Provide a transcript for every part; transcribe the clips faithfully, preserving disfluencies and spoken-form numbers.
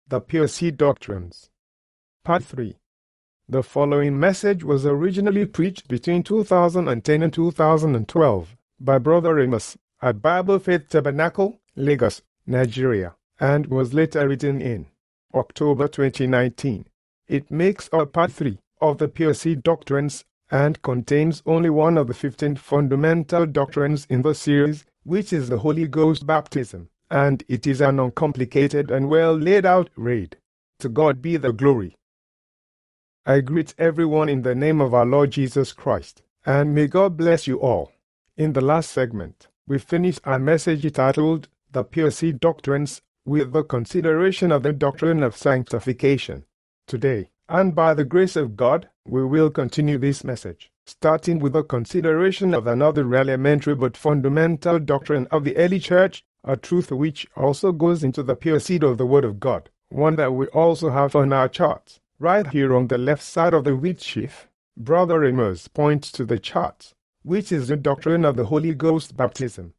The Pure Seed Doctrines. Part three. The following message was originally preached between two thousand ten and two thousand twelve by Brother Amos at Bible Faith Tabernacle, Lagos, Nigeria, and was later written in October twenty nineteen. It makes up part three of the Pure Seed Doctrines and contains only one of the fifteen fundamental doctrines in the series, which is the Holy Ghost baptism, and it is an uncomplicated and well laid out read. To God be the glory. I greet everyone in the name of our Lord Jesus Christ, and may God bless you all. In the last segment, we finished our message titled The Pure Seed Doctrines with the consideration of the doctrine of sanctification. Today, and by the grace of God, we will continue this message, starting with the consideration of another elementary but fundamental doctrine of the early church, a truth which also goes into the pure seed of the Word of God, one that we also have on our charts. Right here on the left side of the wheat sheaf, Brother Amos points to the chart, which is the doctrine of the Holy Ghost baptism.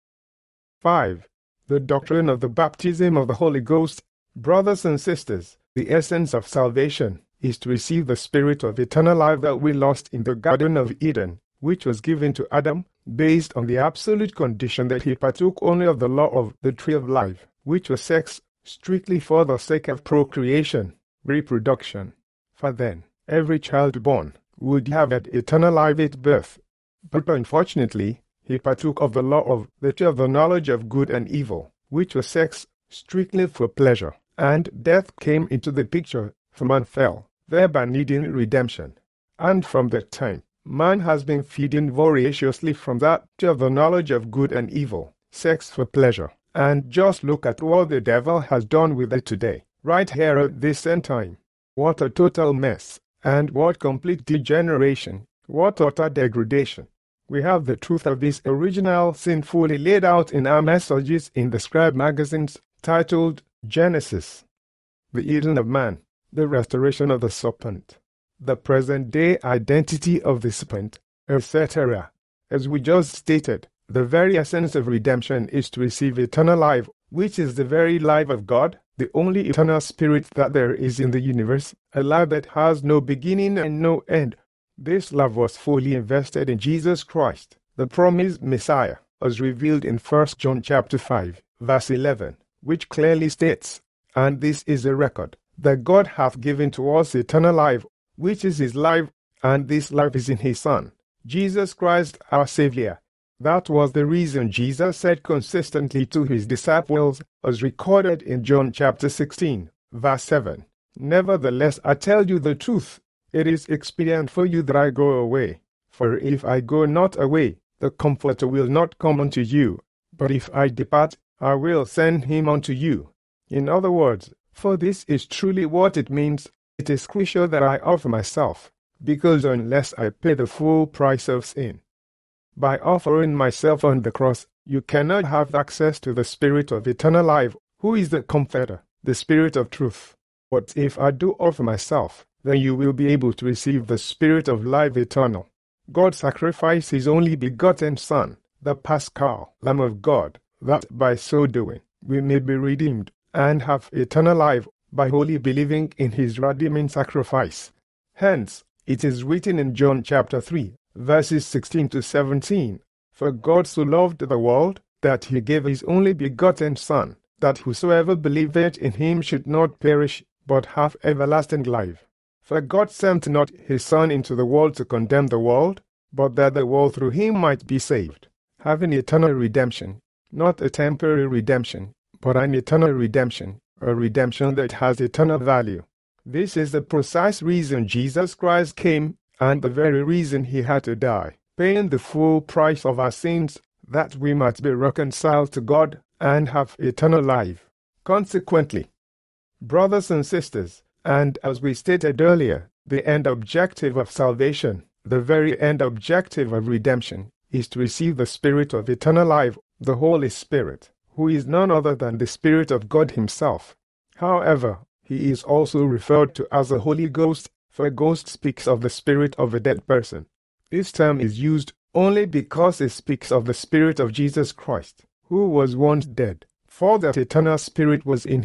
five. The doctrine of the baptism of the Holy Ghost. Brothers and sisters, the essence of salvation is to receive the spirit of eternal life that we lost in the Garden of Eden, which was given to Adam, based on the absolute condition that he partook only of the law of the tree of life, which was sex, strictly for the sake of procreation, reproduction. For then, every child born would have had eternal life at birth. But unfortunately, he partook of the law of the tree of the knowledge of good and evil, which was sex, strictly for pleasure, and death came into the picture, for man fell, thereby needing redemption. And from that time, man has been feeding voraciously from that tree of the knowledge of good and evil, sex for pleasure. And just look at what the devil has done with it today, right here at this end time. What a total mess, and what complete degeneration, what utter degradation. We have the truth of this original sin fully laid out in our messages in the Scribe magazines, titled Genesis, the Eden of man, the restoration of the serpent, the present-day identity of the serpent, et cetera. As we just stated, the very essence of redemption is to receive eternal life, which is the very life of God, the only eternal spirit that there is in the universe, a life that has no beginning and no end. This love was fully invested in Jesus Christ, the promised Messiah, as revealed in First John chapter five, verse eleven, which clearly states, "And this is a record, that God hath given to us eternal life, which is his life, and this life is in his Son, Jesus Christ our Savior." That was the reason Jesus said consistently to his disciples, as recorded in John chapter sixteen, verse seven, "Nevertheless I tell you the truth, it is expedient for you that I go away. For if I go not away, the Comforter will not come unto you. But if I depart, I will send him unto you." In other words, for this is truly what it means, it is crucial that I offer myself, because unless I pay the full price of sin, by offering myself on the cross, you cannot have access to the Spirit of eternal life, who is the Comforter, the Spirit of truth. But if I do offer myself, then you will be able to receive the Spirit of life eternal. God sacrificed his only begotten Son, the Paschal Lamb of God, that by so doing we may be redeemed and have eternal life by wholly believing in his redeeming sacrifice. Hence, it is written in John chapter three, verses sixteen to seventeen, "For God so loved the world, that he gave his only begotten Son, that whosoever believeth in him should not perish, but have everlasting life. For God sent not his Son into the world to condemn the world, but that the world through him might be saved." Having eternal redemption, not a temporary redemption, but an eternal redemption, a redemption that has eternal value. This is the precise reason Jesus Christ came, and the very reason he had to die, paying the full price of our sins, that we might be reconciled to God and have eternal life. Consequently, brothers and sisters, and as we stated earlier, the end objective of salvation, the very end objective of redemption, is to receive the Spirit of eternal life, the Holy Spirit, who is none other than the Spirit of God himself. However, he is also referred to as the Holy Ghost, for a ghost speaks of the spirit of a dead person. This term is used only because it speaks of the Spirit of Jesus Christ, who was once dead, for that eternal Spirit was in him,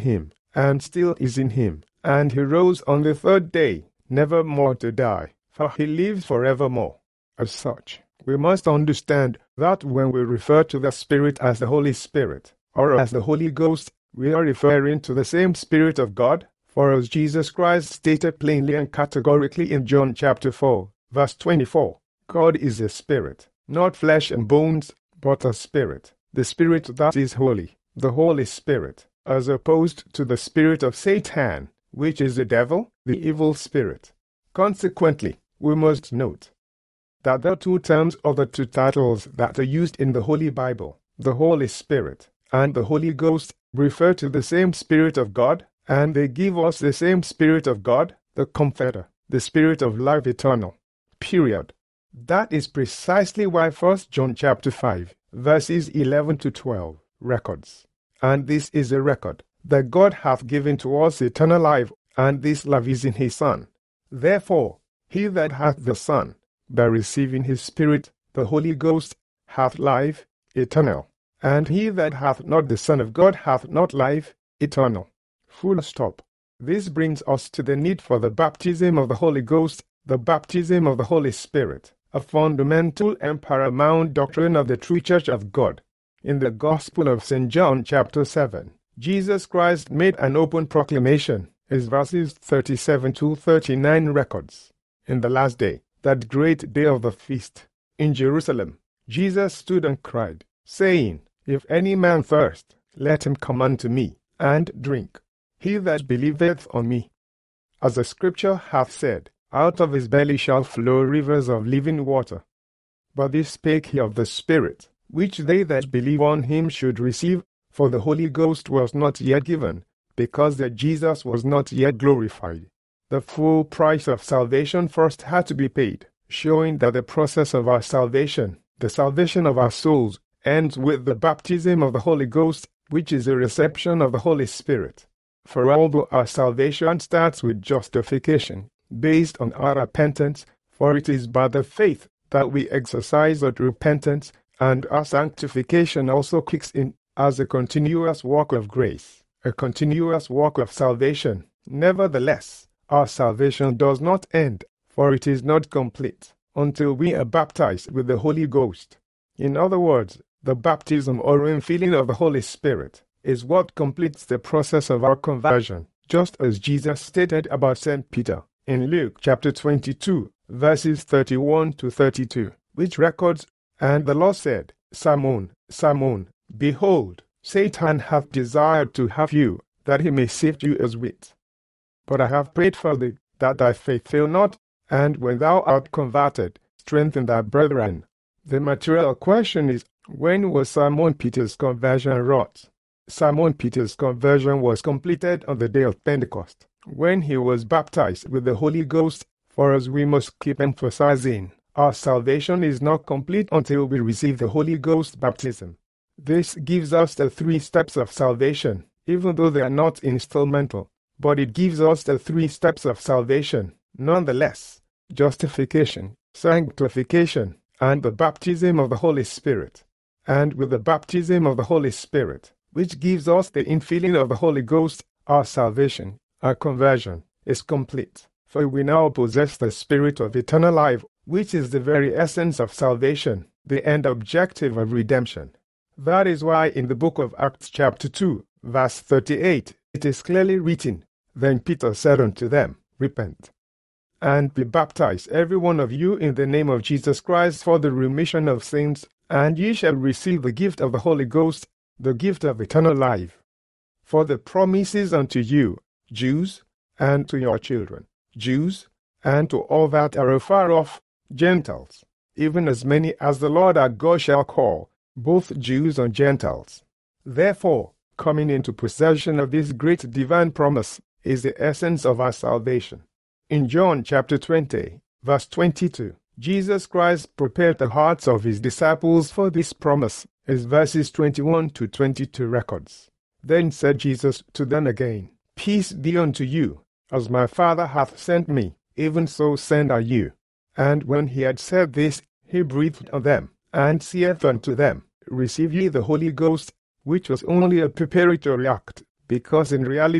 and still is in him. And he rose on the third day, never more to die, for he lives forevermore. As such, we must understand that when we refer to the Spirit as the Holy Spirit, or as the Holy Ghost, we are referring to the same Spirit of God, for as Jesus Christ stated plainly and categorically in John chapter four, verse twenty-four, God is a spirit, not flesh and bones, but a spirit, the Spirit that is holy, the Holy Spirit, as opposed to the spirit of Satan, which is the devil, the evil spirit. Consequently, we must note that the two terms or the two titles that are used in the Holy Bible, the Holy Spirit and the Holy Ghost, refer to the same Spirit of God, and they give us the same Spirit of God, the Comforter, the Spirit of life eternal. Period. That is precisely why First John chapter five, verses eleven to twelve, records. And this is a record, that God hath given to us eternal life, and this life is in his Son. Therefore, he that hath the Son, by receiving his Spirit, the Holy Ghost, hath life eternal. And he that hath not the Son of God hath not life eternal. Full stop. This brings us to the need for the baptism of the Holy Ghost, the baptism of the Holy Spirit, a fundamental and paramount doctrine of the true Church of God. In the Gospel of Saint John chapter seven, Jesus Christ made an open proclamation, as verses thirty-seven to thirty-nine records. In the last day, that great day of the feast, in Jerusalem, Jesus stood and cried, saying, If any man thirst, let him come unto me, and drink. He that believeth on me, as the Scripture hath said, out of his belly shall flow rivers of living water. But this spake he of the Spirit, which they that believe on him should receive, for the Holy Ghost was not yet given, because that Jesus was not yet glorified. The full price of salvation first had to be paid, showing that the process of our salvation, the salvation of our souls, ends with the baptism of the Holy Ghost, which is a reception of the Holy Spirit. For although our salvation starts with justification, based on our repentance, for it is by the faith that we exercise that repentance, and our sanctification also kicks in as a continuous work of grace, a continuous work of salvation. Nevertheless, our salvation does not end, for it is not complete, until we are baptized with the Holy Ghost. In other words, the baptism or infilling of the Holy Spirit is what completes the process of our conversion, just as Jesus stated about Saint Peter in Luke chapter twenty-two, verses thirty-one to thirty-two, which records, And the Lord said, Simon, Simon, behold, Satan hath desired to have you, that he may sift you as wheat. But I have prayed for thee, that thy faith fail not, and when thou art converted, strengthen thy brethren. The material question is, when was Simon Peter's conversion wrought? Simon Peter's conversion was completed on the day of Pentecost, when he was baptized with the Holy Ghost, for as we must keep emphasizing, our salvation is not complete until we receive the Holy Ghost baptism. This gives us the three steps of salvation, even though they are not instrumental, but it gives us the three steps of salvation, nonetheless: justification, sanctification, and the baptism of the Holy Spirit. And with the baptism of the Holy Spirit, which gives us the infilling of the Holy Ghost, our salvation, our conversion, is complete. For we now possess the Spirit of eternal life, which is the very essence of salvation, the end objective of redemption. That is why in the book of Acts chapter two, verse thirty-eight, it is clearly written, Then Peter said unto them, Repent, and be baptized every one of you in the name of Jesus Christ for the remission of sins, and ye shall receive the gift of the Holy Ghost, the gift of eternal life. For the promises unto you, Jews, and to your children, Jews, and to all that are afar off, Gentiles, even as many as the Lord our God shall call, both Jews and Gentiles. Therefore, coming into possession of this great divine promise is the essence of our salvation. In John chapter twenty, verse twenty-two, Jesus Christ prepared the hearts of his disciples for this promise, as verses twenty-one to twenty-two records. Then said Jesus to them again, Peace be unto you, as my Father hath sent me, even so send I you. And when he had said this, he breathed on them, and saith unto them, Receive ye the Holy Ghost, which was only a preparatory act, because in reality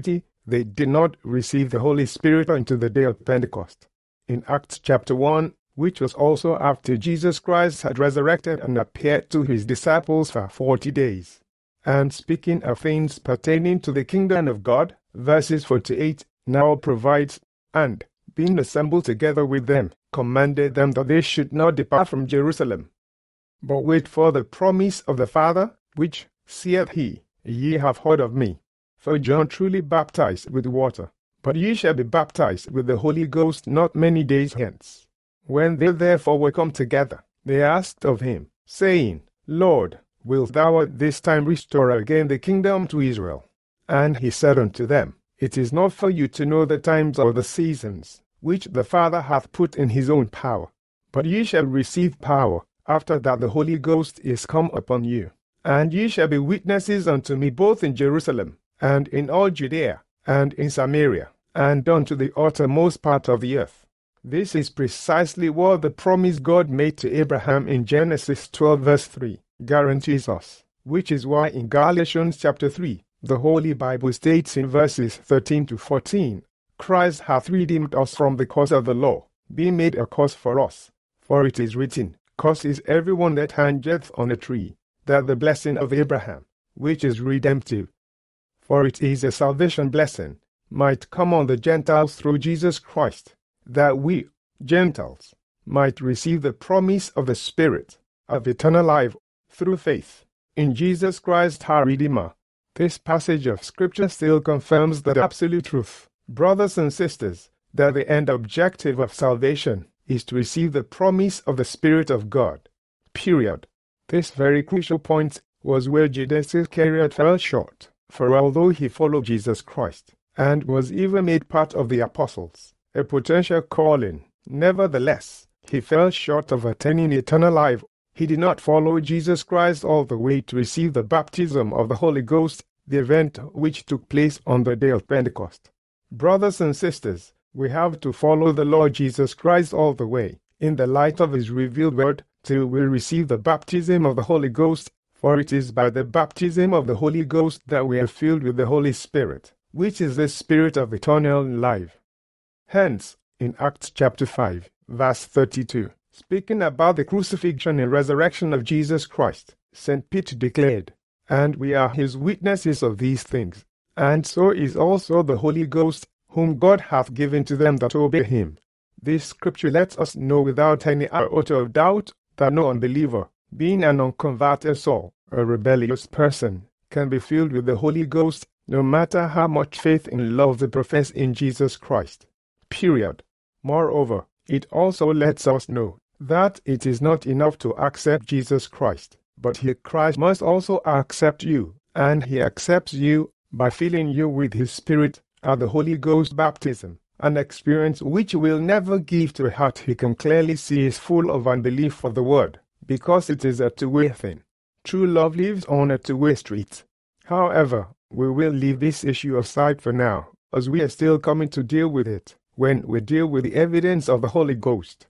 they did not receive the Holy Spirit until the day of Pentecost. In Acts chapter one, which was also after Jesus Christ had resurrected and appeared to his disciples for forty days, and speaking of things pertaining to the kingdom of God, verses forty-eight, now provides, and, being assembled together with them, commanded them that they should not depart from Jerusalem, but wait for the promise of the Father, which, saith he, ye have heard of me. For John truly baptized with water, but ye shall be baptized with the Holy Ghost not many days hence. When they therefore were come together, they asked of him, saying, Lord, wilt thou at this time restore again the kingdom to Israel? And he said unto them, It is not for you to know the times or the seasons, which the Father hath put in his own power. But ye shall receive power, after that the Holy Ghost is come upon you. And ye shall be witnesses unto me both in Jerusalem, and in all Judea, and in Samaria, and unto the uttermost part of the earth. This is precisely what the promise God made to Abraham in Genesis twelve verse three guarantees us, which is why in Galatians chapter three, the Holy Bible states in verses thirteen to fourteen, Christ hath redeemed us from the curse of the law, being made a curse for us. For it is written, Cursed is every one that hangeth on a tree, that the blessing of Abraham, which is redemptive, for it is a salvation blessing, might come on the Gentiles through Jesus Christ, that we, Gentiles, might receive the promise of the Spirit of eternal life through faith in Jesus Christ our Redeemer. This passage of Scripture still confirms that absolute truth, brothers and sisters, that the end objective of salvation is to receive the promise of the Spirit of God. Period. This very crucial point was where Judas Iscariot fell short. For although he followed Jesus Christ, and was even made part of the apostles, a potential calling, nevertheless, he fell short of attaining eternal life. He did not follow Jesus Christ all the way to receive the baptism of the Holy Ghost, the event which took place on the day of Pentecost. Brothers and sisters, we have to follow the Lord Jesus Christ all the way, in the light of his revealed word, till we receive the baptism of the Holy Ghost. For it is by the baptism of the Holy Ghost that we are filled with the Holy Spirit, which is the Spirit of eternal life. Hence, in Acts chapter five, verse thirty-two, speaking about the crucifixion and resurrection of Jesus Christ, Saint Peter declared, And we are his witnesses of these things, and so is also the Holy Ghost, whom God hath given to them that obey him. This scripture lets us know without any iota of doubt that no unbeliever, being an unconverted soul, a rebellious person, can be filled with the Holy Ghost, no matter how much faith and love they profess in Jesus Christ. Period. Moreover, it also lets us know that it is not enough to accept Jesus Christ, but he, Christ, must also accept you, and he accepts you by filling you with his Spirit at the Holy Ghost baptism, an experience which will never give to a heart he can clearly see is full of unbelief for the word, because it is a two-way thing. True love lives on a two-way street. However, we will leave this issue aside for now, as we are still coming to deal with it when we deal with the evidence of the Holy Ghost.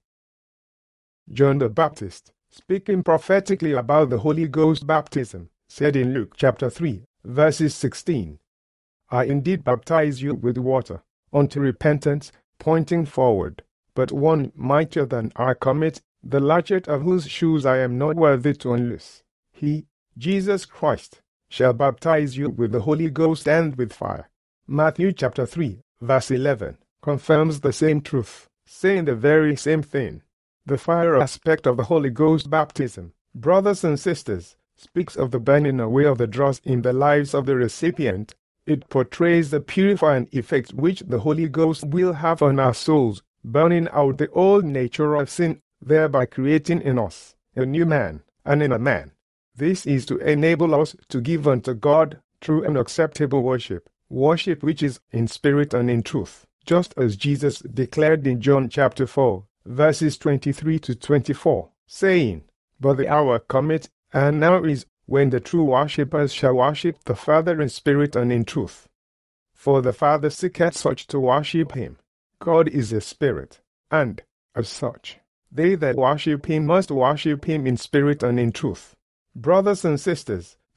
John the Baptist, speaking prophetically about the Holy Ghost baptism, said in Luke chapter three, verses sixteen, I indeed baptize you with water, unto repentance, pointing forward, but one mightier than I cometh, the latchet of whose shoes I am not worthy to unloose. He, Jesus Christ, shall baptize you with the Holy Ghost and with fire. Matthew chapter three, verse eleven, confirms the same truth, saying the very same thing. The fire aspect of the Holy Ghost baptism, brothers and sisters, speaks of the burning away of the dross in the lives of the recipient. It portrays the purifying effect which the Holy Ghost will have on our souls, burning out the old nature of sin, thereby creating in us a new man, and in a man. This is to enable us to give unto God true and acceptable worship, worship which is in spirit and in truth, just as Jesus declared in John chapter four, verses twenty-three to twenty-four, saying, But the hour cometh, and now is, when the true worshippers shall worship the Father in spirit and in truth. For the Father seeketh such to worship him. God is a spirit, and, as such, they that worship him must worship him in spirit and in truth. Brothers and sisters,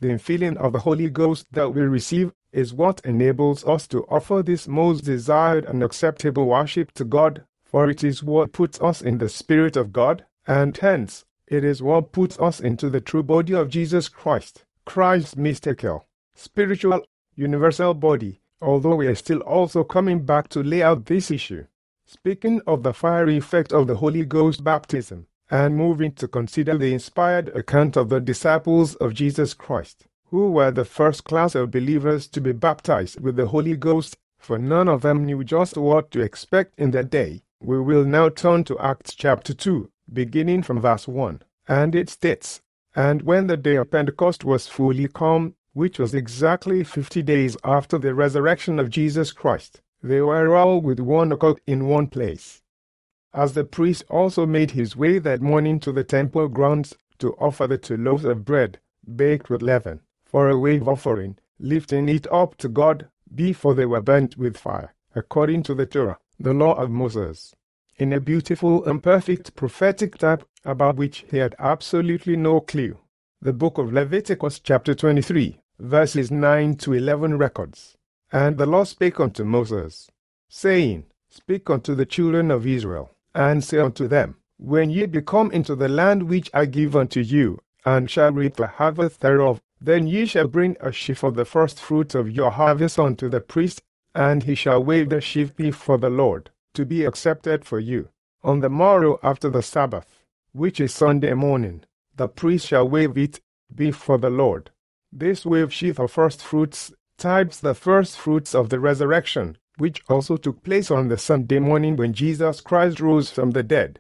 The infilling of the Holy Ghost that we receive is what enables us to offer this most desired and acceptable worship to God, for it is what puts us in the Spirit of God, and hence, it is what puts us into the true body of Jesus Christ, Christ's mystical, spiritual, universal body, although we are still also coming back to lay out this issue. Speaking of the fiery effect of the Holy Ghost baptism, and moving to consider the inspired account of the disciples of Jesus Christ, who were the first class of believers to be baptized with the Holy Ghost, for none of them knew just what to expect in that day. We will now turn to Acts chapter two, beginning from verse one, and it states, "And when the day of Pentecost was fully come, which was exactly fifty days after the resurrection of Jesus Christ, they were all with one accord in one place. As the priest also made his way that morning to the temple grounds to offer the two loaves of bread, baked with leaven, for a wave offering, lifting it up to God, before they were burnt with fire, according to the Torah, the law of Moses, in a beautiful and perfect prophetic type about which he had absolutely no clue." The book of Leviticus chapter twenty-three, verses nine to eleven records, "And the Lord spake unto Moses, saying, Speak unto the children of Israel, and say unto them, When ye be come into the land which I give unto you, and shall reap the harvest thereof, then ye shall bring a sheaf of the first fruits of your harvest unto the priest, and he shall wave the sheaf before the Lord, to be accepted for you. On the morrow after the Sabbath, which is Sunday morning, the priest shall wave it before the Lord. This wave sheaf of first fruits types the first fruits of the resurrection, which also took place on the Sunday morning when Jesus Christ rose from the dead.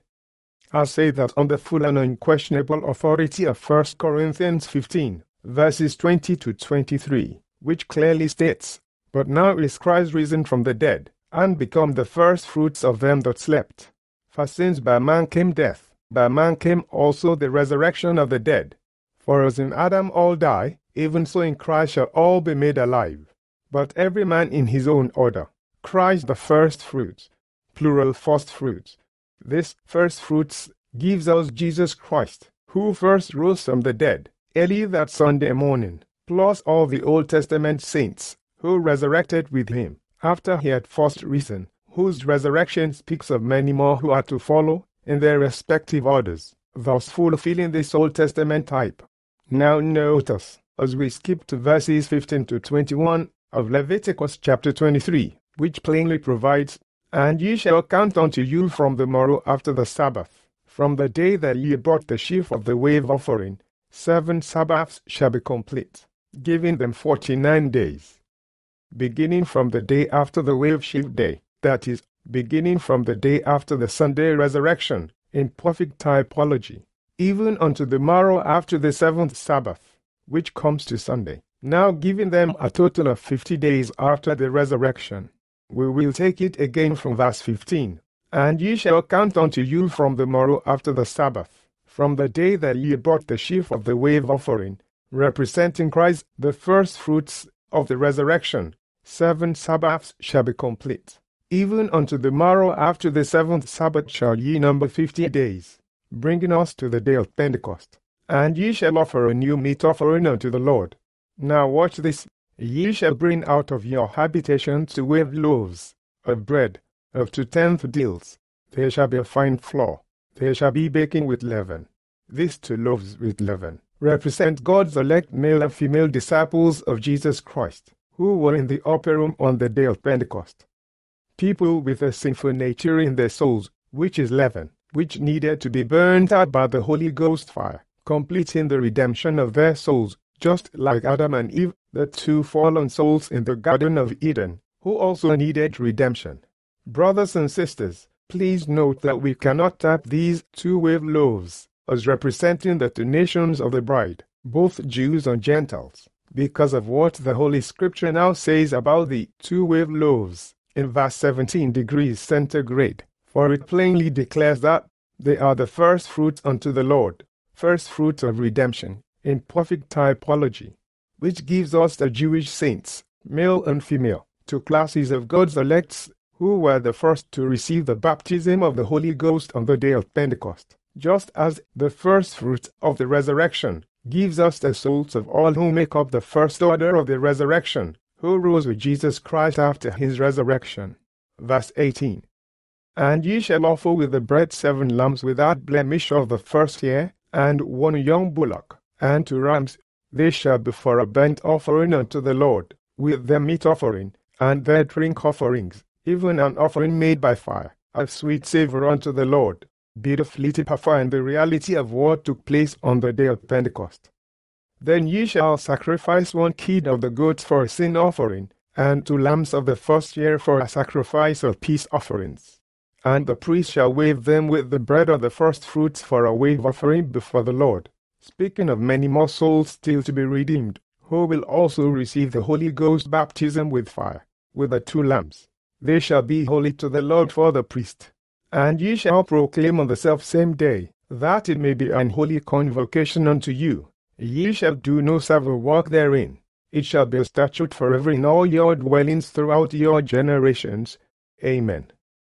I say that on the full and unquestionable authority of First Corinthians fifteen, verses twenty to twenty-three, which clearly states, But now is Christ risen from the dead, and become the first fruits of them that slept. For since by man came death, by man came also the resurrection of the dead. For as in Adam all die, even so in Christ shall all be made alive. But every man in his own order. Christ the first fruits, plural first fruits. This first fruits gives us Jesus Christ, who first rose from the dead, early that Sunday morning, plus all the Old Testament saints, who resurrected with him, after he had first risen, whose resurrection speaks of many more who are to follow, in their respective orders, thus fulfilling this Old Testament type. Now notice, as we skip to verses fifteen to twenty-one of Leviticus chapter twenty-three, which plainly provides, And ye shall count unto you from the morrow after the Sabbath, from the day that ye brought the sheaf of the wave offering, seven Sabbaths shall be complete, giving them forty-nine days. Beginning from the day after the wave sheaf day, that is, beginning from the day after the Sunday resurrection, in perfect typology, even unto the morrow after the seventh Sabbath, which comes to Sunday, now giving them a total of fifty days after the resurrection. We will take it again from verse fifteen. And ye shall count unto you from the morrow after the Sabbath, from the day that ye brought the sheaf of the wave offering, representing Christ, the first fruits of the resurrection, seven Sabbaths shall be complete. Even unto the morrow after the seventh Sabbath shall ye number fifty days, bringing us to the day of Pentecost. And ye shall offer a new meat offering unto the Lord. Now watch this. Ye shall bring out of your habitation two wave loaves of bread of two tenth deals. There shall be a fine flour. There shall be baking with leaven. These two loaves with leaven represent God's elect male and female disciples of Jesus Christ, who were in the upper room on the day of Pentecost. People with a sinful nature in their souls, which is leaven, which needed to be burnt out by the Holy Ghost fire, completing the redemption of their souls, just like Adam and Eve, the two fallen souls in the Garden of Eden, who also needed redemption. Brothers and sisters, please note that we cannot tap these two wave loaves as representing the two nations of the bride, both Jews and Gentiles, because of what the Holy Scripture now says about the two wave loaves in verse seventeen degrees centigrade, for it plainly declares that they are the first fruits unto the Lord, first fruits of redemption, in perfect typology, which gives us the Jewish saints, male and female, two classes of God's elects, who were the first to receive the baptism of the Holy Ghost on the day of Pentecost, just as the first fruits of the resurrection, gives us the souls of all who make up the first order of the resurrection, who rose with Jesus Christ after his resurrection. Verse eighteen. And ye shall offer with the bread seven lambs without blemish of the first year, and one young bullock, and two rams. They shall be for a burnt offering unto the Lord, with their meat offering, and their drink offerings, even an offering made by fire, a sweet savour unto the Lord, beautifully typifying the reality of what took place on the day of Pentecost. Then ye shall sacrifice one kid of the goats for a sin offering, and two lambs of the first year for a sacrifice of peace offerings. And the priest shall wave them with the bread of the first fruits for a wave offering before the Lord, speaking of many more souls still to be redeemed, who will also receive the Holy Ghost baptism with fire, with the two lambs. They shall be holy to the Lord for the priest. And ye shall proclaim on the selfsame day, that it may be an holy convocation unto you. Ye shall do no servile work therein. It shall be a statute forever in all your dwellings throughout your generations. Amen.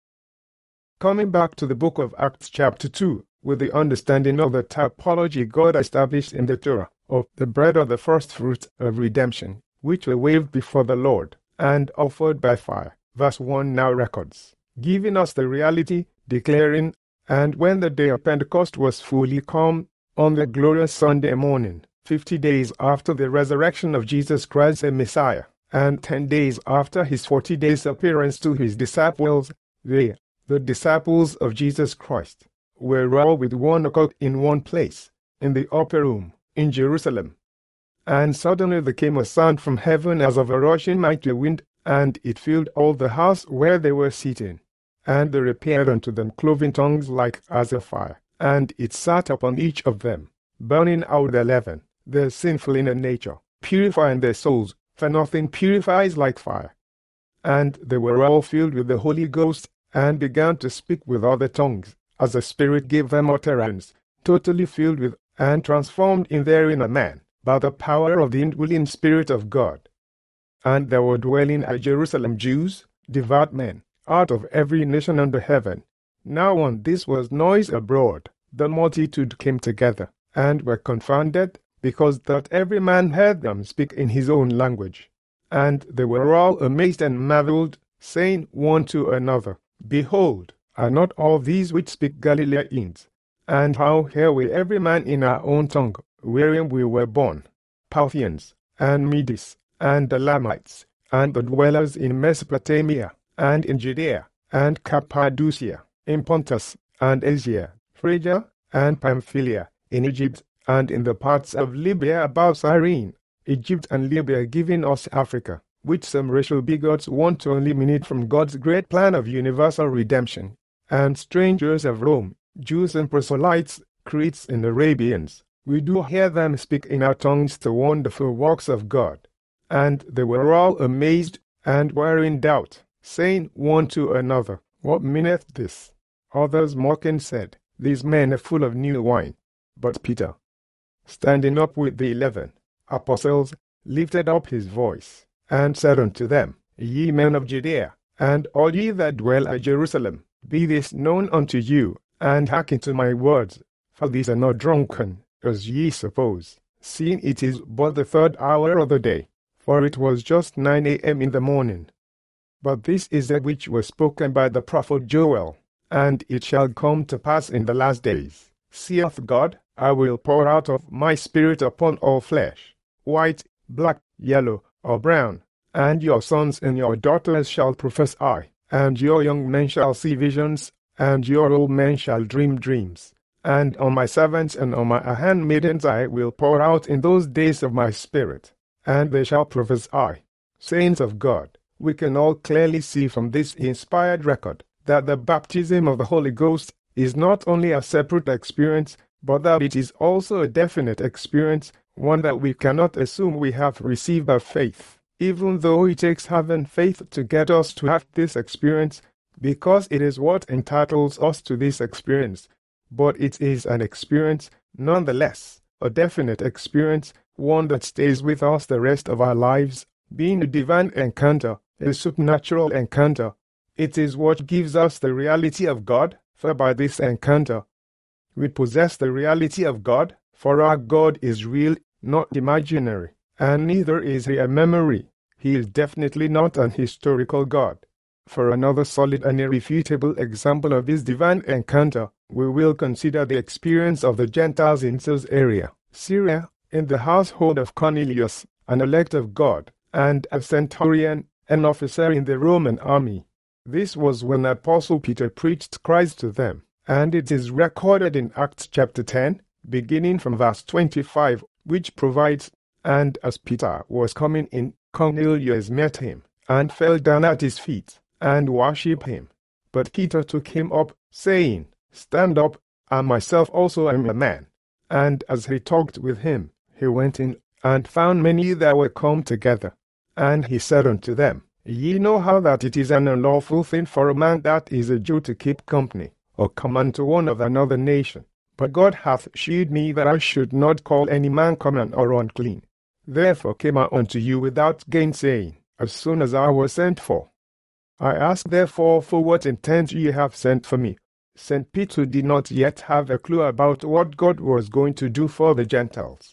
Coming back to the book of Acts chapter two, with the understanding of the typology God established in the Torah, of the bread of the first fruits of redemption, which were waved before the Lord, and offered by fire. Verse one now records, giving us the reality, declaring, and when the day of Pentecost was fully come, on the glorious Sunday morning, fifty days after the resurrection of Jesus Christ the Messiah, and ten days after his forty days appearance to his disciples, they, the disciples of Jesus Christ, were all with one accord in one place, in the upper room, in Jerusalem. And suddenly there came a sound from heaven as of a rushing mighty wind, and it filled all the house where they were sitting. And there appeared unto them cloven tongues like as a fire, and it sat upon each of them, burning out their leaven, their sinful inner nature, purifying their souls, for nothing purifies like fire. And they were all filled with the Holy Ghost, and began to speak with other tongues, as the Spirit gave them utterance, totally filled with, and transformed in their inner man, by the power of the indwelling Spirit of God. And there were dwelling at Jerusalem Jews, devout men, out of every nation under heaven. Now when this was noised abroad, the multitude came together, and were confounded, because that every man heard them speak in his own language. And they were all amazed and marveled, saying one to another, Behold, are not all these which speak Galileans? And how hear we every man in our own tongue, wherein we were born? Parthians, and Medes, and Elamites, and the dwellers in Mesopotamia, and in Judea, and Cappadocia, in Pontus, and Asia, Phrygia, and Pamphylia, in Egypt, and in the parts of Libya about Cyrene, Egypt and Libya giving us Africa, which some racial bigots want to eliminate from God's great plan of universal redemption, and strangers of Rome, Jews and proselytes, Cretes and Arabians. We do hear them speak in our tongues the wonderful works of God. And they were all amazed, and were in doubt, saying one to another, What meaneth this? Others mocking said, These men are full of new wine. But Peter, standing up with the eleven apostles, lifted up his voice, and said unto them, Ye men of Judea, and all ye that dwell at Jerusalem, be this known unto you, and hearken to my words. For these are not drunken, as ye suppose, seeing it is but the third hour of the day. For it was just nine a m in the morning. But this is that which was spoken by the prophet Joel. And it shall come to pass in the last days, saith God, I will pour out of my spirit upon all flesh, white, black, yellow, or brown, and your sons and your daughters shall prophesy, and your young men shall see visions, and your old men shall dream dreams. And on my servants and on my handmaidens I will pour out in those days of my spirit, and they shall prophesy. Saints of God, we can all clearly see from this inspired record that the baptism of the Holy Ghost is not only a separate experience, but that it is also a definite experience, one that we cannot assume we have received by faith, even though it takes having faith to get us to have this experience, because it is what entitles us to this experience. But it is an experience, nonetheless, a definite experience, one that stays with us the rest of our lives, being a divine encounter, a supernatural encounter. It is what gives us the reality of God, for by this encounter we possess the reality of God, For our God is real, not imaginary, and neither is he a memory. He is definitely not an historical God. For another solid and irrefutable example of this divine encounter, we will consider the experience of the Gentiles in Caesarea, Syria, in the household of Cornelius, an elect of God, and a centurion, an officer in the Roman army. This was when Apostle Peter preached Christ to them, and it is recorded in Acts chapter ten, beginning from verse twenty-five, which provides, "And as Peter was coming in, Cornelius met him, and fell down at his feet, and worshipped him. But Peter took him up, saying, Stand up, I myself also am a man. And as he talked with him, he went in, and found many that were come together. And he said unto them, Ye know how that it is an unlawful thing for a man that is a Jew to keep company, or come unto one of another nation. But God hath shewed me that I should not call any man common or unclean. Therefore came I unto you without gainsaying, as soon as I was sent for. I ask therefore for what intent ye have sent for me. Saint Peter did not yet have a clue about what God was going to do for the Gentiles.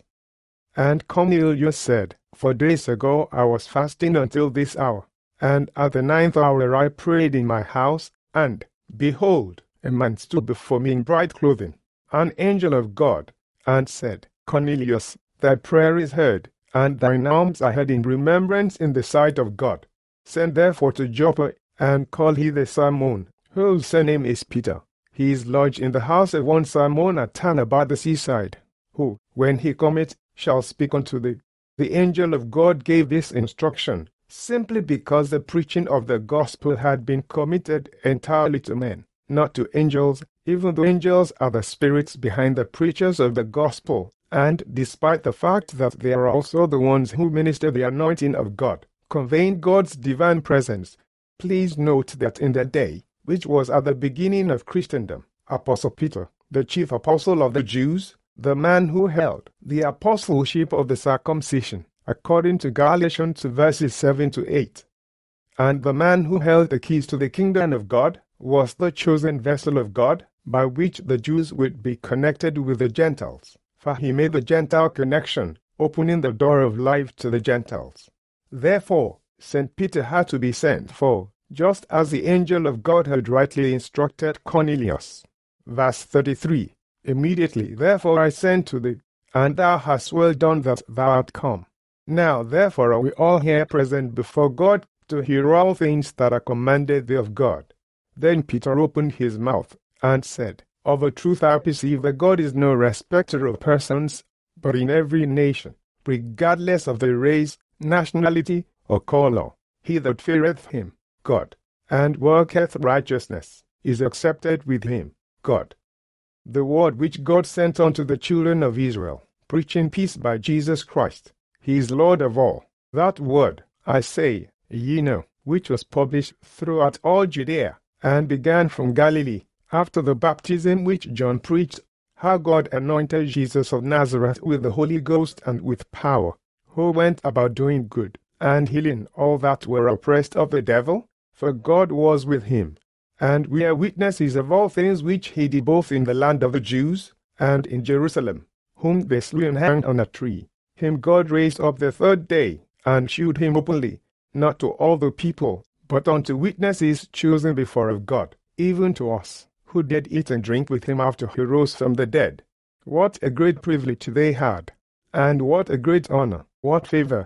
And Cornelius said, Four days ago I was fasting until this hour, and at the ninth hour I prayed in my house, and, behold, a man stood before me in bright clothing, an angel of God, and said, Cornelius, thy prayer is heard, and thine alms are heard in remembrance in the sight of God. Send therefore to Joppa, and call hither Simon, whose surname is Peter. He is lodged in the house of one Simon at Tanna by the seaside, who, when he cometh, shall speak unto thee. The angel of God gave this instruction, simply because the preaching of the gospel had been committed entirely to men, not to angels, even though angels are the spirits behind the preachers of the gospel, and despite the fact that they are also the ones who minister the anointing of God, conveying God's divine presence. Please note that in the day, which was at the beginning of Christendom, Apostle Peter, the chief apostle of the Jews, the man who held the apostleship of the circumcision, according to Galatians two verses seven to eight, and the man who held the keys to the kingdom of God, was the chosen vessel of God, by which the Jews would be connected with the Gentiles, for he made the Gentile connection, opening the door of life to the Gentiles. Therefore, Saint Peter had to be sent for, just as the angel of God had rightly instructed Cornelius. Verse thirty-three, Immediately therefore I sent to thee, and thou hast well done that thou art come. Now therefore are we all here present before God, to hear all things that are commanded thee of God. Then Peter opened his mouth, and said, Of a truth I perceive that God is no respecter of persons, but in every nation, regardless of the race, nationality, or color, he that feareth him, God, and worketh righteousness, is accepted with him, God. The word which God sent unto the children of Israel, preaching peace by Jesus Christ, he is Lord of all. That word, I say, ye know, which was published throughout all Judea, and began from Galilee, after the baptism which John preached, how God anointed Jesus of Nazareth with the Holy Ghost and with power, who went about doing good, and healing all that were oppressed of the devil, for God was with him. And we are witnesses of all things which he did both in the land of the Jews, and in Jerusalem, whom they slew and hanged on a tree. Him God raised up the third day, and shewed him openly, not to all the people, but unto witnesses chosen before of God, even to us, who did eat and drink with him after he rose from the dead. What a great privilege they had, and what a great honor, what favor.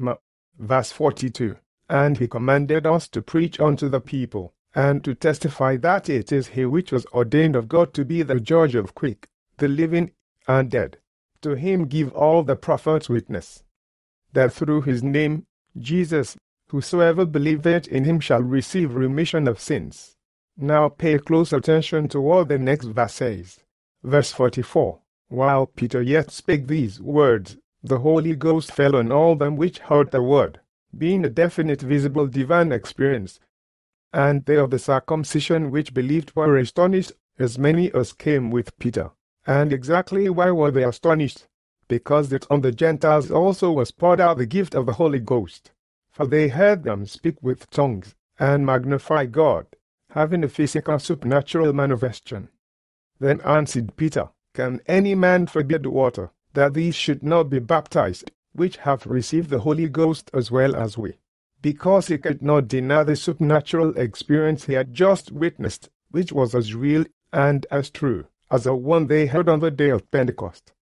Verse forty-two, And he commanded us to preach unto the people, and to testify that it is he which was ordained of God to be the judge of quick, the living, and dead. To him give all the prophets witness, that through his name, Jesus, whosoever believeth in him shall receive remission of sins. Now pay close attention to what the next verse says. Verse forty-four, While Peter yet spake these words, the Holy Ghost fell on all them which heard the word, being a definite visible divine experience. And they of the circumcision which believed were astonished, as many as came with Peter. And exactly why were they astonished? Because that on the Gentiles also was poured out the gift of the Holy Ghost. For they heard them speak with tongues, and magnify God, having a physical supernatural manifestation. Then answered Peter, Can any man forbid water, that these should not be baptized, which have received the Holy Ghost as well as we? Because he could not deny the supernatural experience he had just witnessed, which was as real and as true as the one they heard on the day of Pentecost.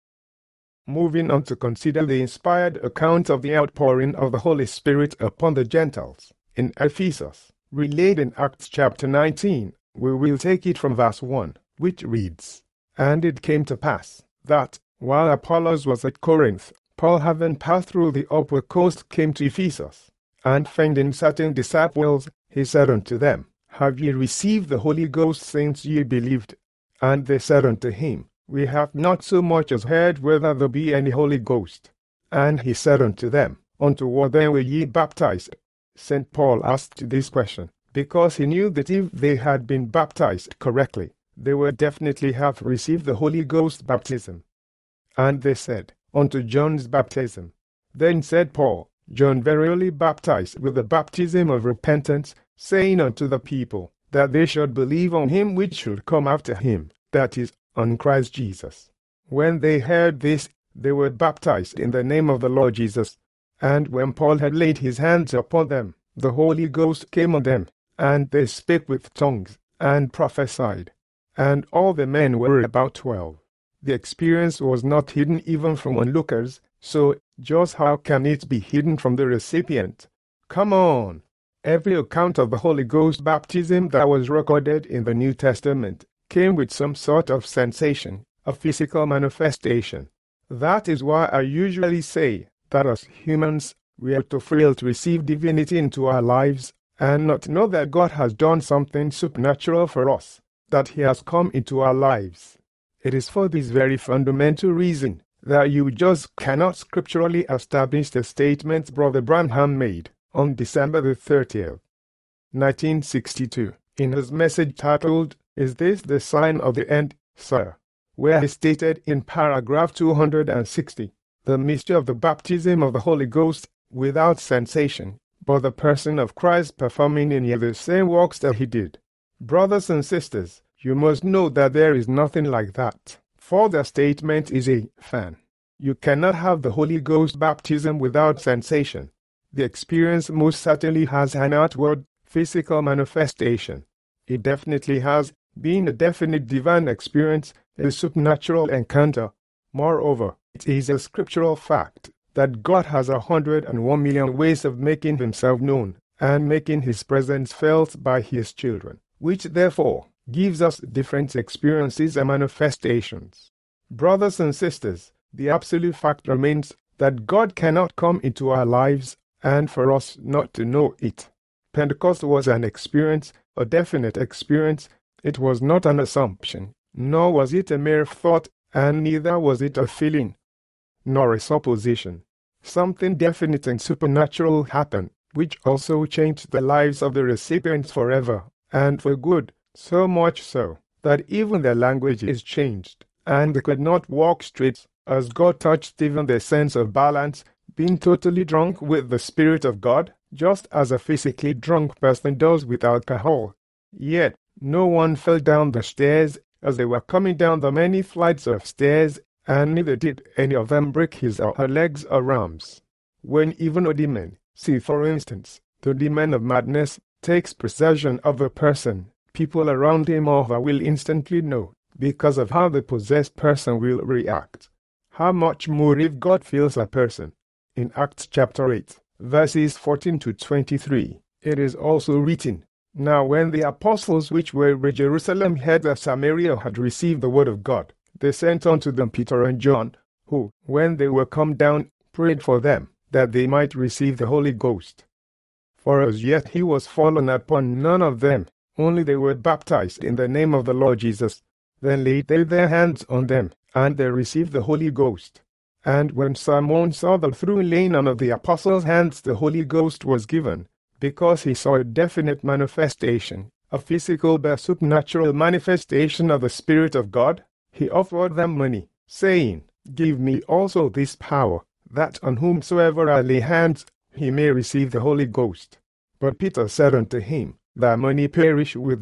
Moving on to consider the inspired account of the outpouring of the Holy Spirit upon the Gentiles in Ephesus, relayed in Acts chapter nineteen, we will take it from verse one, which reads, "And it came to pass, that, while Apollos was at Corinth, Paul, having passed through the upper coast, came to Ephesus. And finding certain disciples, he said unto them, Have ye received the Holy Ghost since ye believed? And they said unto him, We have not so much as heard whether there be any Holy Ghost. And he said unto them, Unto what then were ye baptized? Saint Paul asked this question, because he knew that if they had been baptized correctly, they would definitely have received the Holy Ghost baptism. And they said, Unto John's baptism. Then said Paul, John verily baptized with the baptism of repentance, saying unto the people, that they should believe on him which should come after him, that is, on Christ Jesus. When they heard this, they were baptized in the name of the Lord Jesus. And when Paul had laid his hands upon them, the Holy Ghost came on them, and they spake with tongues, and prophesied. And all the men were about twelve. The experience was not hidden even from onlookers, so just how can it be hidden from the recipient? Come on! Every account of the Holy Ghost baptism that was recorded in the New Testament came with some sort of sensation, a physical manifestation. That is why I usually say that as humans, we are too frail to receive divinity into our lives and not know that God has done something supernatural for us, that he has come into our lives. It is for this very fundamental reason that you just cannot scripturally establish the statements Brother Branham made on December the thirtieth, nineteen sixty-two, in his message titled, Is This the Sign of the End, Sir? Where he stated in paragraph two hundred sixty, the mystery of the baptism of the Holy Ghost without sensation, but the person of Christ performing in you the same works that he did. Brothers and sisters, you must know that there is nothing like that, for the statement is a fan. You cannot have the Holy Ghost baptism without sensation. The experience most certainly has an outward, physical manifestation. It definitely has, being a definite divine experience, a supernatural encounter. Moreover, it is a scriptural fact that God has a hundred and one million ways of making himself known and making his presence felt by his children, which therefore gives us different experiences and manifestations. Brothers and sisters, the absolute fact remains that God cannot come into our lives and for us not to know it. Pentecost was an experience, a definite experience. It was not an assumption, nor was it a mere thought, and neither was it a feeling, nor a supposition. Something definite and supernatural happened, which also changed the lives of the recipients forever, and for good, so much so, that even their language is changed, and they could not walk straight, as God touched even their sense of balance, being totally drunk with the Spirit of God, just as a physically drunk person does with alcohol. Yet, no one fell down the stairs as they were coming down the many flights of stairs, and neither did any of them break his or her legs or arms. When even a demon, see for instance, the demon of madness, takes possession of a person, people around him or her will instantly know, because of how the possessed person will react. How much more if God fills a person? In Acts chapter eight, verses fourteen to twenty-three, it is also written, Now when the apostles which were in Jerusalem heard that Samaria had received the word of God, they sent unto them Peter and John, who, when they were come down, prayed for them, that they might receive the Holy Ghost. For as yet he was fallen upon none of them, only they were baptized in the name of the Lord Jesus. Then laid they their hands on them, and they received the Holy Ghost. And when Simon saw that through laying on of the apostles' hands the Holy Ghost was given, because he saw a definite manifestation, a physical but supernatural manifestation of the Spirit of God, he offered them money, saying, Give me also this power, that on whomsoever I lay hands, he may receive the Holy Ghost. But Peter said unto him, Thy money perish with thee,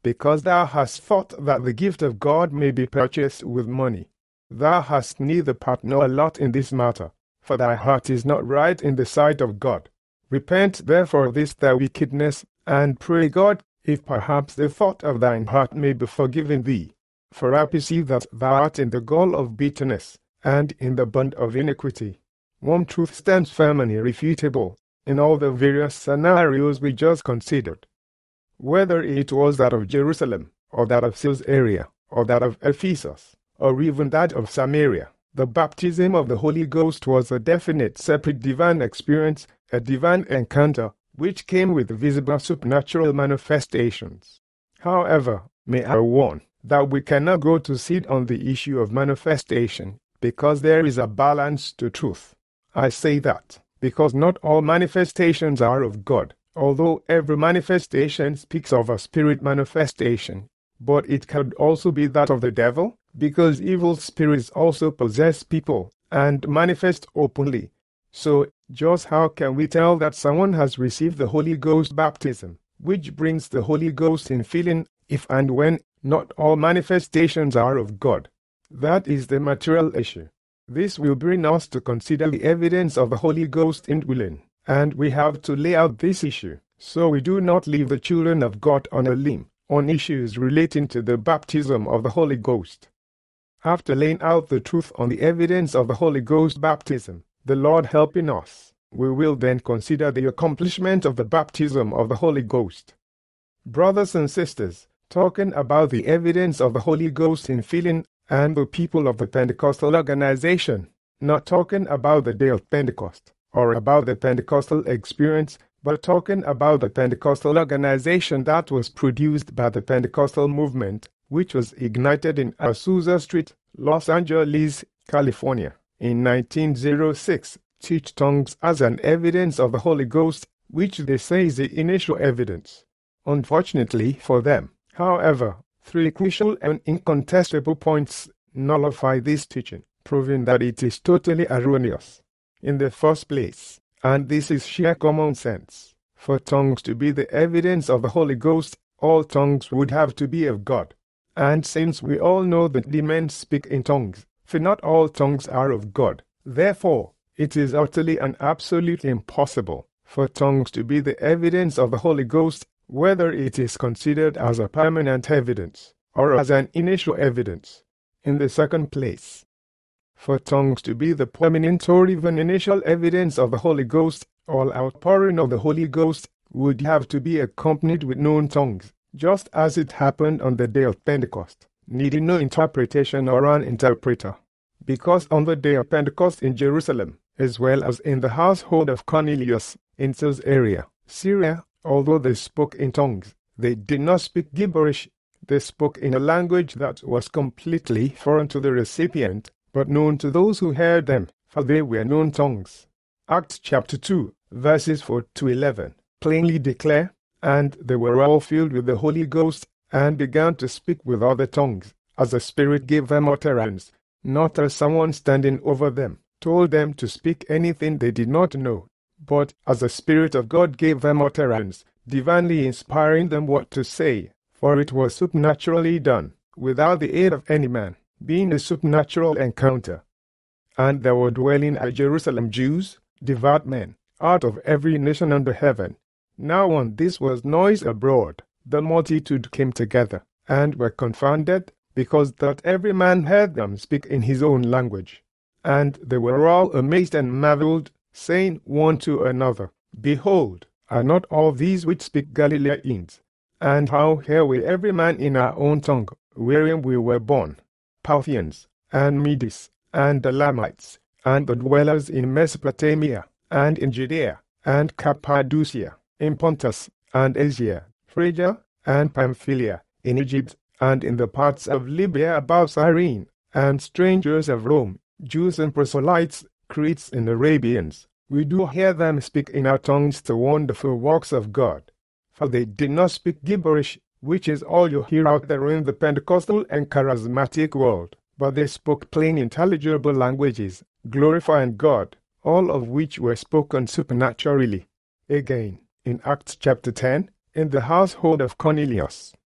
because thou hast thought that the gift of God may be purchased with money. Thou hast neither part nor lot in this matter, for thy heart is not right in the sight of God. Repent therefore of this thy wickedness, and pray God, if perhaps the thought of thine heart may be forgiven thee. For I perceive that thou art in the gall of bitterness, and in the bond of iniquity. One truth stands firm and irrefutable, in all the various scenarios we just considered. Whether it was that of Jerusalem, or that of Caesarea, or that of Ephesus, or even that of Samaria, the baptism of the Holy Ghost was a definite separate divine experience, a divine encounter, which came with visible supernatural manifestations. However, may I warn that we cannot go to sit on the issue of manifestation, because there is a balance to truth. I say that, because not all manifestations are of God, although every manifestation speaks of a spirit manifestation, but it could also be that of the devil, because evil spirits also possess people, and manifest openly. So, just how can we tell that someone has received the Holy Ghost baptism, which brings the Holy Ghost in filling, if and when not all manifestations are of God? That is the material issue. This will bring us to consider the evidence of the Holy Ghost indwelling, and we have to lay out this issue, so we do not leave the children of God on a limb, on issues relating to the baptism of the Holy Ghost. After laying out the truth on the evidence of the Holy Ghost baptism, the Lord helping us, we will then consider the accomplishment of the baptism of the Holy Ghost. Brothers and sisters, talking about the evidence of the Holy Ghost in filling and the people of the Pentecostal organization, not talking about the day of Pentecost, or about the Pentecostal experience, but talking about the Pentecostal organization that was produced by the Pentecostal movement, which was ignited in Azusa Street, Los Angeles, California, in nineteen oh six, teach tongues as an evidence of the Holy Ghost, which they say is the initial evidence. Unfortunately for them, however, three crucial and incontestable points nullify this teaching, proving that it is totally erroneous. In the first place, and this is sheer common sense, for tongues to be the evidence of the Holy Ghost, all tongues would have to be of God. And since we all know that the men speak in tongues, for not all tongues are of God, therefore, it is utterly and absolutely impossible for tongues to be the evidence of the Holy Ghost, whether it is considered as a permanent evidence, or as an initial evidence. In the second place, for tongues to be the permanent or even initial evidence of the Holy Ghost, all outpouring of the Holy Ghost would have to be accompanied with known tongues, just as it happened on the day of Pentecost, needing no interpretation or an interpreter. Because on the day of Pentecost in Jerusalem, as well as in the household of Cornelius, in Caesarea, Syria, although they spoke in tongues, they did not speak gibberish. They spoke in a language that was completely foreign to the recipient, but known to those who heard them, for they were known tongues. Acts chapter two, verses four to eleven, plainly declare, and they were all filled with the Holy Ghost, and began to speak with other tongues, as the Spirit gave them utterance, not as someone standing over them told them to speak anything they did not know, but as the Spirit of God gave them utterance, divinely inspiring them what to say, for it was supernaturally done, without the aid of any man, being a supernatural encounter. And there were dwelling at Jerusalem Jews, devout men, out of every nation under heaven. Now when this was noise abroad, the multitude came together, and were confounded, because that every man heard them speak in his own language. And they were all amazed and marveled, saying one to another, Behold, are not all these which speak Galileans? And how hear we every man in our own tongue, wherein we were born? Parthians, and Medes, and the Lamites, and the dwellers in Mesopotamia, and in Judea, and Cappadocia, in Pontus, and Asia, Phrygia, and Pamphylia, in Egypt, and in the parts of Libya about Cyrene, and strangers of Rome, Jews and proselytes, Cretes and Arabians, we do hear them speak in our tongues the wonderful works of God. For they did not speak gibberish, which is all you hear out there in the Pentecostal and charismatic world, but they spoke plain intelligible languages, glorifying God, all of which were spoken supernaturally. Again, in Acts chapter ten, in the household of Cornelius,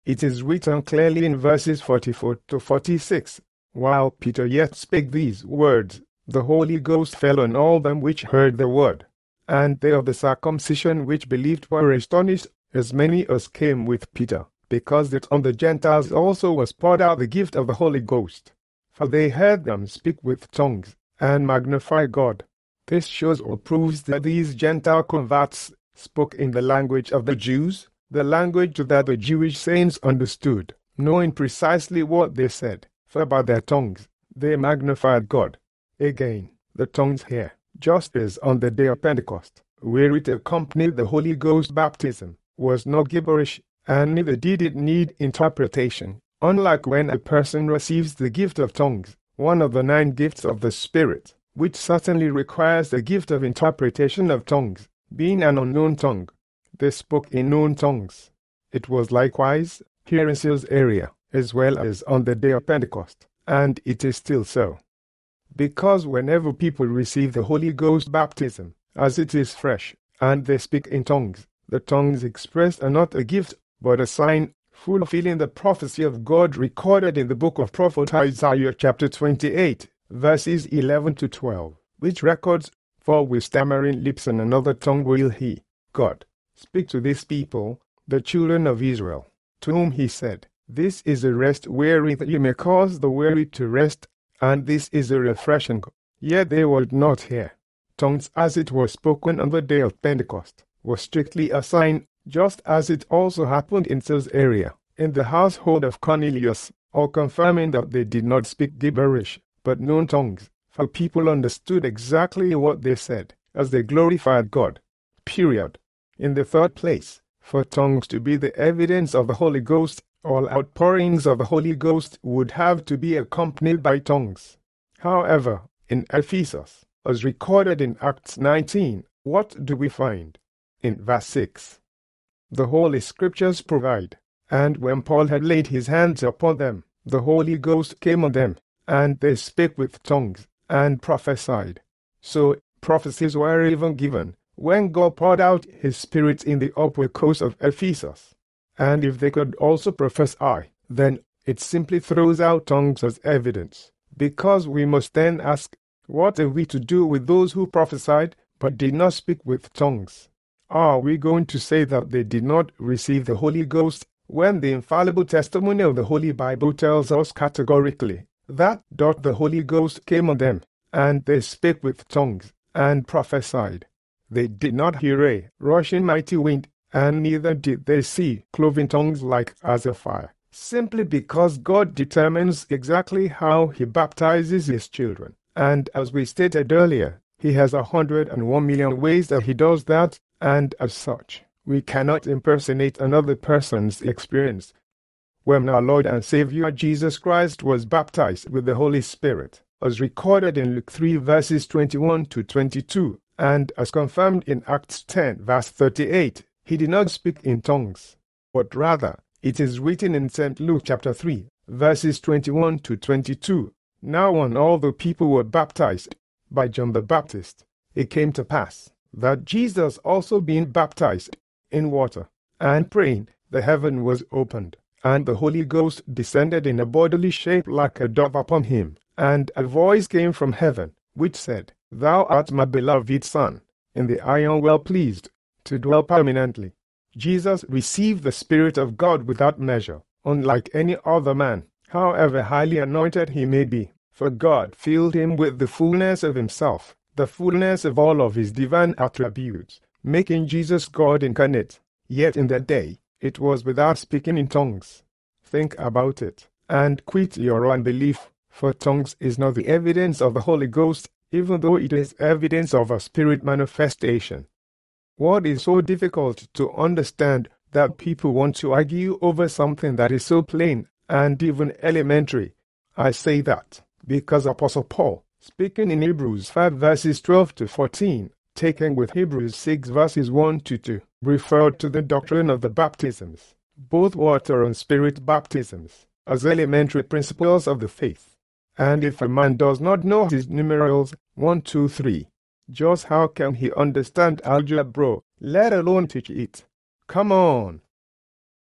It is written clearly in verses forty-four to forty-six, "While Peter yet spake these words, the Holy Ghost fell on all them which heard the word. And they of the circumcision which believed were astonished, as many as came with Peter, because that on the Gentiles also was poured out the gift of the Holy Ghost. For they heard them speak with tongues, and magnify God." This shows or proves that these Gentile converts spoke in the language of the Jews, the language that the Jewish saints understood, knowing precisely what they said, for by their tongues they magnified God. Again, the tongues here, just as on the day of Pentecost, where it accompanied the Holy Ghost baptism, was not gibberish, and neither did it need interpretation, unlike when a person receives the gift of tongues, one of the nine gifts of the Spirit, which certainly requires the gift of interpretation of tongues, being an unknown tongue. They spoke in known tongues. It was likewise here in Caesarea, as well as on the day of Pentecost, and it is still so. Because whenever people receive the Holy Ghost baptism, as it is fresh, and they speak in tongues, the tongues expressed are not a gift, but a sign, fulfilling the prophecy of God recorded in the book of prophet Isaiah chapter twenty-eight, verses eleven to twelve, which records, "For with stammering lips and another tongue will he, God, speak to this people, the children of Israel, to whom he said, This is a rest wherewith you may cause the weary to rest, and this is a refreshing. Yet they would not hear." Tongues, as it was spoken on the day of Pentecost, was strictly a sign, just as it also happened in Caesarea, in the household of Cornelius, or confirming that they did not speak gibberish, but known tongues, for people understood exactly what they said, as they glorified God. Period. In the third place, for tongues to be the evidence of the Holy Ghost, all outpourings of the Holy Ghost would have to be accompanied by tongues. However, in Ephesus, as recorded in Acts nineteen, what do we find? In verse six, "The Holy Scriptures provide, and when Paul had laid his hands upon them, the Holy Ghost came on them, and they spake with tongues, and prophesied." So, prophecies were even given when God poured out his Spirit in the upper coast of Ephesus. And if they could also prophesy, then it simply throws out tongues as evidence, because we must then ask, what are we to do with those who prophesied, but did not speak with tongues? Are we going to say that they did not receive the Holy Ghost, when the infallible testimony of the Holy Bible tells us categorically that the Holy Ghost came on them, and they spake with tongues, and prophesied? They did not hear a rushing mighty wind, and neither did they see cloven tongues like as a fire, simply because God determines exactly how he baptizes his children. And as we stated earlier, he has a hundred and one million ways that he does that, and as such, we cannot impersonate another person's experience. When our Lord and Savior Jesus Christ was baptized with the Holy Spirit, as recorded in Luke three verses twenty-one to twenty-two, and as confirmed in Acts ten verse thirty-eight, he did not speak in tongues, but rather, it is written in Saint Luke chapter three, verses twenty-one to twenty-two, "Now when all the people were baptized by John the Baptist, it came to pass that Jesus also being baptized in water, and praying, the heaven was opened, and the Holy Ghost descended in a bodily shape like a dove upon him, and a voice came from heaven, which said, Thou art my beloved Son, in thee I am well pleased, to dwell permanently." Jesus received the Spirit of God without measure, unlike any other man, however highly anointed he may be, for God filled him with the fullness of himself, the fullness of all of his divine attributes, making Jesus God incarnate. Yet in that day, it was without speaking in tongues. Think about it, and quit your unbelief, for tongues is not the evidence of the Holy Ghost, even though it is evidence of a spirit manifestation. What is so difficult to understand that people want to argue over something that is so plain and even elementary? I say that because Apostle Paul, speaking in Hebrews five verses twelve to fourteen, taken with Hebrews six verses one to two, referred to the doctrine of the baptisms, both water and spirit baptisms, as elementary principles of the faith. And if a man does not know his numerals, one, two, three, just how can he understand algebra, let alone teach it? Come on!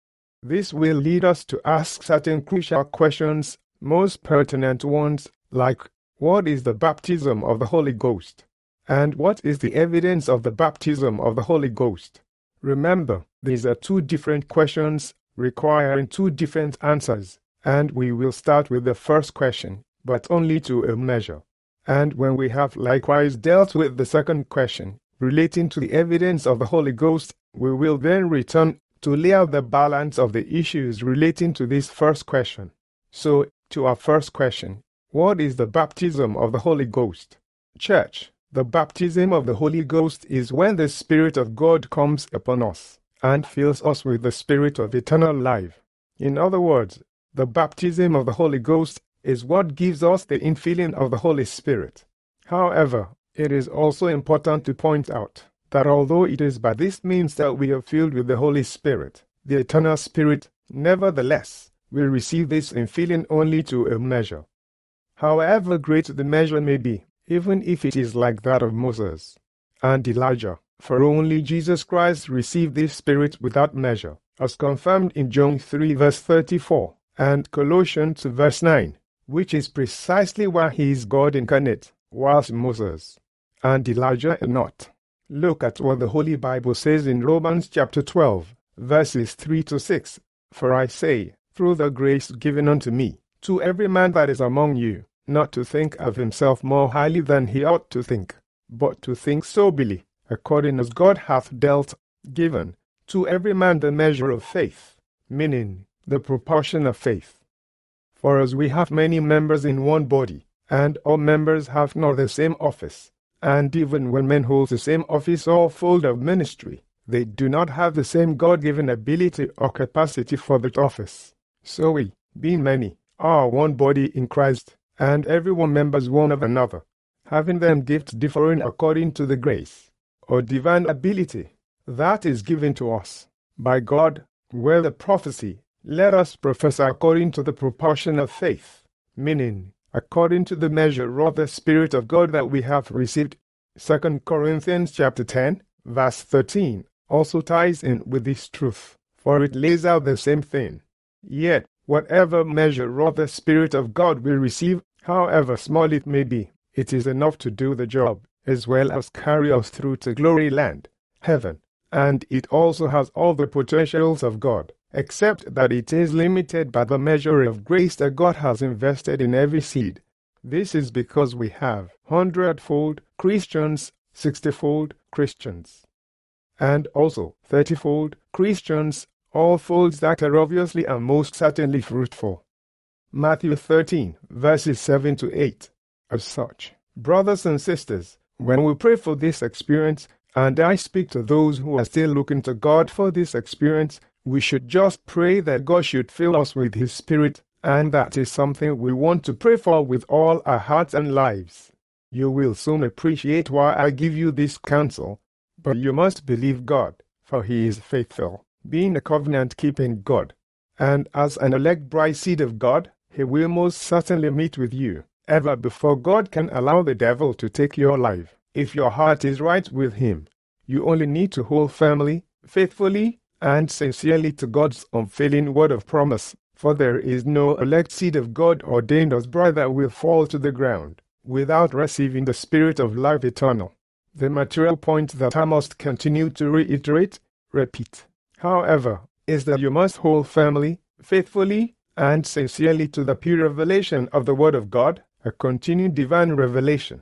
This will lead us to ask certain crucial questions, most pertinent ones, like, what is the baptism of the Holy Ghost? And what is the evidence of the baptism of the Holy Ghost? Remember, these are two different questions requiring two different answers, and we will start with the first question, but only to a measure. And when we have likewise dealt with the second question, relating to the evidence of the Holy Ghost, we will then return to lay out the balance of the issues relating to this first question. So, to our first question, what is the baptism of the Holy Ghost? Church, the baptism of the Holy Ghost is when the Spirit of God comes upon us and fills us with the Spirit of eternal life. In other words, the baptism of the Holy Ghost is what gives us the infilling of the Holy Spirit. However, it is also important to point out that although it is by this means that we are filled with the Holy Spirit, the eternal Spirit, nevertheless, will receive this infilling only to a measure. However great the measure may be, even if it is like that of Moses and Elijah, for only Jesus Christ received this Spirit without measure, as confirmed in John three verse thirty-four and Colossians verse nine, which is precisely why he is God incarnate, whilst Moses and Elijah are not. Look at what the Holy Bible says in Romans chapter twelve, verses three to six. For I say, through the grace given unto me, to every man that is among you, not to think of himself more highly than he ought to think, but to think soberly, according as God hath dealt, given, to every man the measure of faith, meaning, the proportion of faith. For as we have many members in one body, and all members have not the same office, and even when men hold the same office or fold of ministry, they do not have the same God-given ability or capacity for that office. So we, being many, are one body in Christ, and every one members one of another, having them gifts differing according to the grace, or divine ability, that is given to us by God, whether prophecy, let us prophesy according to the proportion of faith, meaning, according to the measure of the Spirit of God that we have received. Second Corinthians chapter ten, verse thirteen, also ties in with this truth, for it lays out the same thing. Yet, whatever measure of the Spirit of God we receive, however small it may be, it is enough to do the job, as well as carry us through to glory land, heaven, and it also has all the potentials of God, except that it is limited by the measure of grace that God has invested in every seed. This is because we have hundredfold Christians, sixtyfold Christians, and also thirtyfold Christians, all folds that are obviously and most certainly fruitful. Matthew thirteen, verses seven to eight. As such, brothers and sisters, when we pray for this experience, and I speak to those who are still looking to God for this experience, we should just pray that God should fill us with His Spirit, and that is something we want to pray for with all our hearts and lives. You will soon appreciate why I give you this counsel, but you must believe God, for He is faithful, being a covenant-keeping God, and as an elect bride seed of God, He will most certainly meet with you, ever before God can allow the devil to take your life. If your heart is right with Him, you only need to hold firmly, faithfully, and sincerely to God's unfailing word of promise, for there is no elect seed of God ordained as bride that will fall to the ground without receiving the Spirit of life eternal. The material point that I must continue to reiterate, repeat, however, is that you must hold firmly, faithfully, and sincerely to the pure revelation of the Word of God, a continued divine revelation,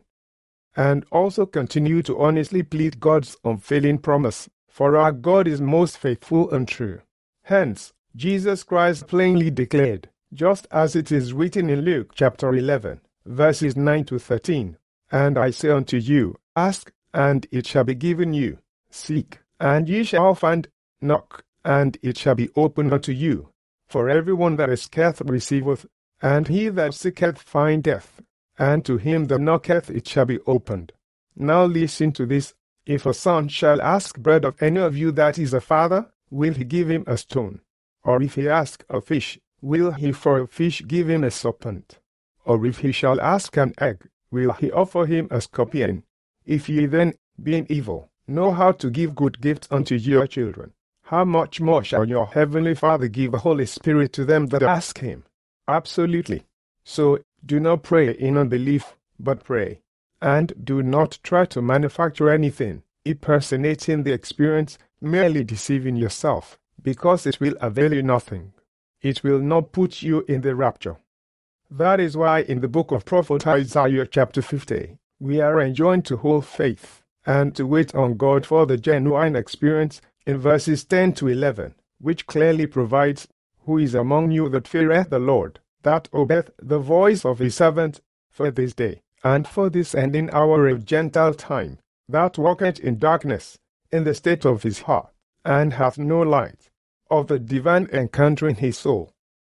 and also continue to honestly plead God's unfailing promise, for our God is most faithful and true. Hence, Jesus Christ plainly declared, just as it is written in Luke chapter eleven, verses nine to thirteen, And I say unto you, ask, and it shall be given you, seek, and ye shall find, knock, and it shall be opened unto you. For everyone that asketh receiveth, and he that seeketh findeth, and to him that knocketh it shall be opened. Now listen to this. If a son shall ask bread of any of you that is a father, will he give him a stone? Or if he ask a fish, will he for a fish give him a serpent? Or if he shall ask an egg, will he offer him a scorpion? If ye then, being evil, know how to give good gifts unto your children, how much more shall your heavenly Father give the Holy Spirit to them that ask him? Absolutely. So, do not pray in unbelief, but pray. And do not try to manufacture anything, impersonating the experience, merely deceiving yourself, because it will avail you nothing. It will not put you in the rapture. That is why in the book of prophet Isaiah chapter fifty, we are enjoined to hold faith and to wait on God for the genuine experience in verses ten to eleven, which clearly provides, "Who is among you that feareth the Lord, that obeyeth the voice of his servant, for this day, and for this ending hour of Gentile time, that walketh in darkness, in the state of his heart, and hath no light of the divine encounter in his soul.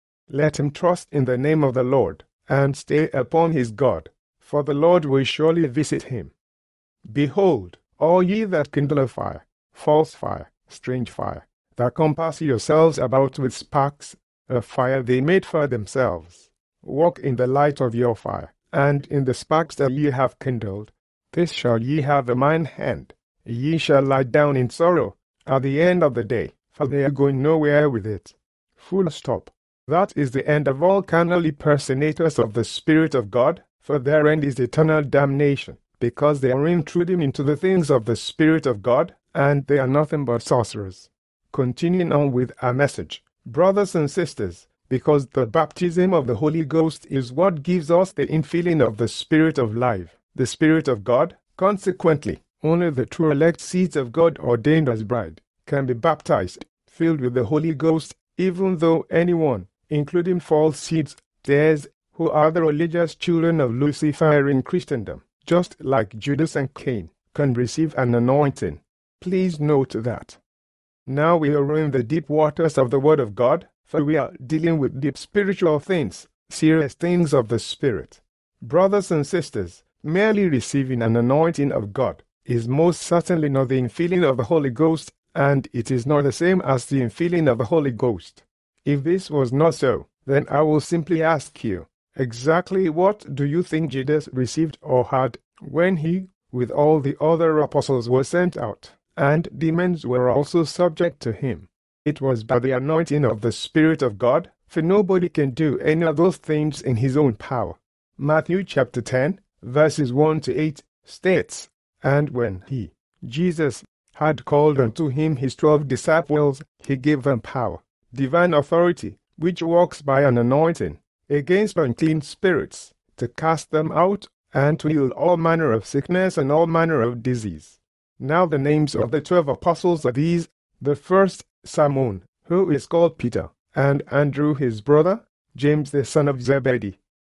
Let him trust in the name of the Lord, and stay upon his God, for the Lord will surely visit him. Behold, all ye that kindle a fire, false fire, strange fire, that compass yourselves about with sparks, a fire they made for themselves, walk in the light of your fire, and in the sparks that ye have kindled. This shall ye have a mine hand. Ye shall lie down in sorrow at the end of the day, for they are going nowhere with it." Full stop. That is the end of all carnal impersonators of the Spirit of God, for their end is eternal damnation, because they are intruding into the things of the Spirit of God, and they are nothing but sorcerers. Continuing on with our message, brothers and sisters, because the baptism of the Holy Ghost is what gives us the infilling of the Spirit of life, the Spirit of God, consequently, only the true elect seeds of God ordained as bride can be baptized, filled with the Holy Ghost, even though anyone, including false seeds, dares, who are the religious children of Lucifer in Christendom, just like Judas and Cain, can receive an anointing. Please note that. Now we are in the deep waters of the Word of God, for we are dealing with deep spiritual things, serious things of the Spirit. Brothers and sisters, merely receiving an anointing of God is most certainly not the infilling of the Holy Ghost, and it is not the same as the infilling of the Holy Ghost. If this was not so, then I will simply ask you, exactly what do you think Judas received or had when he, with all the other apostles, was sent out, and demons were also subject to him? It was by the anointing of the Spirit of God, for nobody can do any of those things in his own power. Matthew chapter ten, verses one to eight, states, "And when he, Jesus, had called unto him his twelve disciples, he gave them power, divine authority, which works by an anointing, against unclean spirits, to cast them out, and to heal all manner of sickness and all manner of disease." Now the names of the twelve apostles are these: the first, Simon, who is called Peter, and Andrew his brother, James the son of Zebedee,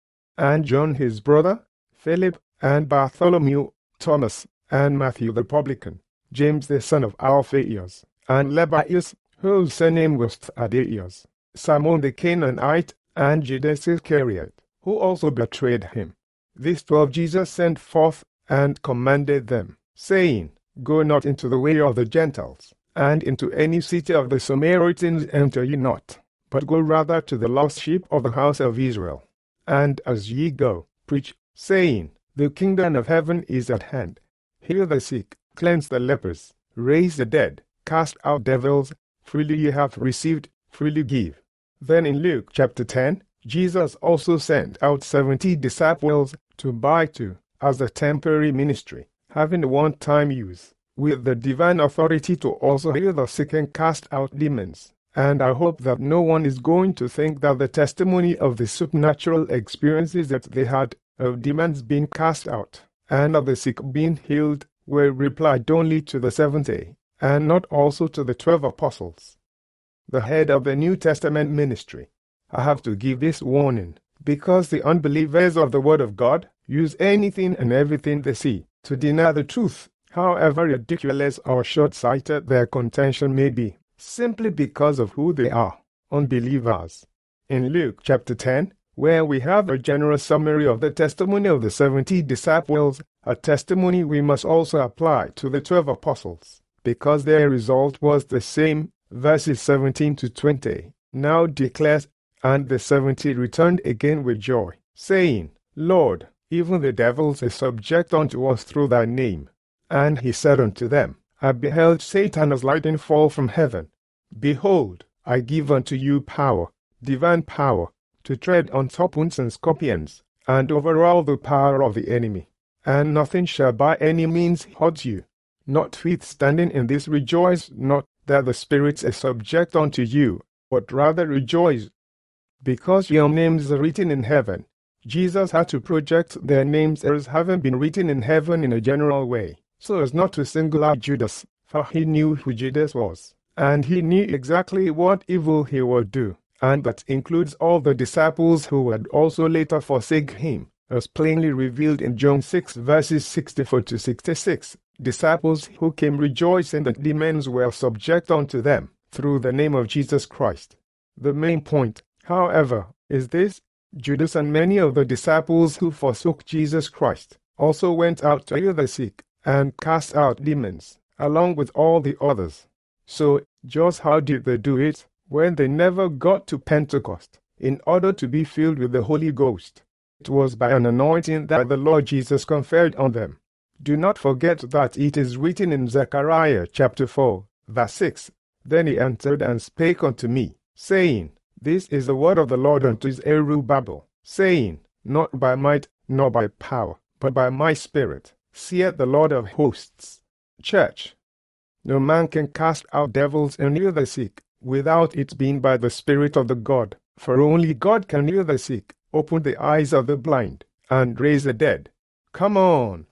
and John his brother, Philip, and Bartholomew, Thomas, and Matthew the publican, James the son of Alphaeus, and Lebbaeus, whose surname was Thaddeus, Simon the Canaanite, and Judas Iscariot, who also betrayed him. These twelve Jesus sent forth, and commanded them, saying, "Go not into the way of the Gentiles, and into any city of the Samaritans enter ye not, but go rather to the lost sheep of the house of Israel. And as ye go, preach, saying, The kingdom of heaven is at hand. Heal the sick, cleanse the lepers, raise the dead, cast out devils. Freely ye have received, freely give." Then in Luke chapter ten, Jesus also sent out seventy disciples to buy to, as a temporary ministry, having a one-time use, with the divine authority to also heal the sick and cast out demons. And I hope that no one is going to think that the testimony of the supernatural experiences that they had of demons being cast out, and of the sick being healed, were replied only to the seventy, and not also to the twelve apostles. The head of the New Testament ministry. I have to give this warning, because the unbelievers of the Word of God use anything and everything they see to deny the truth, however ridiculous or short-sighted their contention may be, simply because of who they are, unbelievers. In Luke chapter ten, where we have a general summary of the testimony of the seventy disciples, a testimony we must also apply to the twelve apostles, because their result was the same. Verses seventeen to twenty now declares, "And the seventy returned again with joy, saying, Lord, even the devils are subject unto us through thy name. And he said unto them, I beheld Satan as lightning fall from heaven. Behold, I give unto you power, divine power, to tread on serpents and scorpions, and over all the power of the enemy, and nothing shall by any means hurt you. Notwithstanding in this rejoice not that the spirits are subject unto you, but rather rejoice, because your names are written in heaven. Jesus had to project their names as having been written in heaven in a general way, so as not to single out Judas, for he knew who Judas was, and he knew exactly what evil he would do, and that includes all the disciples who would also later forsake him, as plainly revealed in John six verses sixty-four to sixty-six, disciples who came rejoicing that demons were subject unto them, through the name of Jesus Christ. The main point, however, is this: Judas and many of the disciples who forsook Jesus Christ also went out to heal the sick and cast out demons, along with all the others. So, just how did they do it when they never got to Pentecost in order to be filled with the Holy Ghost? It was by an anointing that the Lord Jesus conferred on them. Do not forget that it is written in Zechariah chapter four, verse six, Then he answered and spake unto me, saying, This is the word of the Lord unto Zerubbabel, saying, Not by might, nor by power, but by my Spirit, saith the Lord of hosts. Church, no man can cast out devils and heal the sick, without it being by the Spirit of the God, for only God can heal the sick, open the eyes of the blind, and raise the dead. Come on!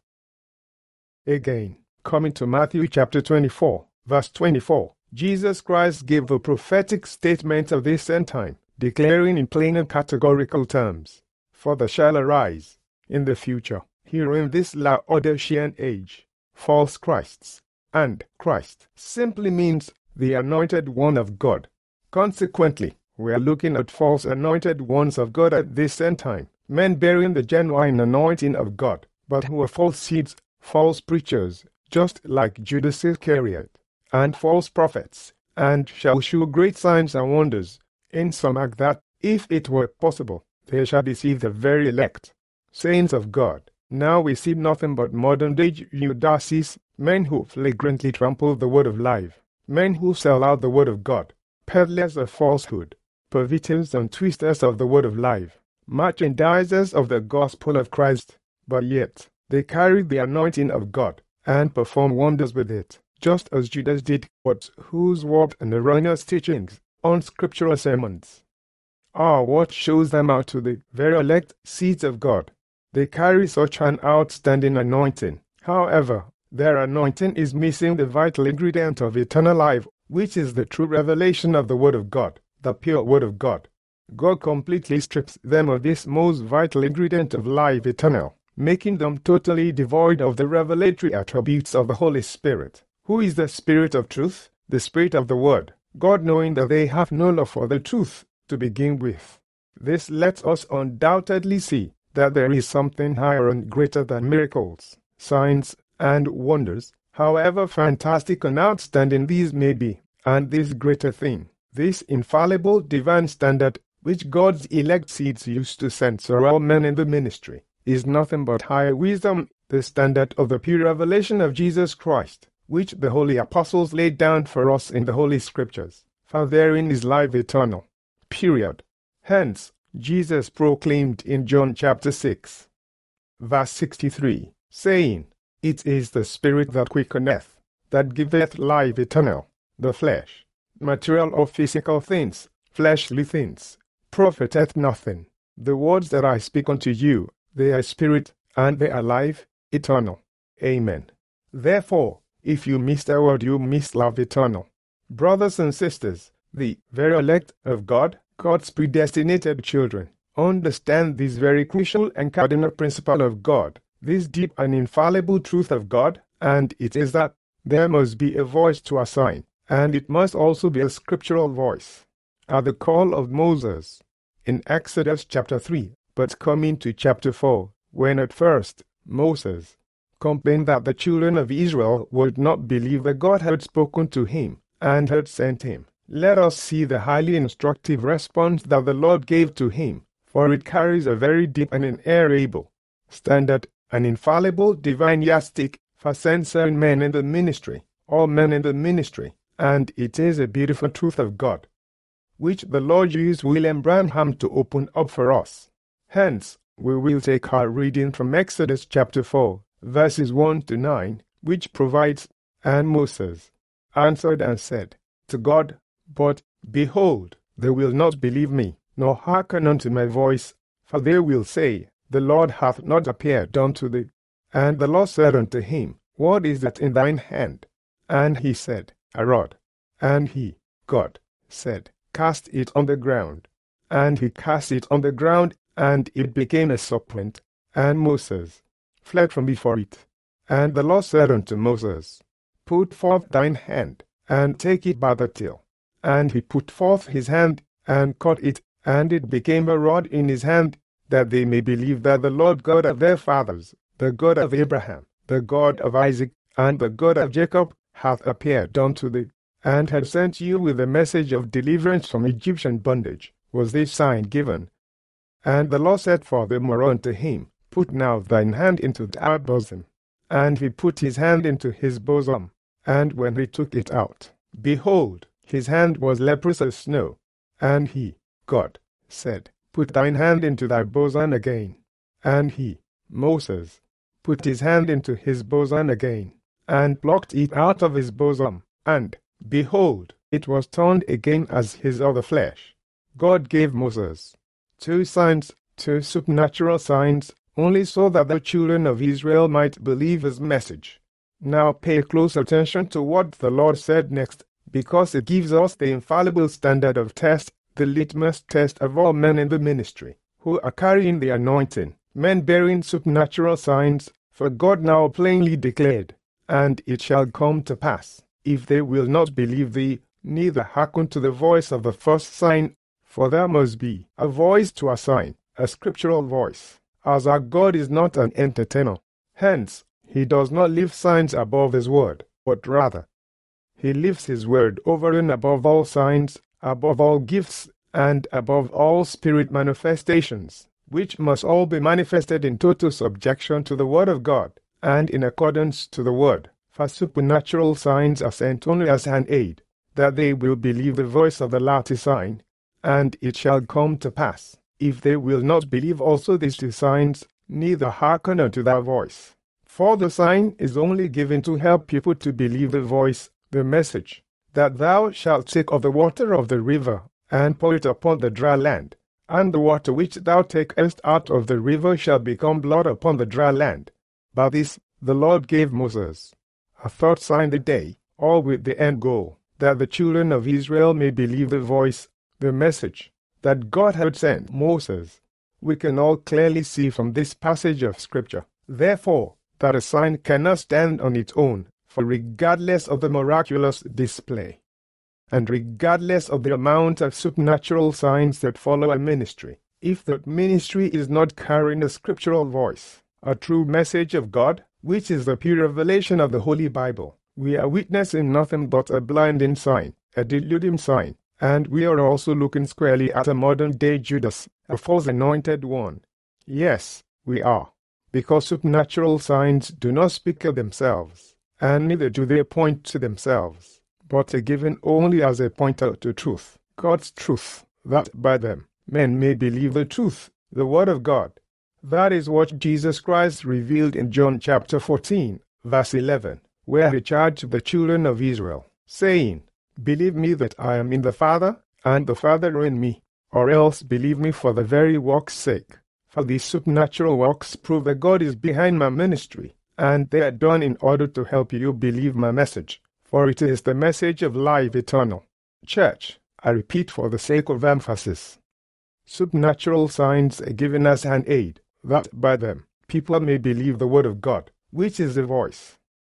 Again, coming to Matthew chapter twenty-four, verse twenty-four, Jesus Christ gave the prophetic statement of this end time, declaring in plain and categorical terms, For there shall arise, in the future, here in this Laodicean age, false Christs, and Christ simply means the anointed one of God. Consequently, we are looking at false anointed ones of God at this end time, men bearing the genuine anointing of God, but who are false seeds, false preachers, just like Judas Iscariot, and false prophets, and shall shew great signs and wonders, insomuch that, if it were possible, they shall deceive the very elect. Saints of God, now we see nothing but modern-day Judases, men who flagrantly trample the word of life, men who sell out the word of God, peddlers of falsehood, perverters and twisters of the word of life, merchandisers of the gospel of Christ, but yet they carry the anointing of God, and perform wonders with it, just as Judas did, but whose warped and erroneous teachings, unscriptural sermons, are what shows them out to the very elect seeds of God. They carry such an outstanding anointing. However, their anointing is missing the vital ingredient of eternal life, which is the true revelation of the Word of God, the pure Word of God. God completely strips them of this most vital ingredient of life eternal, making them totally devoid of the revelatory attributes of the Holy Spirit, who is the Spirit of truth, the Spirit of the Word, God knowing that they have no love for the truth to begin with. This lets us undoubtedly see that there is something higher and greater than miracles, signs, and wonders, however fantastic and outstanding these may be, and this greater thing, this infallible divine standard, which God's elect seeds used to censor all men in the ministry, is nothing but higher wisdom, the standard of the pure revelation of Jesus Christ, which the holy apostles laid down for us in the Holy Scriptures, for therein is life eternal. Period. Hence, Jesus proclaimed in John chapter six, verse sixty-three, saying, It is the Spirit that quickeneth, that giveth life eternal. The flesh, material or physical things, fleshly things, profiteth nothing. The words that I speak unto you, they are spirit, and they are life, eternal. Amen. Therefore, if you miss the word, you miss life eternal. Brothers and sisters, the very elect of God, God's predestinated children, understand this very crucial and cardinal principle of God, this deep and infallible truth of God, and it is that there must be a voice to assign, and it must also be a scriptural voice. At the call of Moses, in Exodus chapter three, but coming to chapter four, when at first Moses complained that the children of Israel would not believe that God had spoken to him and had sent him, let us see the highly instructive response that the Lord gave to him, for it carries a very deep and inerrable standard, an infallible divine yardstick for censoring men in the ministry, all men in the ministry, and it is a beautiful truth of God, which the Lord used William Branham to open up for us. Hence, we will take our reading from Exodus chapter four, verses one to nine, which provides, "And Moses answered and said to God, But, behold, they will not believe me, nor hearken unto my voice, for they will say, The Lord hath not appeared unto thee. And the Lord said unto him, What is that in thine hand? And he said, A rod. And he, God, said, Cast it on the ground. And he cast it on the ground, and it became a serpent, and Moses fled from before it. And the Lord said unto Moses, Put forth thine hand, and take it by the tail. And he put forth his hand, and caught it, and it became a rod in his hand, that they may believe that the Lord God of their fathers, the God of Abraham, the God of Isaac, and the God of Jacob, hath appeared unto thee, and had sent you with a message of deliverance from Egyptian bondage, was this sign given. And the Lord said furthermore unto him, Put now thine hand into thy bosom. And he put his hand into his bosom, and when he took it out, behold, his hand was leprous as snow. And he, God, said, Put thine hand into thy bosom again. And he, Moses, put his hand into his bosom again, and plucked it out of his bosom, and, behold, it was turned again as his other flesh. God gave Moses two signs, two supernatural signs, only so that the children of Israel might believe his message. Now pay close attention to what the Lord said next, because it gives us the infallible standard of test, the litmus test of all men in the ministry, who are carrying the anointing, men bearing supernatural signs, for God now plainly declared, And it shall come to pass, if they will not believe thee, neither hearken to the voice of the first sign, for there must be a voice to a sign, a scriptural voice, as our God is not an entertainer. Hence, he does not lift signs above his word, but rather, he lifts his word over and above all signs, above all gifts, and above all spirit manifestations, which must all be manifested in total subjection to the word of God, and in accordance to the word. For supernatural signs are sent only as an aid, that they will believe the voice of the latter sign. And it shall come to pass, if they will not believe also these two signs, neither hearken unto thy voice. For the sign is only given to help people to believe the voice, the message, that thou shalt take of the water of the river, and pour it upon the dry land, and the water which thou takest out of the river shall become blood upon the dry land. By this the Lord gave Moses a third sign the day, all with the end goal, that the children of Israel may believe the voice, the message, that God had sent Moses. We can all clearly see from this passage of Scripture, therefore, that a sign cannot stand on its own, for regardless of the miraculous display, and regardless of the amount of supernatural signs that follow a ministry, if that ministry is not carrying a scriptural voice, a true message of God, which is the pure revelation of the Holy Bible, we are witnessing nothing but a blinding sign, a deluding sign, and we are also looking squarely at a modern-day Judas, a false anointed one. Yes, we are, because supernatural signs do not speak of themselves, and neither do they point to themselves, but are given only as a pointer to truth, God's truth, that by them men may believe the truth, the Word of God. That is what Jesus Christ revealed in John chapter fourteen, verse eleven, where he charged the children of Israel, saying, Believe me that I am in the Father, and the Father in me, or else believe me for the very work's sake. For these supernatural works prove that God is behind my ministry, and they are done in order to help you believe my message, for it is the message of life eternal. Church, I repeat for the sake of emphasis, supernatural signs are given as an aid, that by them people may believe the word of God, which is the voice.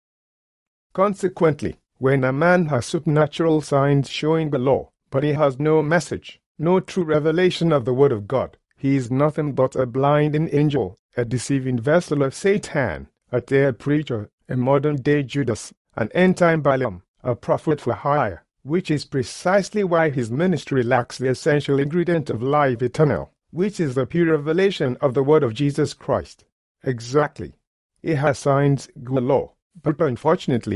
Consequently, when a man has supernatural signs showing the law, but he has no message, no true revelation of the word of God, he is nothing but a blinding angel, a deceiving vessel of Satan, a dared preacher, a modern-day Judas, an end-time Balaam, a prophet for hire, which is precisely why his ministry lacks the essential ingredient of life eternal, which is the pure revelation of the word of Jesus Christ. Exactly. He has signs galore, but unfortunately,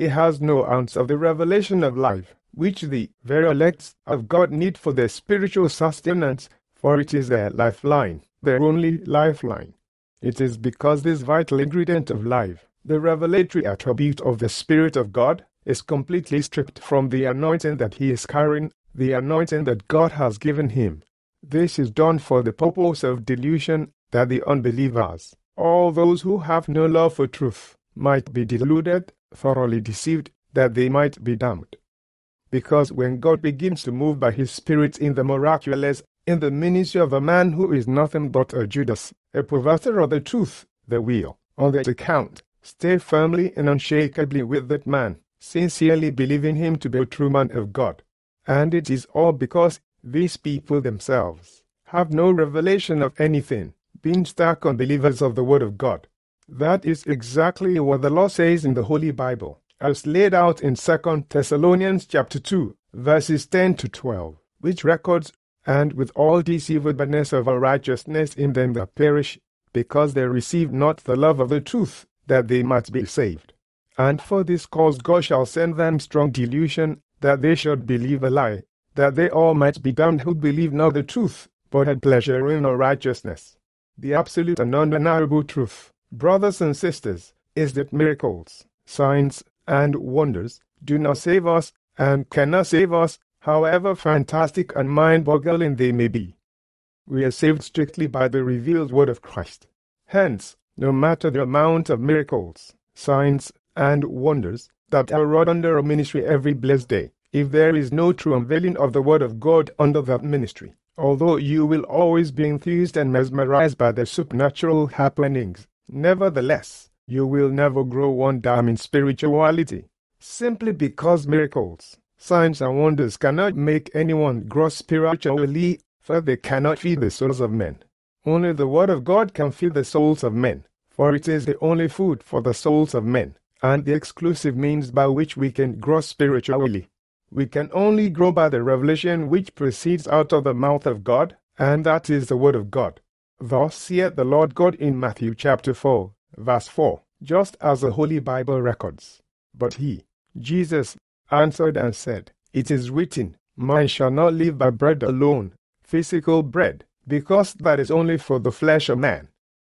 he has no ounce of the revelation of life, which the very elect of God need for their spiritual sustenance, for it is their lifeline, their only lifeline. It is because this vital ingredient of life, the revelatory attribute of the Spirit of God, is completely stripped from the anointing that he is carrying, the anointing that God has given him. This is done for the purpose of delusion, that the unbelievers, all those who have no love for truth, might be deluded, thoroughly deceived, that they might be damned. Because when God begins to move by his Spirit in the miraculous, in the ministry of a man who is nothing but a Judas, a perverter of the truth, the will, on that account, stay firmly and unshakably with that man, sincerely believing him to be a true man of God. And it is all because these people themselves have no revelation of anything, being stark unbelievers of the Word of God. That is exactly what the Lord says in the Holy Bible, as laid out in Second Thessalonians chapter two, verses ten to twelve, which records, "And with all deceivableness of unrighteousness in them that perish, because they receive not the love of the truth, that they might be saved. And for this cause God shall send them strong delusion, that they should believe a lie, that they all might be damned who believe not the truth, but had pleasure in unrighteousness." The absolute and undeniable truth, brothers and sisters, is that miracles, signs, and wonders do not save us, and cannot save us, however fantastic and mind-boggling they may be. We are saved strictly by the revealed word of Christ. Hence, no matter the amount of miracles, signs, and wonders that are wrought under a ministry every blessed day, if there is no true unveiling of the word of God under that ministry, although you will always be enthused and mesmerized by the supernatural happenings, nevertheless, you will never grow one dime in spirituality, simply because miracles, signs, and wonders cannot make anyone grow spiritually, for they cannot feed the souls of men. Only the Word of God can feed the souls of men, for it is the only food for the souls of men, and the exclusive means by which we can grow spiritually. We can only grow by the revelation which proceeds out of the mouth of God, and that is the Word of God. Thus saith the Lord God in Matthew chapter four, verse four, just as the Holy Bible records. But he, Jesus, answered and said, "It is written, man shall not live by bread alone," physical bread, because that is only for the flesh of man.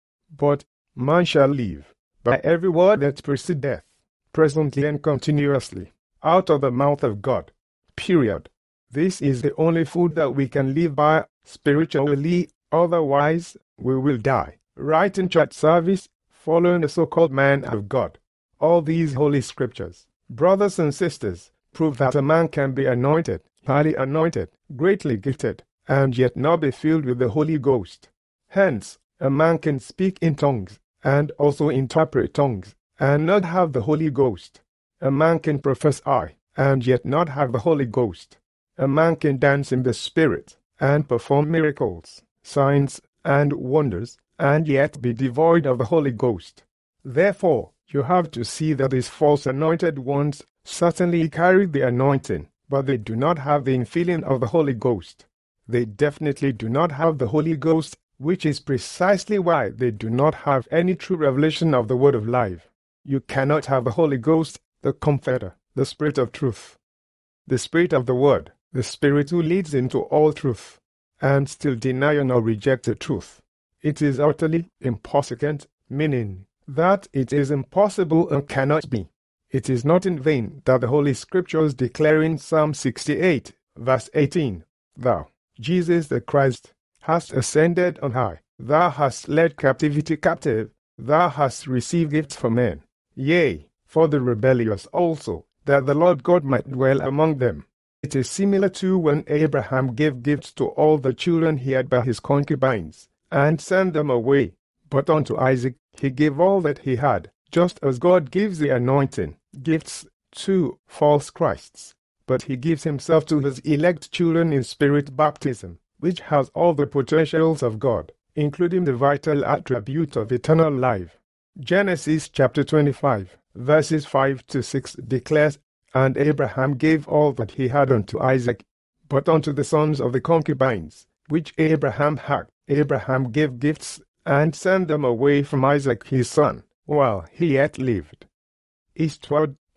But man shall live by every word that proceedeth, presently and continuously, out of the mouth of God. Period. This is the only food that we can live by spiritually, otherwise we will die. Right in church service, following the so-called man of God. All these holy scriptures, brothers and sisters, prove that a man can be anointed, highly anointed, greatly gifted, and yet not be filled with the Holy Ghost. Hence, a man can speak in tongues, and also interpret tongues, and not have the Holy Ghost. A man can prophesy, and yet not have the Holy Ghost. A man can dance in the Spirit, and perform miracles, signs, and wonders, and yet be devoid of the Holy Ghost. Therefore, you have to see that these false anointed ones certainly carry the anointing, but they do not have the infilling of the Holy Ghost. They definitely do not have the Holy Ghost, which is precisely why they do not have any true revelation of the word of life. You cannot have the Holy Ghost, the Comforter, the Spirit of truth, the Spirit of the Word, the Spirit who leads into all truth, and still deny or reject the truth. It is utterly impossible, meaning that it is impossible and cannot be. It is not in vain that the Holy Scriptures declare in Psalm sixty-eight, verse eighteen, "Thou, Jesus the Christ, hast ascended on high. Thou hast led captivity captive. Thou hast received gifts for men. Yea, for the rebellious also, that the Lord God might dwell among them." It is similar to when Abraham gave gifts to all the children he had by his concubines, and sent them away. But unto Isaac he gave all that he had, just as God gives the anointing, gifts to false Christs. But he gives himself to his elect children in spirit baptism, which has all the potentials of God, including the vital attribute of eternal life. Genesis chapter twenty-five, verses five to six declares, "And Abraham gave all that he had unto Isaac, but unto the sons of the concubines, which Abraham had, Abraham gave gifts, and sent them away from Isaac his son, while he yet lived." Eastward,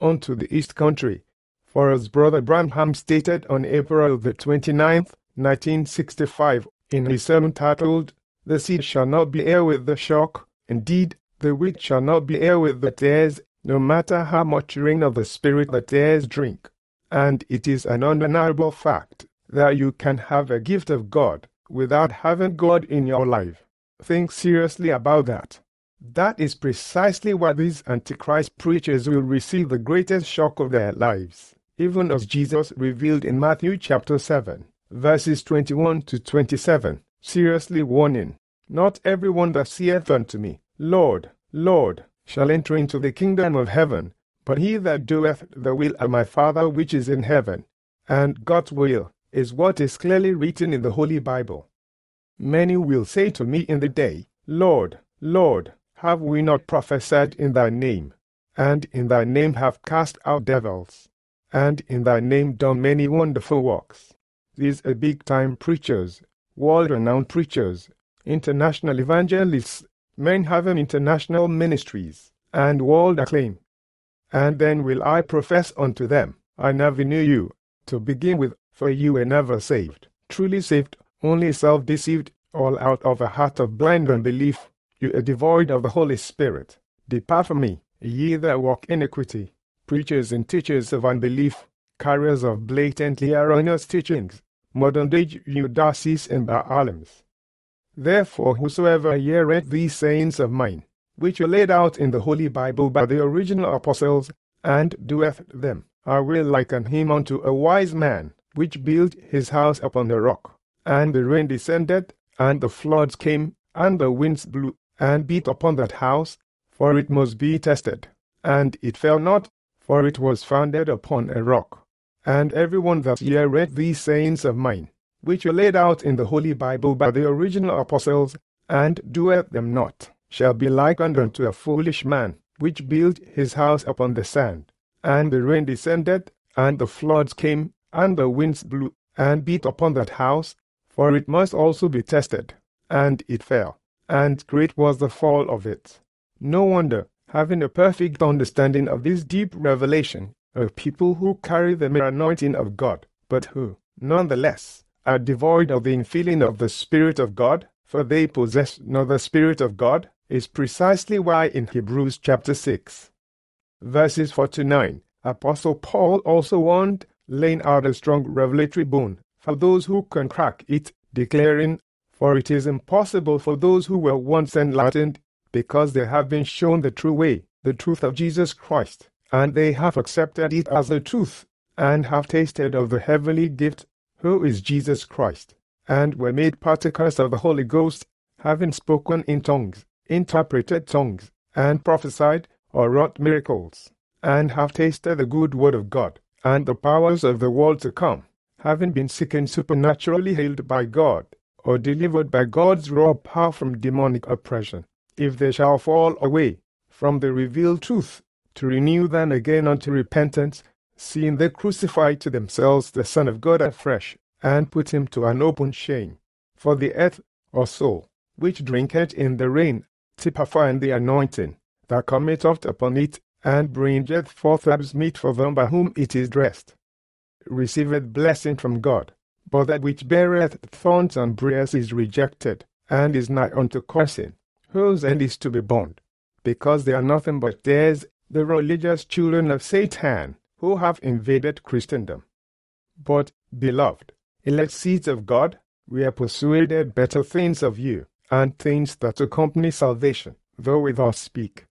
unto the east country. For as Brother Branham stated on April the twenty-ninth, nineteen sixty-five, in his sermon titled, "The seed shall not be heir with the shock, indeed, the wheat shall not be heir with the tares, no matter how much rain of the Spirit the tares drink." And it is an undeniable fact that you can have a gift of God without having God in your life. Think seriously about that. That is precisely why these Antichrist preachers will receive the greatest shock of their lives, even as Jesus revealed in Matthew chapter seven, verses twenty-one to twenty-seven, seriously warning, "Not everyone that saith unto me, Lord, Lord, shall enter into the kingdom of heaven, but he that doeth the will of my Father which is in heaven." And God's will is what is clearly written in the Holy Bible. Many will say to me in the day, "Lord, Lord, have we not prophesied in thy name, and in thy name have cast out devils, and in thy name done many wonderful works?" These are big-time preachers, world-renowned preachers, international evangelists, men having international ministries, and world acclaim. And then will I profess unto them, "I never knew you," to begin with, for you were never saved, truly saved, only self-deceived, all out of a heart of blind unbelief. You are devoid of the Holy Spirit. Depart from me, ye that walk iniquity, preachers and teachers of unbelief, carriers of blatantly erroneous teachings, modern-day Judases and Baalims. Therefore whosoever heareth these sayings of mine, which are laid out in the Holy Bible by the original apostles, and doeth them, I will liken him unto a wise man, which built his house upon the rock. And the rain descended, and the floods came, and the winds blew, and beat upon that house, for it must be tested. And it fell not, for it was founded upon a rock. And every one that heareth these sayings of mine, which are laid out in the Holy Bible by the original apostles, and doeth them not, shall be likened unto a foolish man, which built his house upon the sand. And the rain descended, and the floods came, and the winds blew, and beat upon that house, for it must also be tested. And it fell, and great was the fall of it. No wonder, having a perfect understanding of this deep revelation, of people who carry the mere anointing of God, but who, nonetheless, are devoid of the infilling of the Spirit of God, for they possess not the Spirit of God, is precisely why in Hebrews chapter six, verses four to nine, Apostle Paul also warned, laying out a strong revelatory bone for those who can crack it, declaring, "For it is impossible for those who were once enlightened, because they have been shown the true way, the truth of Jesus Christ, and they have accepted it as the truth, and have tasted of the heavenly gift, who is Jesus Christ, and were made partakers of the Holy Ghost, having spoken in tongues, interpreted tongues, and prophesied, or wrought miracles, and have tasted the good word of God, and the powers of the world to come, having been sick and supernaturally healed by God, or delivered by God's raw power from demonic oppression, if they shall fall away from the revealed truth, to renew them again unto repentance, seeing they crucify to themselves the Son of God afresh, and put him to an open shame. For the earth, or soul, which drinketh in the rain, typifying the anointing that cometh oft upon it, and bringeth forth herbs meet for them by whom it is dressed, receiveth blessing from God. But that which beareth thorns and briars is rejected, and is nigh unto cursing, whose end is to be burned, because they are nothing but tares, the religious children of Satan, who have invaded Christendom. But, beloved, elect seeds of God, we are persuaded better things of you, and things that accompany salvation, though we thus speak.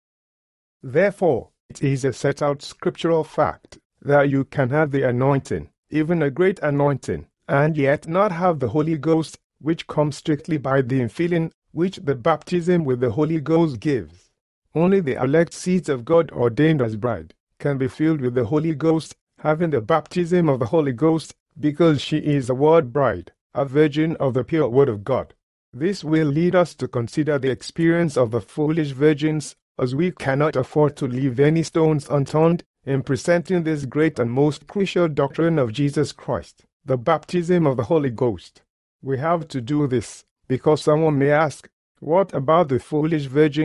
Therefore, it is a set-out scriptural fact that you can have the anointing, even a great anointing, and yet not have the Holy Ghost, which comes strictly by the infilling which the baptism with the Holy Ghost gives. Only the elect seeds of God ordained as bride can be filled with the Holy Ghost, having the baptism of the Holy Ghost, because she is a word bride, a virgin of the pure word of God. This will lead us to consider the experience of the foolish virgins, as we cannot afford to leave any stones unturned in presenting this great and most crucial doctrine of Jesus Christ, the baptism of the Holy Ghost. We have to do this, because someone may ask, what about the foolish virgins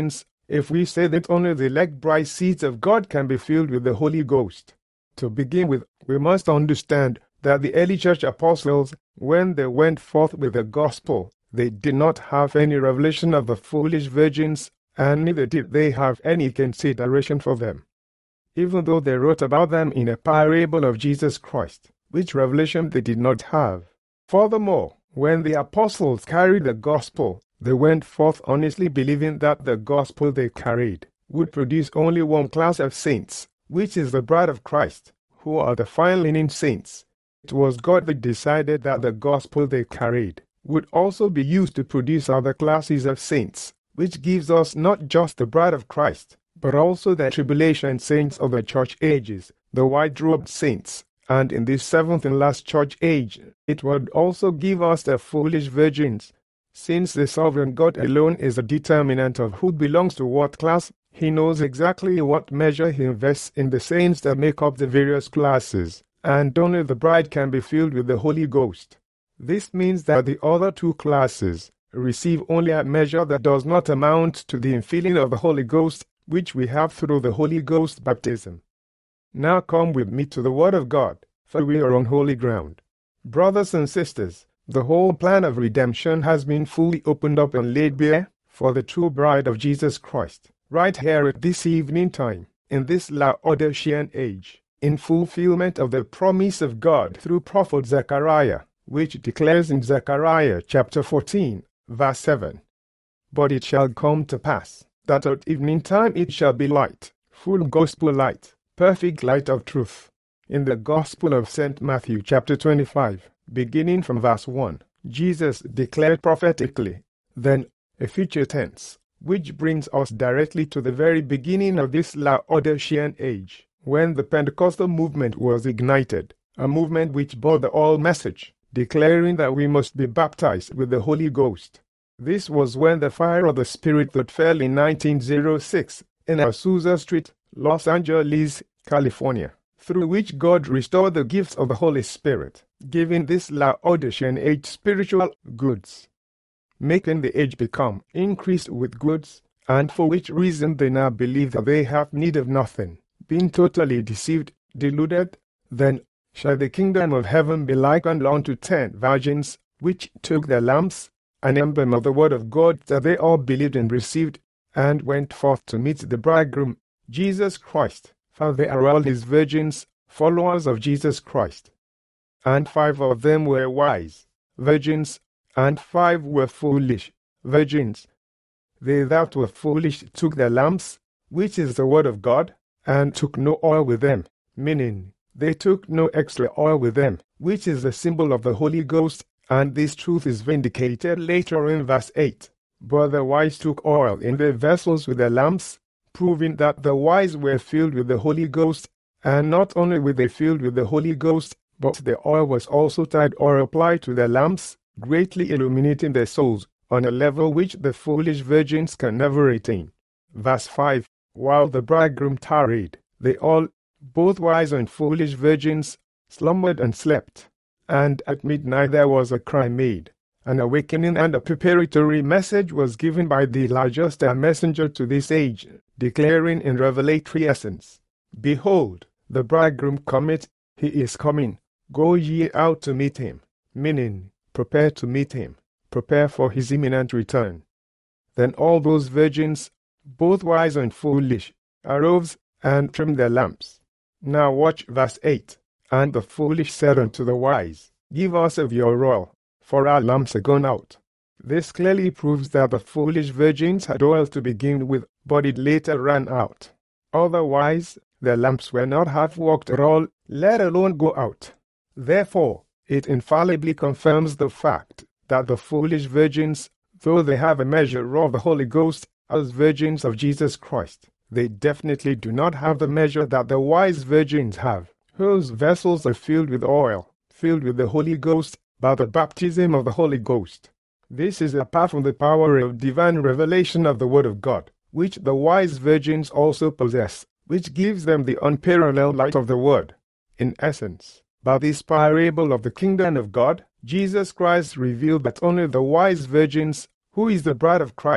if we say that only the elect bride seeds of God can be filled with the Holy Ghost. To begin with, we must understand that the early church apostles, when they went forth with the gospel, they did not have any revelation of the foolish virgins, and neither did they have any consideration for them. Even though they wrote about them in a parable of Jesus Christ, which revelation they did not have. Furthermore, when the apostles carried the gospel, they went forth honestly believing that the gospel they carried would produce only one class of saints, which is the bride of Christ, who are the fine linen saints. It was God that decided that the gospel they carried would also be used to produce other classes of saints, which gives us not just the bride of Christ, but also the tribulation saints of the church ages, the white-robed saints, and in this seventh and last church age, it would also give us the foolish virgins. Since the sovereign God alone is the determinant of who belongs to what class, he knows exactly what measure he invests in the saints that make up the various classes, and only the bride can be filled with the Holy Ghost. This means that the other two classes receive only a measure that does not amount to the infilling of the Holy Ghost, which we have through the Holy Ghost baptism. Now come with me to the Word of God, for we are on holy ground. Brothers and sisters, the whole plan of redemption has been fully opened up and laid bare for the true bride of Jesus Christ, right here at this evening time, in this Laodicean age, in fulfillment of the promise of God through prophet Zechariah, which declares in Zechariah chapter fourteen, verse seven, "But it shall come to pass, that at evening time it shall be light, full gospel light, perfect light of truth." In the Gospel of Saint Matthew chapter twenty-five, beginning from verse one, Jesus declared prophetically, then, a future tense, which brings us directly to the very beginning of this Laodicean age, when the Pentecostal movement was ignited, a movement which bore the all message, declaring that we must be baptized with the Holy Ghost. This was when the fire of the Spirit that fell in nineteen oh six in Azusa Street, Los Angeles, California, through which God restored the gifts of the Holy Spirit, giving this Laodicean age spiritual goods, making the age become increased with goods, and for which reason they now believe that they have need of nothing, being totally deceived, deluded. Then shall the kingdom of heaven be likened unto ten virgins, which took their lamps, an emblem of the word of God that they all believed and received, and went forth to meet the bridegroom, Jesus Christ. For they are all his virgins, followers of Jesus Christ. And five of them were wise virgins, and five were foolish virgins. They that were foolish took their lamps, which is the word of God, and took no oil with them, meaning they took no extra oil with them, which is the symbol of the Holy Ghost, and this truth is vindicated later in verse eight. But the wise took oil in their vessels with their lamps, proving that the wise were filled with the Holy Ghost, and not only were they filled with the Holy Ghost, but the oil was also tied or applied to their lamps, greatly illuminating their souls on a level which the foolish virgins can never attain. Verse five, while the bridegroom tarried, they all, both wise and foolish virgins, slumbered and slept. And at midnight there was a cry made, an awakening and a preparatory message was given by the largest messenger to this age, declaring in revelatory essence, "Behold, the bridegroom cometh, he is coming, go ye out to meet him," meaning, prepare to meet him, prepare for his imminent return. Then all those virgins, both wise and foolish, arose and trimmed their lamps. Now watch verse eight. And the foolish said unto the wise, Give us of your oil, for our lamps are gone out. This clearly proves that the foolish virgins had oil to begin with, but it later ran out. Otherwise, their lamps were not half worked at all, let alone go out. Therefore, it infallibly confirms the fact that the foolish virgins, though they have a measure of the Holy Ghost as virgins of Jesus Christ, they definitely do not have the measure that the wise virgins have, whose vessels are filled with oil, filled with the Holy Ghost by the baptism of the Holy Ghost. This is apart from the power of divine revelation of the Word of God, which the wise virgins also possess, which gives them the unparalleled light of the Word. In essence, by this parable of the kingdom of God, Jesus Christ revealed that only the wise virgins, who is the bride of Christ,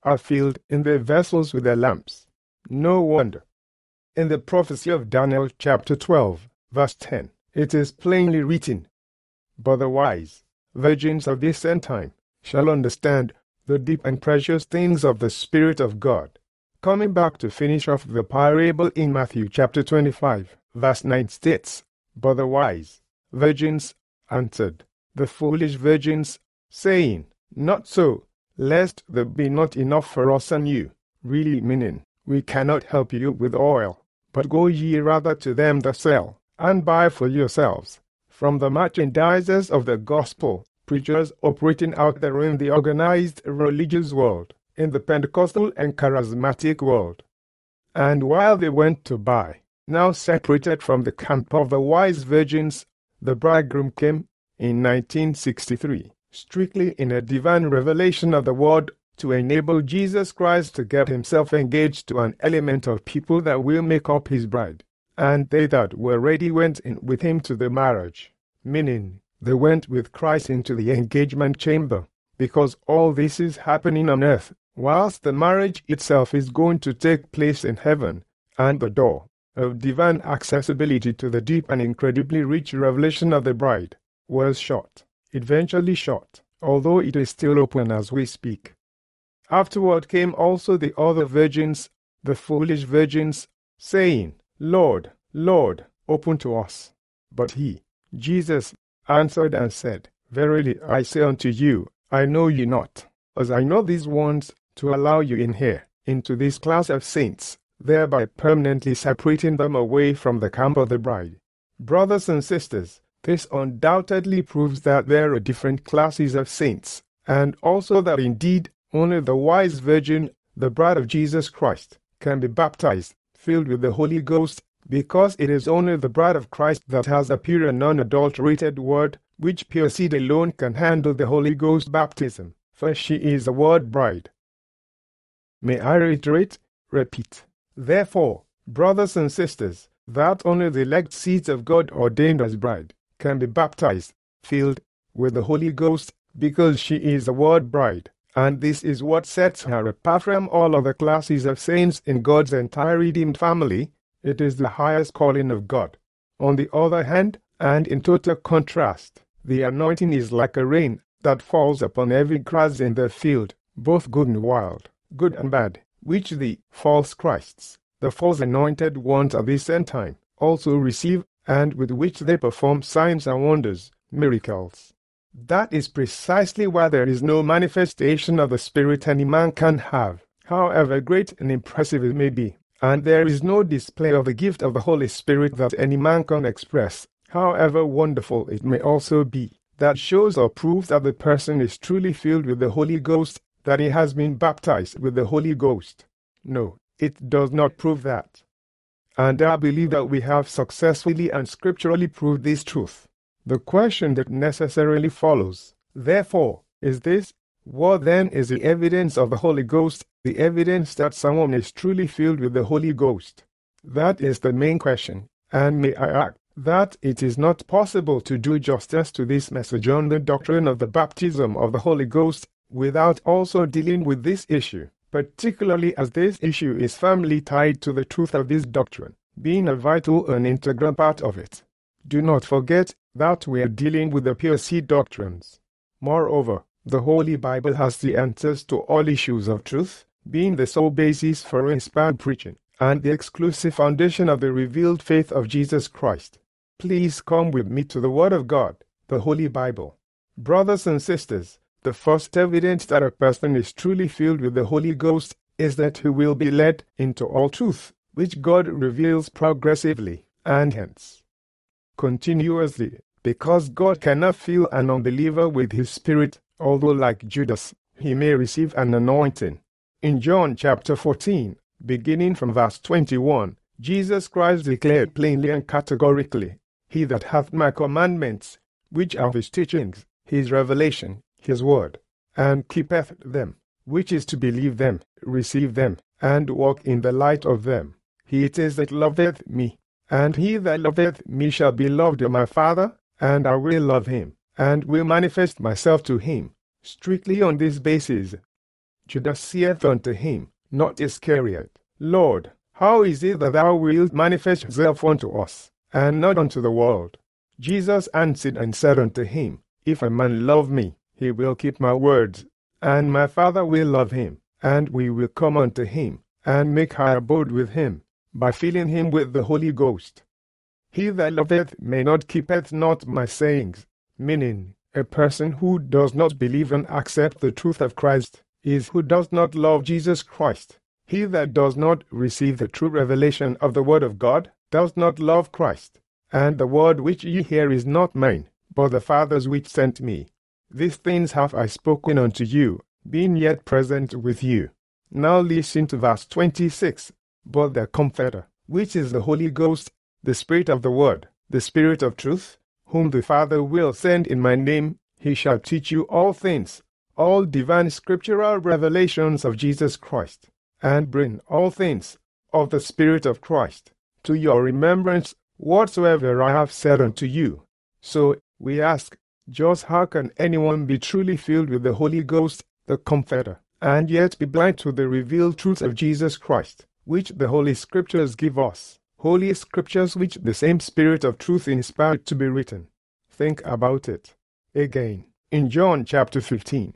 are filled in their vessels with their lamps. No wonder. In the prophecy of Daniel chapter twelve, verse ten, it is plainly written, "But the wise virgins of this end time shall understand the deep and precious things of the Spirit of God." Coming back to finish off the parable in Matthew chapter twenty-five, verse nine states, "But the wise virgins answered the foolish virgins, saying, Not so, lest there be not enough for us and you," really meaning, we cannot help you with oil, but go ye rather to them that sell, and buy for yourselves. From the merchandisers of the gospel, preachers operating out there in the organized religious world, in the Pentecostal and charismatic world. And while they went to buy, now separated from the camp of the wise virgins, the bridegroom came in nineteen sixty-three, strictly in a divine revelation of the word, to enable Jesus Christ to get himself engaged to an element of people that will make up his bride. And they that were ready went in with him to the marriage, meaning they went with Christ into the engagement chamber, because all this is happening on earth, whilst the marriage itself is going to take place in heaven, and the door of divine accessibility to the deep and incredibly rich revelation of the bride was shut, eventually shut, although it is still open as we speak. Afterward came also the other virgins, the foolish virgins, saying, Lord, Lord, open to us. But he, Jesus, answered and said, Verily I say unto you, I know you not. As I know these ones, to allow you in here, into this class of saints, thereby permanently separating them away from the camp of the bride. Brothers and sisters, this undoubtedly proves that there are different classes of saints, and also that indeed only the wise virgin, the bride of Jesus Christ, can be baptized, filled with the Holy Ghost, because it is only the bride of Christ that has a pure and unadulterated word, which pure seed alone can handle the Holy Ghost baptism, for she is the word bride. May I reiterate, repeat. Therefore, brothers and sisters, that only the elect seeds of God ordained as bride can be baptized, filled with the Holy Ghost, because she is the word bride, and this is what sets her apart from all other classes of saints in God's entire redeemed family. It is the highest calling of God. On the other hand, and in total contrast, the anointing is like a rain that falls upon every grass in the field, both good and wild, good and bad, which the false Christs, the false anointed ones of this end time, also receive, and with which they perform signs and wonders, miracles. That is precisely why there is no manifestation of the Spirit any man can have, however great and impressive it may be, and there is no display of the gift of the Holy Spirit that any man can express, however wonderful it may also be, that shows or proves that the person is truly filled with the Holy Ghost, that he has been baptized with the Holy Ghost. No, it does not prove that. And I believe that we have successfully and scripturally proved this truth. The question that necessarily follows, therefore, is this: what then is the evidence of the Holy Ghost, the evidence that someone is truly filled with the Holy Ghost? That is the main question, and may I add that it is not possible to do justice to this message on the doctrine of the baptism of the Holy Ghost without also dealing with this issue, particularly as this issue is firmly tied to the truth of this doctrine, being a vital and integral part of it. Do not forget that we are dealing with the pure seed doctrines. Moreover, the Holy Bible has the answers to all issues of truth, being the sole basis for inspired preaching, and the exclusive foundation of the revealed faith of Jesus Christ. Please come with me to the Word of God, the Holy Bible. Brothers and sisters, the first evidence that a person is truly filled with the Holy Ghost is that he will be led into all truth, which God reveals progressively, and hence continuously, because God cannot fill an unbeliever with his Spirit, although like Judas, he may receive an anointing. In John chapter fourteen, beginning from verse twenty-one, Jesus Christ declared plainly and categorically, He that hath my commandments, which are his teachings, his revelation, his word, and keepeth them, which is to believe them, receive them, and walk in the light of them, he it is that loveth me. And he that loveth me shall be loved of my Father, and I will love him, and will manifest myself to him. Strictly on this basis, Judas saith unto him, not Iscariot, Lord, how is it that thou wilt manifest thyself unto us, and not unto the world? Jesus answered and said unto him, If a man love me, he will keep my words, and my Father will love him, and we will come unto him, and make our abode with him, by filling him with the Holy Ghost. He that loveth me not keepeth not my sayings, meaning, a person who does not believe and accept the truth of Christ is who does not love Jesus Christ. He that does not receive the true revelation of the Word of God does not love Christ. And the word which ye hear is not mine, but the Father's which sent me. These things have I spoken unto you, being yet present with you. Now listen to verse twenty-six. But the Comforter, which is the Holy Ghost, the Spirit of the Word, the Spirit of truth, whom the Father will send in my name, he shall teach you all things, all divine scriptural revelations of Jesus Christ, and bring all things of the Spirit of Christ to your remembrance, whatsoever I have said unto you. So, we ask, just how can anyone be truly filled with the Holy Ghost, the Comforter, and yet be blind to the revealed truth of Jesus Christ, which the Holy Scriptures give us? Holy Scriptures which the same Spirit of truth inspired to be written. Think about it. Again, in John chapter fifteen,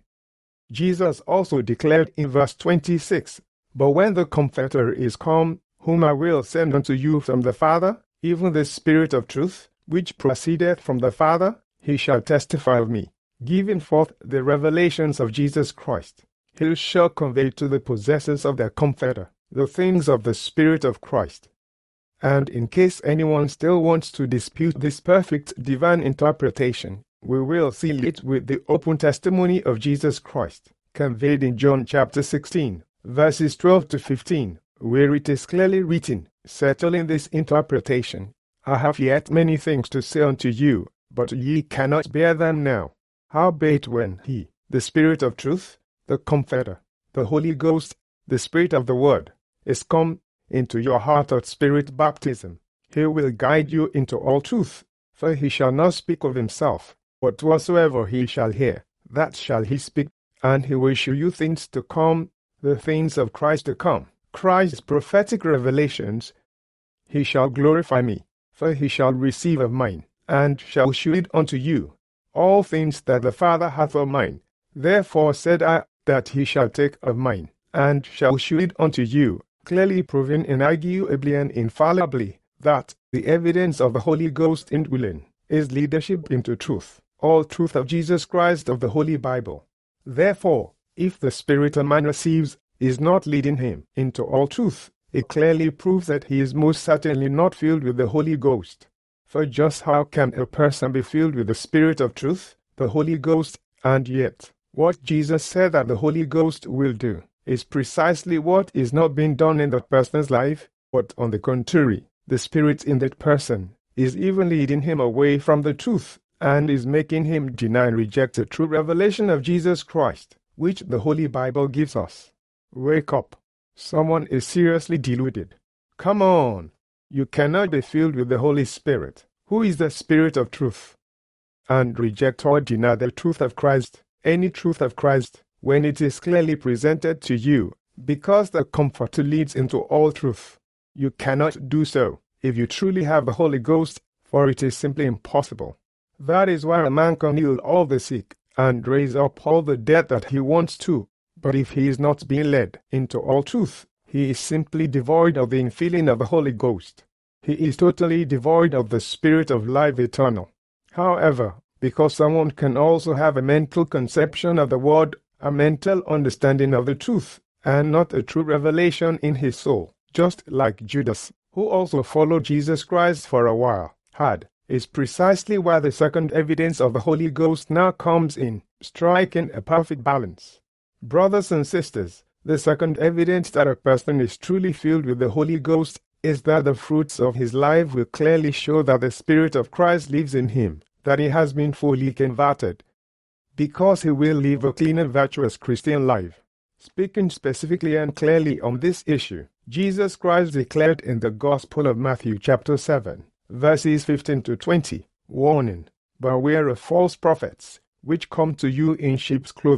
Jesus also declared in verse twenty-six, But when the Comforter is come, whom I will send unto you from the Father, even the Spirit of truth, which proceedeth from the Father, he shall testify of me, giving forth the revelations of Jesus Christ. He shall convey to the possessors of their Comforter the things of the Spirit of Christ. And in case anyone still wants to dispute this perfect divine interpretation, we will seal it with the open testimony of Jesus Christ, conveyed in John chapter sixteen, verses twelve to fifteen, where it is clearly written, settling this interpretation, I have yet many things to say unto you, but ye cannot bear them now. Howbeit when he, the Spirit of truth, the Comforter, the Holy Ghost, the Spirit of the Word, is come into your heart at Spirit baptism, he will guide you into all truth, for he shall not speak of himself, but whatsoever he shall hear, that shall he speak, and he will shew you things to come, the things of Christ to come. Christ's prophetic revelations, he shall glorify me, for he shall receive of mine, and shall shew it unto you, all things that the Father hath of mine. Therefore said I, that he shall take of mine, and shall shew it unto you, clearly proving inarguably and infallibly that the evidence of the Holy Ghost indwelling is leadership into truth, all truth of Jesus Christ of the Holy Bible. Therefore, if the Spirit a man receives is not leading him into all truth, it clearly proves that he is most certainly not filled with the Holy Ghost. For just how can a person be filled with the Spirit of truth, the Holy Ghost, and yet what Jesus said that the Holy Ghost will do is precisely what is not being done in that person's life, but on the contrary, the Spirit in that person is even leading him away from the truth, and is making him deny and reject the true revelation of Jesus Christ, which the Holy Bible gives us. Wake up. Someone is seriously deluded. Come on. You cannot be filled with the Holy Spirit, who is the Spirit of truth, and reject or deny the truth of Christ, any truth of Christ, when it is clearly presented to you, because the Comforter leads into all truth. You cannot do so if you truly have the Holy Ghost, for it is simply impossible. That is why a man can heal all the sick and raise up all the dead that he wants to, but if he is not being led into all truth, he is simply devoid of the infilling of the Holy Ghost. He is totally devoid of the Spirit of life eternal. However, because someone can also have a mental conception of the Word, a mental understanding of the truth, and not a true revelation in his soul, just like Judas, who also followed Jesus Christ for a while, had, is precisely why the second evidence of the Holy Ghost now comes in, striking a perfect balance. Brothers and sisters, the second evidence that a person is truly filled with the Holy Ghost is that the fruits of his life will clearly show that the Spirit of Christ lives in him, that he has been fully converted, because he will live a clean and virtuous Christian life. Speaking specifically and clearly on this issue, Jesus Christ declared in the Gospel of Matthew chapter seven, verses fifteen to twenty, warning, beware of false prophets, which come to you in sheep's clothing,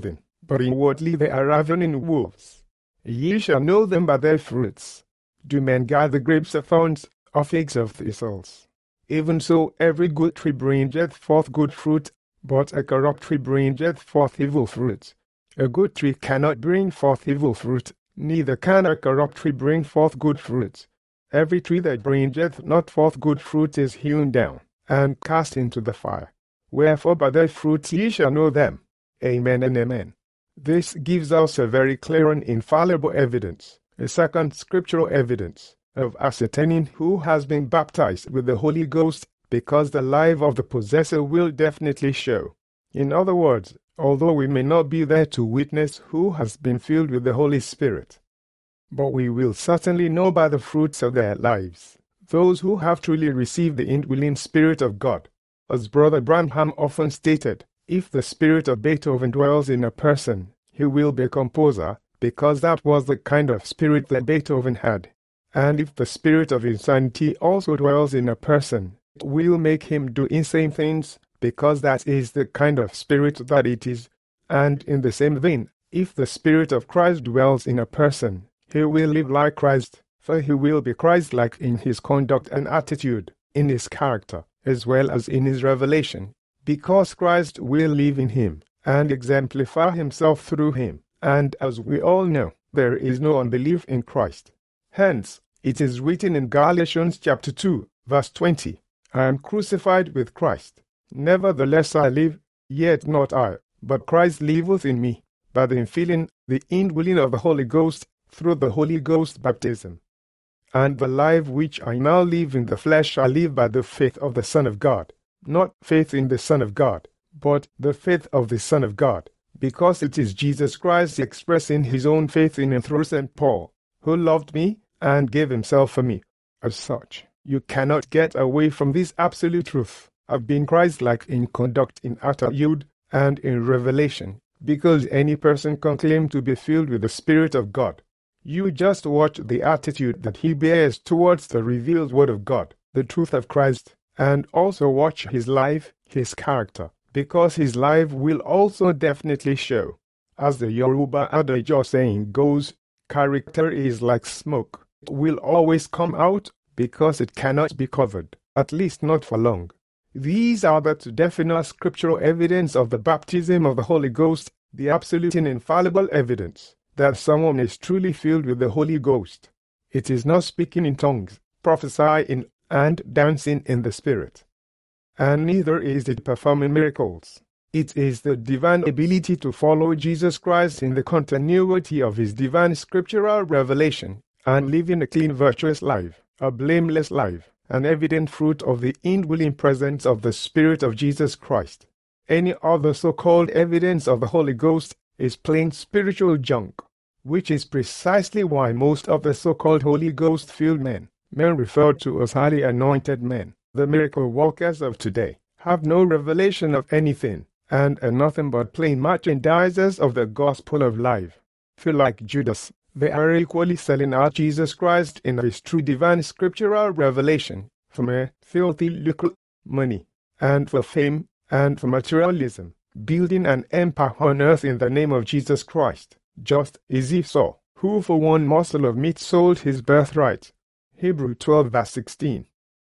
but inwardly they are ravening wolves. Ye shall know them by their fruits. Do men gather grapes of thorns, or figs of thistles? Even so every good tree bringeth forth good fruit, but a corrupt tree bringeth forth evil fruit. A good tree cannot bring forth evil fruit, neither can a corrupt tree bring forth good fruit. Every tree that bringeth not forth good fruit is hewn down, and cast into the fire. Wherefore by their fruits ye shall know them. Amen and amen. This gives us a very clear and infallible evidence, a second scriptural evidence, of ascertaining who has been baptized with the Holy Ghost, because the life of the possessor will definitely show. In other words, although we may not be there to witness who has been filled with the Holy Spirit, but we will certainly know by the fruits of their lives, those who have truly received the indwelling Spirit of God. As Brother Branham often stated, if the spirit of Beethoven dwells in a person, he will be a composer, because that was the kind of spirit that Beethoven had. And if the spirit of insanity also dwells in a person, it will make him do insane things, because that is the kind of spirit that it is. And in the same vein, if the Spirit of Christ dwells in a person, he will live like Christ, for he will be Christ-like in his conduct and attitude, in his character, as well as in his revelation, because Christ will live in him, and exemplify himself through him. And as we all know, there is no unbelief in Christ. Hence, it is written in Galatians chapter two, verse twenty, I am crucified with Christ. Nevertheless I live, yet not I, but Christ liveth in me, by the infilling, the indwelling of the Holy Ghost, through the Holy Ghost baptism. And the life which I now live in the flesh I live by the faith of the Son of God, not faith in the Son of God, but the faith of the Son of God, because it is Jesus Christ expressing his own faith in and through Saint Paul, who loved me and gave himself for me. As such, you cannot get away from this absolute truth of being Christ-like in conduct, in attitude, and in revelation, because any person can claim to be filled with the Spirit of God. You just watch the attitude that he bears towards the revealed Word of God, the truth of Christ, and also watch his life, his character, because his life will also definitely show. As the Yoruba adage or saying goes, character is like smoke. It will always come out, because it cannot be covered, at least not for long. These are the two definite scriptural evidence of the baptism of the Holy Ghost, the absolute and infallible evidence that someone is truly filled with the Holy Ghost. It is not speaking in tongues, prophesying, and dancing in the Spirit. And neither is it performing miracles. It is the divine ability to follow Jesus Christ in the continuity of his divine scriptural revelation, and living a clean, virtuous life, a blameless life, an evident fruit of the indwelling presence of the Spirit of Jesus Christ. Any other so-called evidence of the Holy Ghost is plain spiritual junk, which is precisely why most of the so-called Holy Ghost-filled men, men referred to as highly anointed men, the miracle workers of today, have no revelation of anything, and are nothing but plain merchandisers of the gospel of life. Feel like Judas, they are equally selling out Jesus Christ in his true divine scriptural revelation for mere filthy lucre, money, and for fame, and for materialism, building an empire on earth in the name of Jesus Christ, just as Esau, who for one morsel of meat sold his birthright. Hebrews twelve verse sixteen.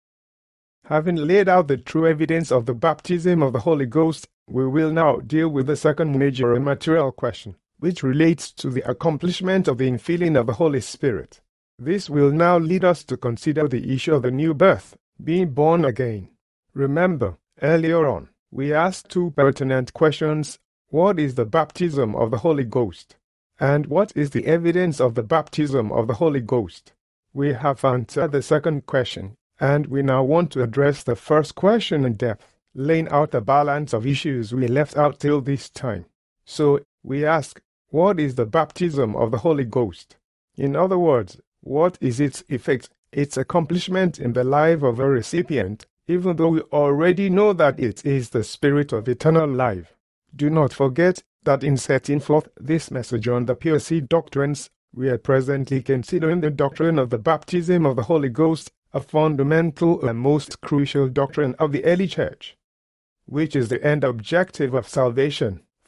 Having laid out the true evidence of the baptism of the Holy Ghost, we will now deal with the second major and material question, which relates to the accomplishment of the infilling of the Holy Spirit. This will now lead us to consider the issue of the new birth, being born again. Remember, earlier on, we asked two pertinent questions. What is the baptism of the Holy Ghost? And what is the evidence of the baptism of the Holy Ghost? We have answered the second question, and we now want to address the first question in depth, laying out the balance of issues we left out till this time. So, we ask, what is the baptism of the Holy Ghost? In other words, what is its effect, its accomplishment in the life of a recipient, even though we already know that it is the Spirit of eternal life? Do not forget that in setting forth this message on the P O C doctrines, we are presently considering the doctrine of the baptism of the Holy Ghost, a fundamental and most crucial doctrine of the early church, which is the end objective of salvation,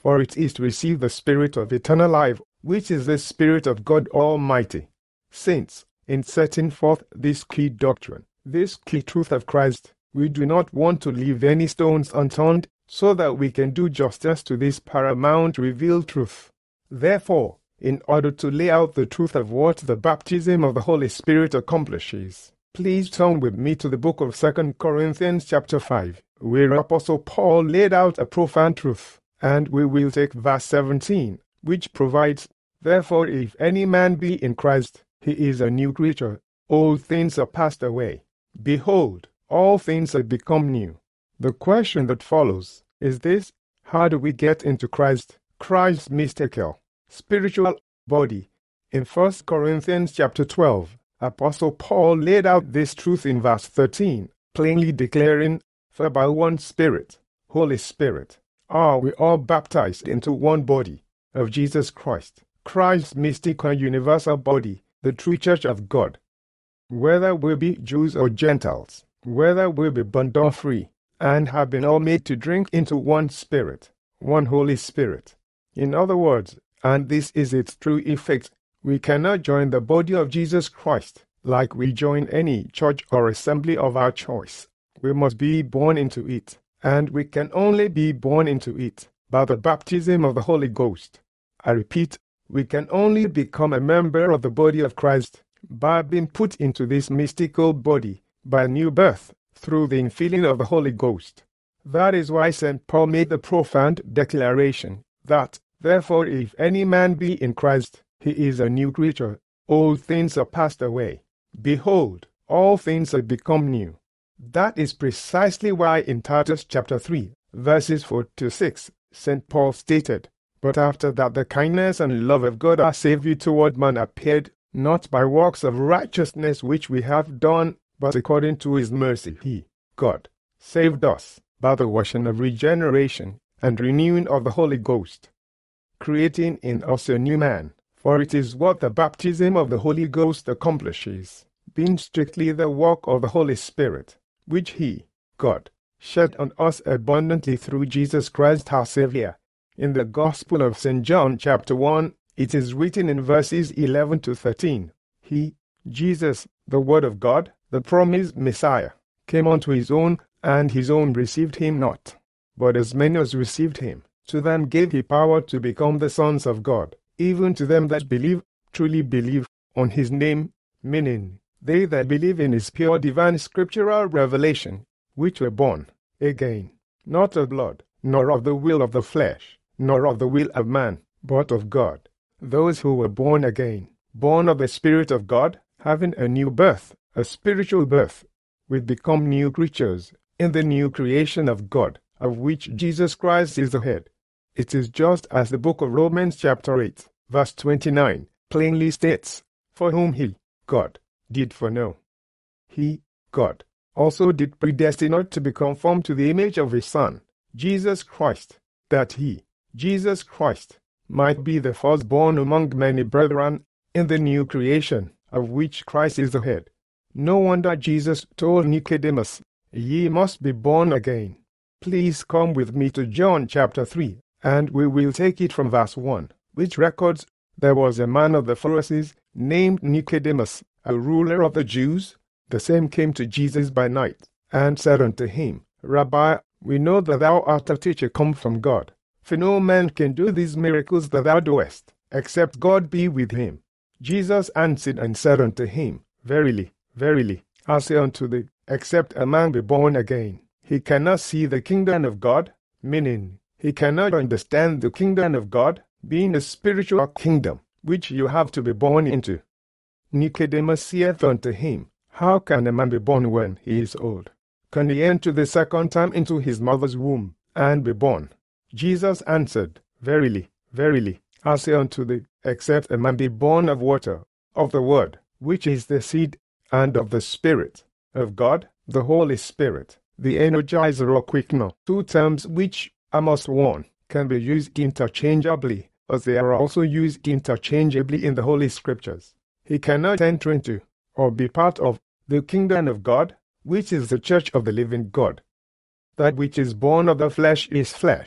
for it is to receive the Spirit of eternal life, which is the Spirit of God Almighty. Saints, in setting forth this key doctrine, this key truth of Christ, we do not want to leave any stones unturned, so that we can do justice to this paramount revealed truth. Therefore, in order to lay out the truth of what the baptism of the Holy Spirit accomplishes, please turn with me to the book of Second Corinthians chapter five, where Apostle Paul laid out a profound truth, and we will take verse seventeen, which provides, "Therefore if any man be in Christ, he is a new creature. Old things are passed away. Behold, all things are become new." The question that follows is this: how do we get into Christ, Christ's mystical, spiritual body? In First Corinthians chapter twelve, Apostle Paul laid out this truth in verse thirteen, plainly declaring, "For by one Spirit, Holy Spirit, are we all baptized into one body of Jesus Christ, Christ's mystical universal body, the true church of God." Whether we be Jews or Gentiles, whether we be bond or free, and have been all made to drink into one Spirit, one Holy Spirit. In other words, and this is its true effect, we cannot join the body of Jesus Christ like we join any church or assembly of our choice. We must be born into it, and we can only be born into it by the baptism of the Holy Ghost. I repeat, we can only become a member of the body of Christ by being put into this mystical body by new birth through the infilling of the Holy Ghost. That is why Saint Paul made the profound declaration that, "Therefore if any man be in Christ, he is a new creature. Old things are passed away. Behold, all things are become new." That is precisely why in Titus chapter three, verses four to six, Saint Paul stated, "But after that the kindness and love of God our Savior toward man appeared, not by works of righteousness which we have done, but according to his mercy he, God, saved us by the washing of regeneration and renewing of the Holy Ghost, creating in us a new man. For it is what the baptism of the Holy Ghost accomplishes, being strictly the work of the Holy Spirit, which he, God, shed on us abundantly through Jesus Christ our Savior." In the Gospel of Saint John chapter one, it is written in verses eleven to thirteen, "He, Jesus, the Word of God, the promised Messiah, came unto his own, and his own received him not. But as many as received him, to them gave he power to become the sons of God, even to them that believe, truly believe, on his name," meaning, they that believe in his pure divine scriptural revelation, which were born again, not of blood, nor of the will of the flesh, nor of the will of man, but of God. Those who were born again, born of the Spirit of God, having a new birth, a spiritual birth, we become new creatures in the new creation of God, of which Jesus Christ is the head. It is just as the book of Romans chapter eight, verse twenty-nine, plainly states, "For whom he, God, did foreknow, he, God, also did predestinate to be conformed to the image of his Son, Jesus Christ, that he, Jesus Christ, might be the firstborn among many brethren in the new creation, of which Christ is the head." No wonder Jesus told Nicodemus, "Ye must be born again." Please come with me to John chapter three, and we will take it from verse one, which records, "There was a man of the Pharisees named Nicodemus, a ruler of the Jews. The same came to Jesus by night, and said unto him, Rabbi, we know that thou art a teacher come from God. For no man can do these miracles that thou doest, except God be with him. Jesus answered and said unto him, Verily, verily, I say unto thee, except a man be born again, he cannot see the kingdom of God, meaning, he cannot understand the kingdom of God, being a spiritual kingdom, which you have to be born into. Nicodemus saith unto him, How can a man be born when he is old? Can he enter the second time into his mother's womb, and be born? Jesus answered, Verily, verily, I say unto thee, except a man be born of water, of the word, which is the seed, and of the Spirit, of God, the Holy Spirit, the Energizer or Quickener, two terms which, I must warn, can be used interchangeably, as they are also used interchangeably in the Holy Scriptures. He cannot enter into, or be part of, the kingdom of God, which is the church of the living God. That which is born of the flesh is flesh,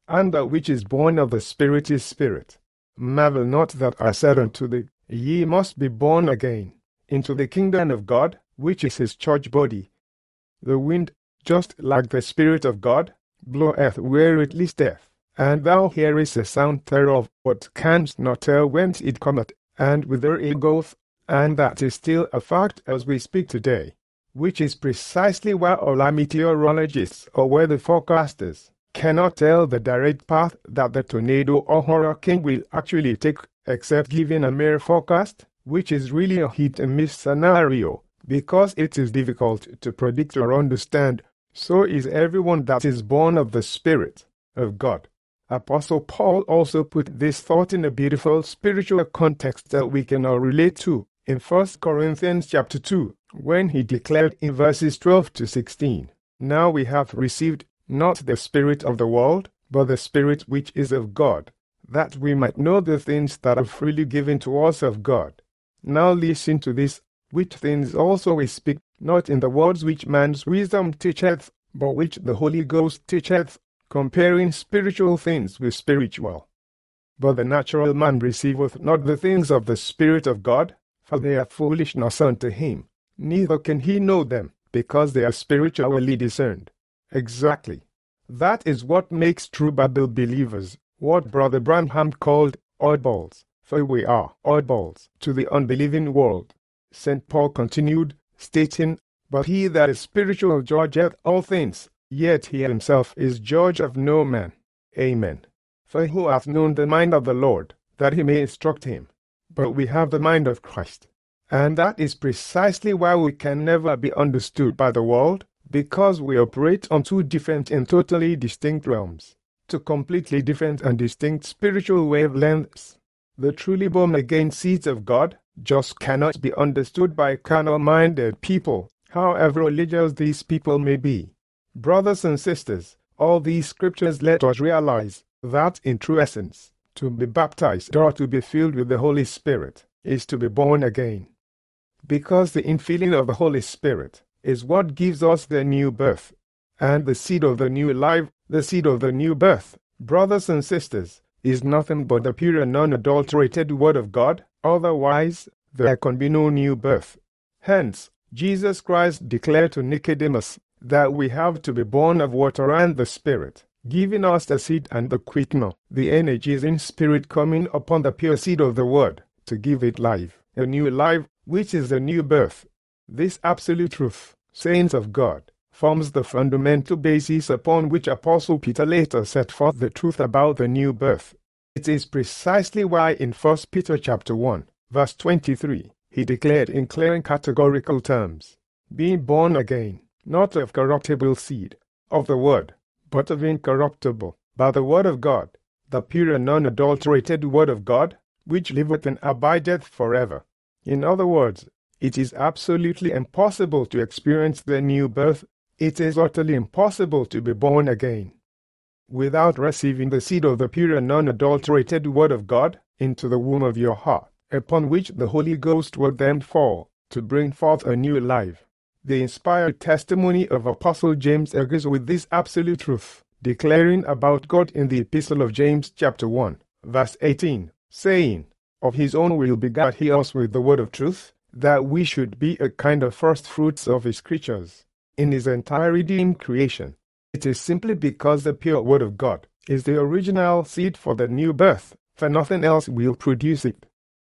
and that which is born of the Spirit is spirit. Marvel not that I said unto thee, Ye must be born again into the kingdom of God, which is his church body. The wind, just like the Spirit of God, bloweth where it listeth, and thou hearest the sound thereof, but canst not tell whence it cometh, and whither it goeth, and that is still a fact as we speak today, which is precisely why all our meteorologists or weather forecasters cannot tell the direct path that the tornado or hurricane will actually take, except giving a mere forecast, which is really a hit-and-miss scenario, because it is difficult to predict or understand. So is everyone that is born of the Spirit of God. Apostle Paul also put this thought in a beautiful spiritual context that we can all relate to in First Corinthians chapter two, when he declared in verses twelve to sixteen, Now we have received not the spirit of the world, but the Spirit which is of God, that we might know the things that are freely given to us of God. Now listen to this, which things also we speak, not in the words which man's wisdom teacheth, but which the Holy Ghost teacheth, comparing spiritual things with spiritual. But the natural man receiveth not the things of the Spirit of God, for they are foolishness unto him, neither can he know them, because they are spiritually discerned. Exactly. That is what makes true Bible believers, what Brother Branham called oddballs, for we are oddballs to the unbelieving world. Saint Paul continued, stating, But he that is spiritual judgeth all things, yet he himself is judge of no man. Amen. For who hath known the mind of the Lord, that he may instruct him? But we have the mind of Christ. And that is precisely why we can never be understood by the world, because we operate on two different and totally distinct realms, two completely different and distinct spiritual wavelengths. The truly born-again seeds of God just cannot be understood by carnal-minded people, however religious these people may be. Brothers and sisters, all these scriptures let us realize that in true essence, to be baptized or to be filled with the Holy Spirit is to be born again. Because the infilling of the Holy Spirit is what gives us the new birth, and the seed of the new life, the seed of the new birth, brothers and sisters, is nothing but the pure and unadulterated Word of God. Otherwise, there can be no new birth. Hence, Jesus Christ declared to Nicodemus that we have to be born of water and the Spirit, giving us the seed and the quickener, the energies in spirit coming upon the pure seed of the Word, to give it life, a new life, which is the new birth. This absolute truth, saints of God, forms the fundamental basis upon which Apostle Peter later set forth the truth about the new birth. It is precisely why in First Peter chapter one, verse twenty-three, he declared in clear and categorical terms, being born again, not of corruptible seed, of the word, but of incorruptible, by the word of God, the pure and unadulterated word of God, which liveth and abideth forever. In other words, it is absolutely impossible to experience the new birth. It is utterly impossible to be born again without receiving the seed of the pure and unadulterated Word of God into the womb of your heart, upon which the Holy Ghost will then fall to bring forth a new life. The inspired testimony of Apostle James agrees with this absolute truth, declaring about God in the Epistle of James chapter one, verse eighteen, saying, Of his own will begat he us with the word of truth, that we should be a kind of first fruits of his creatures, in his entire redeemed creation. It is simply because the pure word of God is the original seed for the new birth, for nothing else will produce it.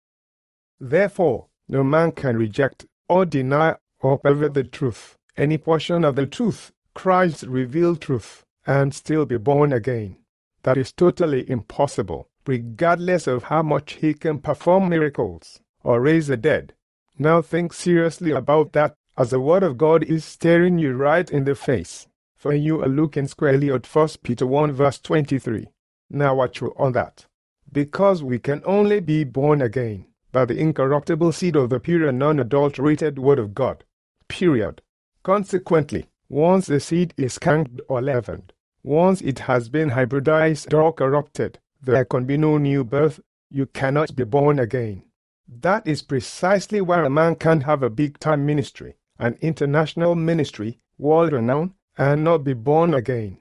Therefore, no man can reject or deny or pervert the truth, any portion of the truth, Christ's revealed truth, and still be born again. That is totally impossible, regardless of how much he can perform miracles or raise the dead. Now think seriously about that, as the Word of God is staring you right in the face, for you are looking squarely at First Peter one verse twenty-three. Now watch you on that. Because we can only be born again by the incorruptible seed of the pure and unadulterated Word of God. Period. Consequently, once the seed is cankered or leavened, once it has been hybridized or corrupted, there can be no new birth. You cannot be born again. That is precisely why a man can have a big-time ministry, an international ministry, world-renowned, and not be born again.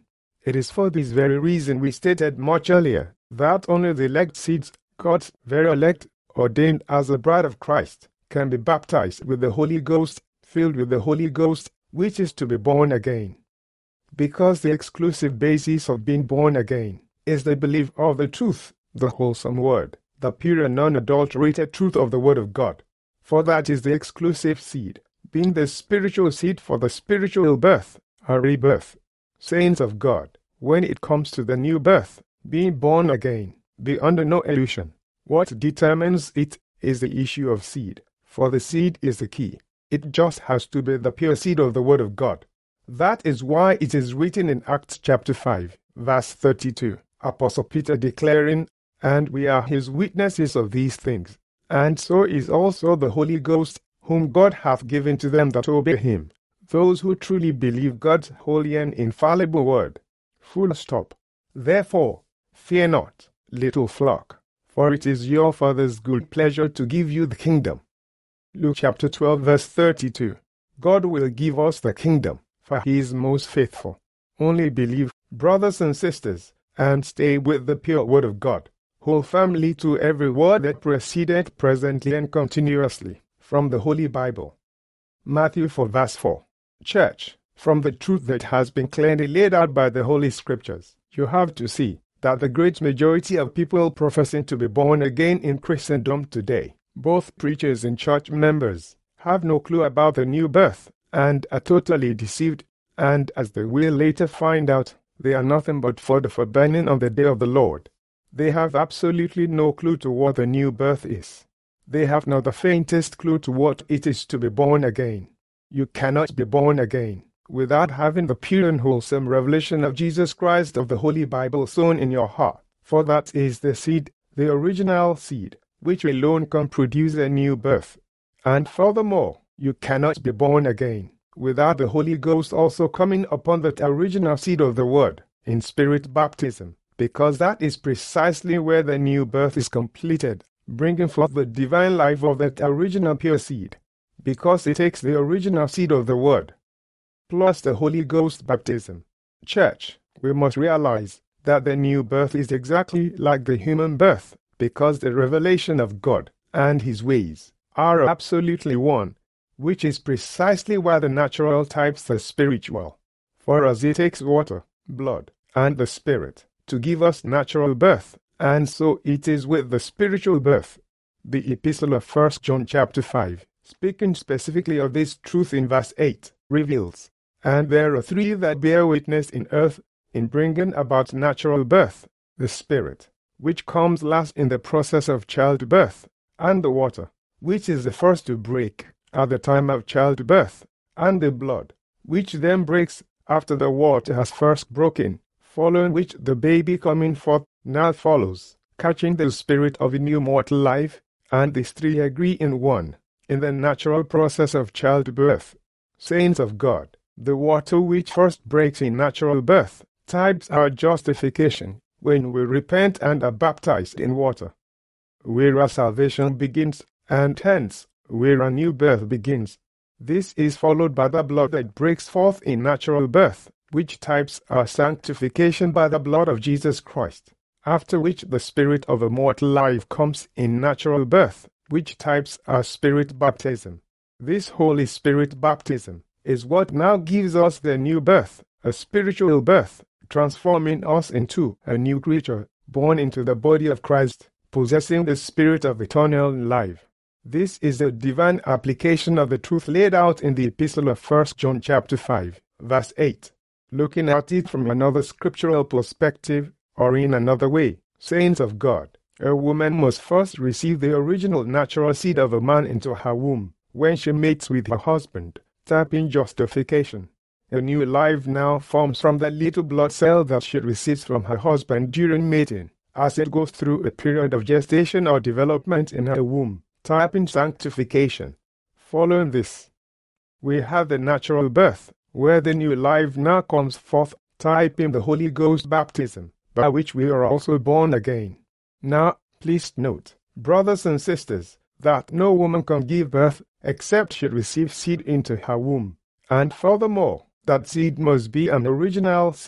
It is for this very reason we stated much earlier that only the elect seeds, God's very elect, ordained as the bride of Christ, can be baptized with the Holy Ghost, filled with the Holy Ghost, which is to be born again. Because the exclusive basis of being born again is the belief of the truth, the wholesome word, the pure and unadulterated truth of the Word of God. For that is the exclusive seed, being the spiritual seed for the spiritual birth, a rebirth. Saints of God, when it comes to the new birth, being born again, be under no illusion. What determines it is the issue of seed, for the seed is the key. It just has to be the pure seed of the Word of God. That is why it is written in Acts chapter five, verse thirty-two, Apostle Peter declaring, "And we are his witnesses of these things. And so is also the Holy Ghost, whom God hath given to them that obey him." Those who truly believe God's holy and infallible word. Full stop. Therefore, fear not, little flock, for it is your Father's good pleasure to give you the kingdom. Luke chapter twelve, verse thirty-two. God will give us the kingdom, for he is most faithful. Only believe, brothers and sisters, and stay with the pure word of God. Hold firmly to every word that proceedeth presently and continuously from the Holy Bible. Matthew four, verse four. Church, from the truth that has been clearly laid out by the Holy Scriptures, you have to see that the great majority of people professing to be born again in Christendom today, both preachers and church members, have no clue about the new birth and are totally deceived, and as they will later find out, they are nothing but fodder for burning on the day of the Lord. They have absolutely no clue to what the new birth is. They have not the faintest clue to what it is to be born again. You cannot be born again without having the pure and wholesome revelation of Jesus Christ of the Holy Bible sown in your heart, for that is the seed, the original seed, which alone can produce a new birth. And furthermore, you cannot be born again without the Holy Ghost also coming upon that original seed of the Word in spirit baptism, because that is precisely where the new birth is completed, bringing forth the divine life of that original pure seed, because it takes the original seed of the Word, plus the Holy Ghost baptism. Church, we must realize that the new birth is exactly like the human birth, because the revelation of God and His ways are absolutely one, which is precisely why the natural types the spiritual. For as it takes water, blood, and the Spirit to give us natural birth, and so it is with the spiritual birth. The epistle of First John chapter five, speaking specifically of this truth in verse eight, reveals, "And there are three that bear witness in earth, in bringing about natural birth, the Spirit, which comes last in the process of childbirth, and the water, which is the first to break at the time of childbirth, and the blood, which then breaks after the water has first broken, following which the baby coming forth now follows, catching the spirit of a new mortal life, and these three agree in one, in the natural process of childbirth." Saints of God, the water which first breaks in natural birth types our justification when we repent and are baptized in water, where our salvation begins, and hence where a new birth begins. This is followed by the blood that breaks forth in natural birth, which types our sanctification by the blood of Jesus Christ, after which the spirit of a mortal life comes in natural birth, which types our spirit baptism. This Holy Spirit baptism is what now gives us the new birth, a spiritual birth, transforming us into a new creature, born into the body of Christ, possessing the spirit of eternal life. This is the divine application of the truth laid out in the epistle of First John chapter five, verse eight. Looking at it from another scriptural perspective, or in another way, saints of God, a woman must first receive the original natural seed of a man into her womb when she mates with her husband, typing justification. A new life now forms from the little blood cell that she receives from her husband during mating, as it goes through a period of gestation or development in her womb, typing sanctification. Following this, we have the natural birth, where the new life now comes forth, typing the Holy Ghost baptism, by which we are also born again. Now, please note, brothers and sisters, that no woman can give birth except she receives seed into her womb, and furthermore, that seed must be an original seed,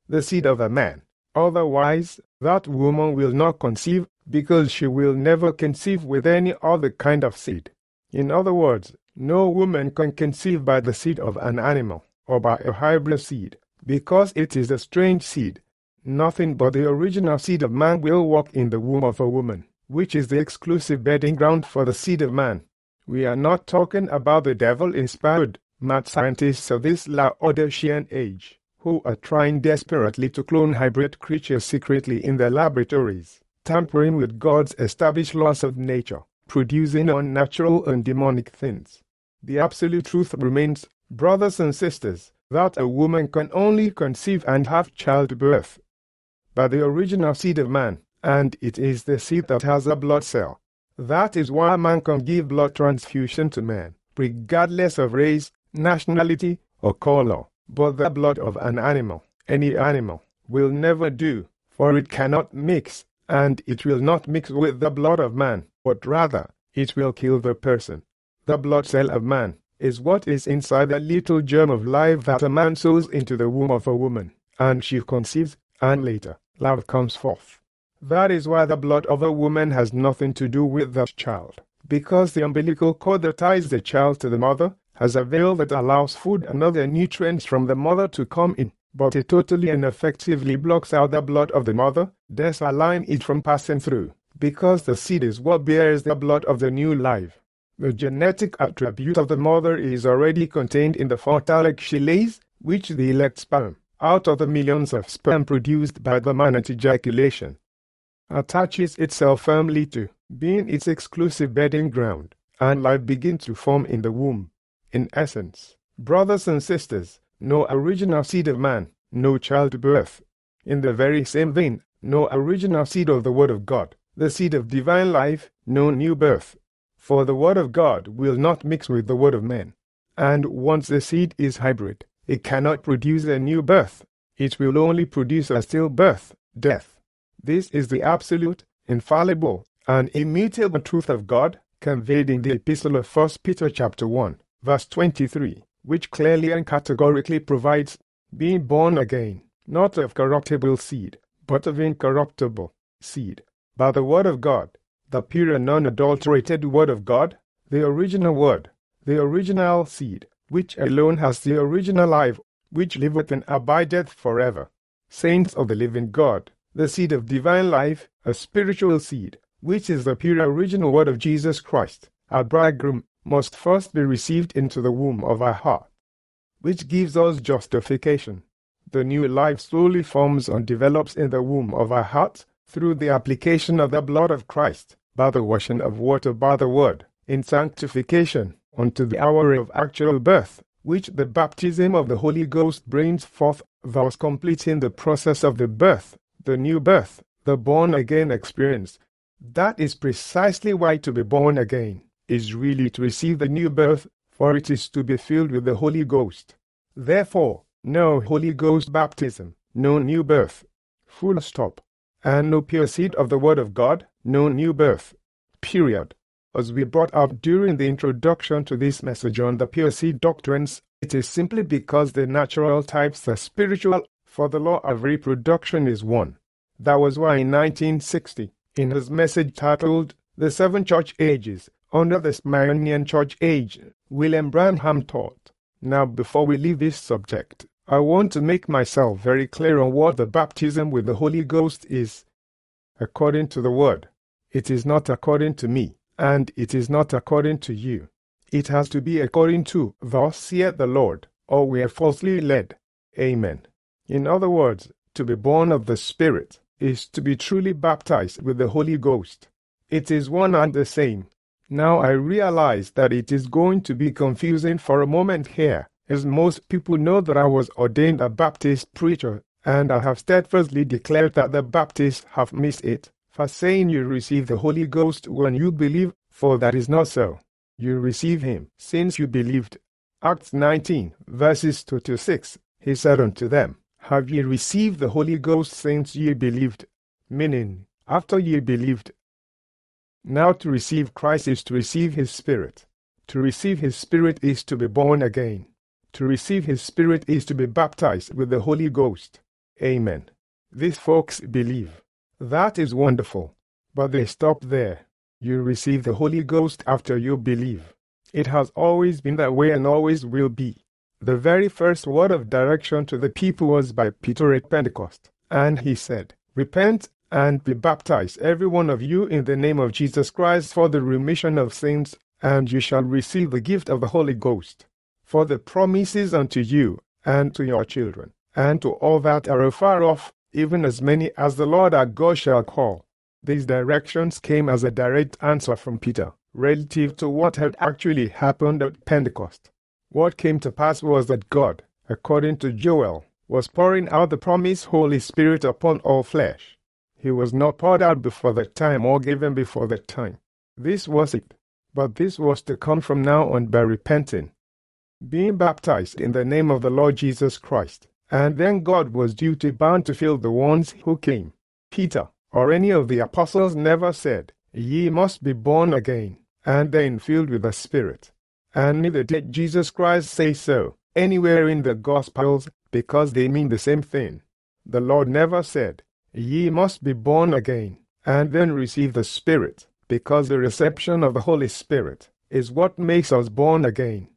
the seed of a man. Otherwise, that woman will not conceive, because she will never conceive with any other kind of seed. In other words, no woman can conceive by the seed of an animal, or by a hybrid seed, because it is a strange seed. Nothing but the original seed of man will walk in the womb of a woman, which is the exclusive bedding ground for the seed of man. We are not talking about the devil-inspired mad scientists of this Laodicean age, who are trying desperately to clone hybrid creatures secretly in their laboratories, tampering with God's established laws of nature, producing unnatural and demonic things. The absolute truth remains, brothers and sisters, that a woman can only conceive and have childbirth by the original seed of man, and it is the seed that has a blood cell. That is why man can give blood transfusion to man, regardless of race, nationality, or color. But the blood of an animal, any animal, will never do, for it cannot mix, and it will not mix with the blood of man, but rather, it will kill the person. The blood cell of man is what is inside the little germ of life that a man sows into the womb of a woman, and she conceives, and later, life comes forth. That is why the blood of a woman has nothing to do with that child, because the umbilical cord that ties the child to the mother has a veil that allows food and other nutrients from the mother to come in, but it totally and effectively blocks out the blood of the mother, thus allowing it from passing through, because the seed is what bears the blood of the new life. The genetic attribute of the mother is already contained in the fertile egg she lays, which the elect sperm, out of the millions of sperm produced by the man at ejaculation, attaches itself firmly to, being its exclusive bedding ground, and life begins to form in the womb. In essence, brothers and sisters, no original seed of man, no childbirth. In the very same vein, no original seed of the Word of God, the seed of divine life, no new birth. For the Word of God will not mix with the Word of man. And once the seed is hybrid, it cannot produce a new birth. It will only produce a stillbirth, death. This is the absolute, infallible, and immutable truth of God, conveyed in the epistle of First Peter chapter one. Verse twenty-three, which clearly and categorically provides, being born again, not of corruptible seed, but of incorruptible seed, by the word of God, the pure and unadulterated word of God, the original word, the original seed, which alone has the original life, which liveth and abideth forever. Saints of the living God, the seed of divine life, a spiritual seed, which is the pure original word of Jesus Christ, our bridegroom, must first be received into the womb of our heart, which gives us justification. The new life slowly forms and develops in the womb of our heart through the application of the blood of Christ, by the washing of water by the word, in sanctification, unto the hour of actual birth, which the baptism of the Holy Ghost brings forth, thus completing the process of the birth, the new birth, the born-again experience. That is precisely why to be born again is really to receive the new birth, for it is to be filled with the Holy Ghost. Therefore, no Holy Ghost baptism, no new birth. Full stop. And no pure seed of the Word of God, no new birth. Period. As we brought up during the introduction to this message on the pure seed doctrines, it is simply because the natural types are spiritual, for the law of reproduction is one. That was why in nineteen sixty, in his message titled, The Seven Church Ages, under the Smyrnian Church Age, William Branham taught. Now, before we leave this subject, I want to make myself very clear on what the baptism with the Holy Ghost is. According to the Word, it is not according to me, and it is not according to you. It has to be according to, thus saith the Lord, or we are falsely led. Amen. In other words, to be born of the Spirit is to be truly baptized with the Holy Ghost. It is one and the same. Now I realize that it is going to be confusing for a moment here, as most people know that I was ordained a Baptist preacher, and I have steadfastly declared that the Baptists have missed it, for saying you receive the Holy Ghost when you believe, for that is not so. You receive him, since you believed. Acts nineteen, verses two to six, he said unto them, Have ye received the Holy Ghost since ye believed? Meaning, after ye believed. Now to receive Christ is to receive his Spirit. To receive his Spirit is to be born again. To receive his Spirit is to be baptized with the Holy Ghost. Amen. These folks believe. That is wonderful. But they stop there. You receive the Holy Ghost after you believe. It has always been that way and always will be. The very first word of direction to the people was by Peter at Pentecost. And he said, "Repent and be baptized, every one of you, in the name of Jesus Christ for the remission of sins, and you shall receive the gift of the Holy Ghost. For the promises unto you, and to your children, and to all that are afar off, even as many as the Lord our God shall call." These directions came as a direct answer from Peter, relative to what had actually happened at Pentecost. What came to pass was that God, according to Joel, was pouring out the promised Holy Spirit upon all flesh. He was not poured out before that time or given before that time. This was it. But this was to come from now on by repenting, being baptized in the name of the Lord Jesus Christ, and then God was duty-bound to fill the ones who came. Peter, or any of the apostles, never said, "Ye must be born again, and then filled with the Spirit." And neither did Jesus Christ say so anywhere in the Gospels, because they mean the same thing. The Lord never said, "Ye must be born again, and then receive the Spirit," because the reception of the Holy Spirit is what makes us born again.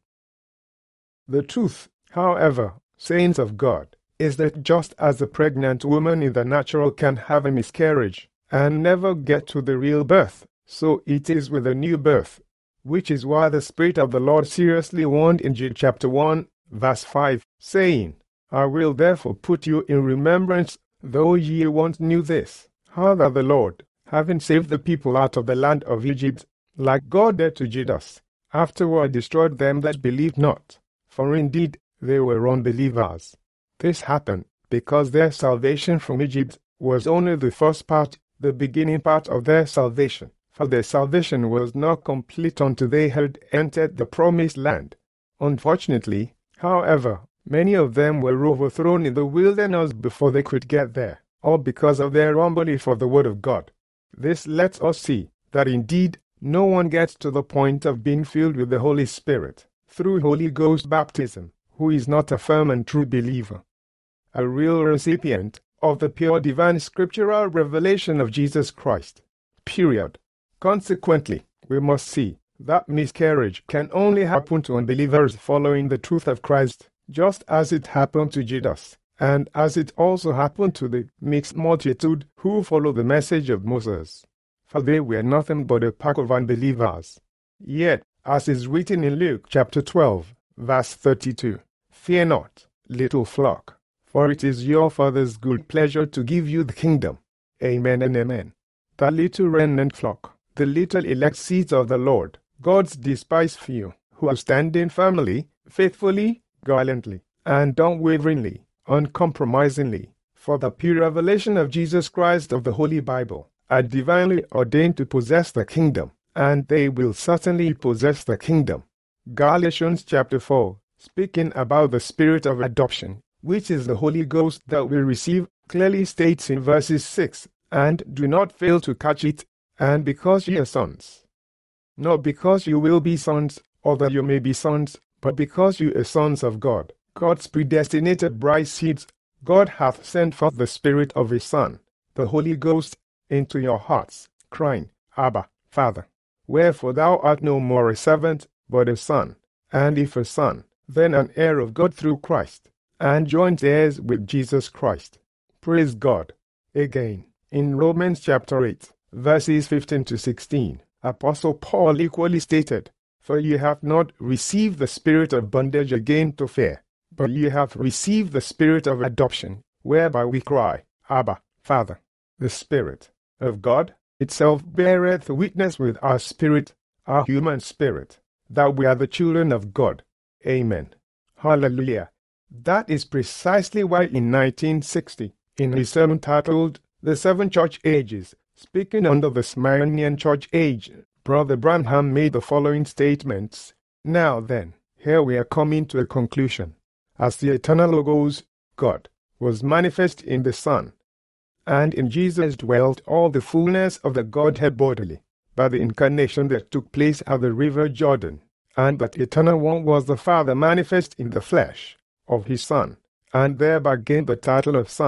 The truth, however, saints of God, is that just as a pregnant woman in the natural can have a miscarriage and never get to the real birth, so it is with the new birth, which is why the Spirit of the Lord seriously warned in Jude chapter one, verse five, saying, "I will therefore put you in remembrance, though ye once knew this, how that the Lord, having saved the people out of the land of Egypt, like God did to Judas, afterward destroyed them that believed not. For indeed they were unbelievers." This happened because their salvation from Egypt was only the first part, the beginning part of their salvation, for their salvation was not complete until they had entered the promised land. Unfortunately, however, many of them were overthrown in the wilderness before they could get there, all because of their unbelief of the Word of God. This lets us see that indeed no one gets to the point of being filled with the Holy Spirit through Holy Ghost baptism who is not a firm and true believer, a real recipient of the pure divine scriptural revelation of Jesus Christ. Period. Consequently, we must see that miscarriage can only happen to unbelievers following the truth of Christ, just as it happened to Judas, and as it also happened to the mixed multitude who followed the message of Moses. For they were nothing but a pack of unbelievers. Yet, as is written in Luke chapter twelve, verse thirty-two, "Fear not, little flock, for it is your Father's good pleasure to give you the kingdom." Amen and amen. The little remnant flock, the little elect seeds of the Lord, God's despised few, who are standing firmly, faithfully, gallantly, and unwaveringly, uncompromisingly, for the pure revelation of Jesus Christ of the Holy Bible, are divinely ordained to possess the kingdom, and they will certainly possess the kingdom. Galatians chapter four, speaking about the spirit of adoption, which is the Holy Ghost that we receive, clearly states in verses six, "And do not fail to catch it, and because ye are sons." Not because you will be sons, or that you may be sons, but because you are sons of God, God's predestinated bride seeds. God hath sent forth the Spirit of His Son, the Holy Ghost, into your hearts, crying, Abba, Father. Wherefore thou art no more a servant, but a son, and if a son, then an heir of God through Christ, and joint heirs with Jesus Christ. Praise God. Again, in Romans chapter eight, verses fifteen to sixteen, Apostle Paul equally stated, "For ye have not received the spirit of bondage again to fear, but ye have received the spirit of adoption, whereby we cry, Abba, Father." The Spirit of God itself beareth witness with our spirit, our human spirit, that we are the children of God. Amen. Hallelujah. That is precisely why in nineteen sixty, in his sermon titled The Seven Church Ages, speaking under the Smyrnian Church Age, Brother Branham made the following statements. Now then, here we are coming to a conclusion. As the eternal Logos, God, was manifest in the Son, and in Jesus dwelt all the fullness of the Godhead bodily, by the incarnation that took place at the river Jordan, and that eternal one was the Father manifest in the flesh of his Son, and thereby gained the title of Son,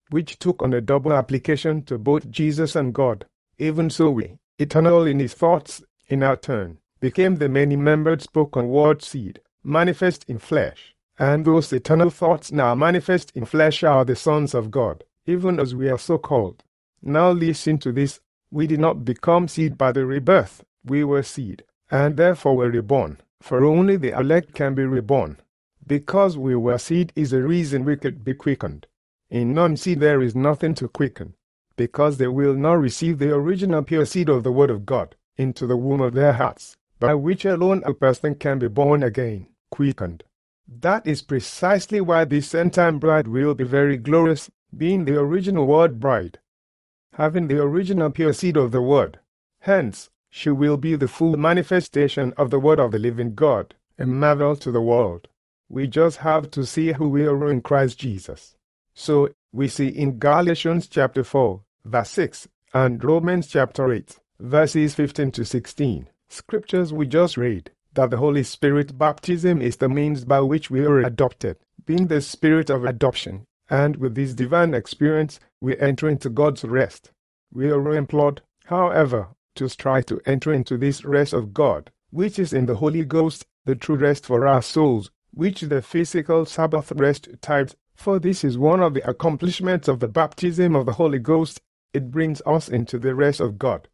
which took on a double application to both Jesus and God. Even so we, eternal in his thoughts, in our turn, became the many-membered spoken word seed, manifest in flesh. And those eternal thoughts now manifest in flesh are the sons of God, even as we are so called. Now listen to this. We did not become seed by the rebirth, we were seed, and therefore were reborn, for only the elect can be reborn. Because we were seed is a reason we could be quickened. In non-seed there is nothing to quicken, because they will not receive the original pure seed of the Word of God into the womb of their hearts, by which alone a person can be born again, quickened. That is precisely why this end-time bride will be very glorious, being the original Word bride, having the original pure seed of the Word. Hence, she will be the full manifestation of the Word of the living God, a marvel to the world. We just have to see who we are in Christ Jesus. So, we see in Galatians chapter four, verse six, and Romans chapter eight, verses fifteen to sixteen, scriptures we just read, that the Holy Spirit baptism is the means by which we are adopted, being the spirit of adoption, and with this divine experience, we enter into God's rest. We are implored, however, to strive to enter into this rest of God, which is in the Holy Ghost, the true rest for our souls, which the physical Sabbath rest types, for this is one of the accomplishments of the baptism of the Holy Ghost. It brings us into the rest of God.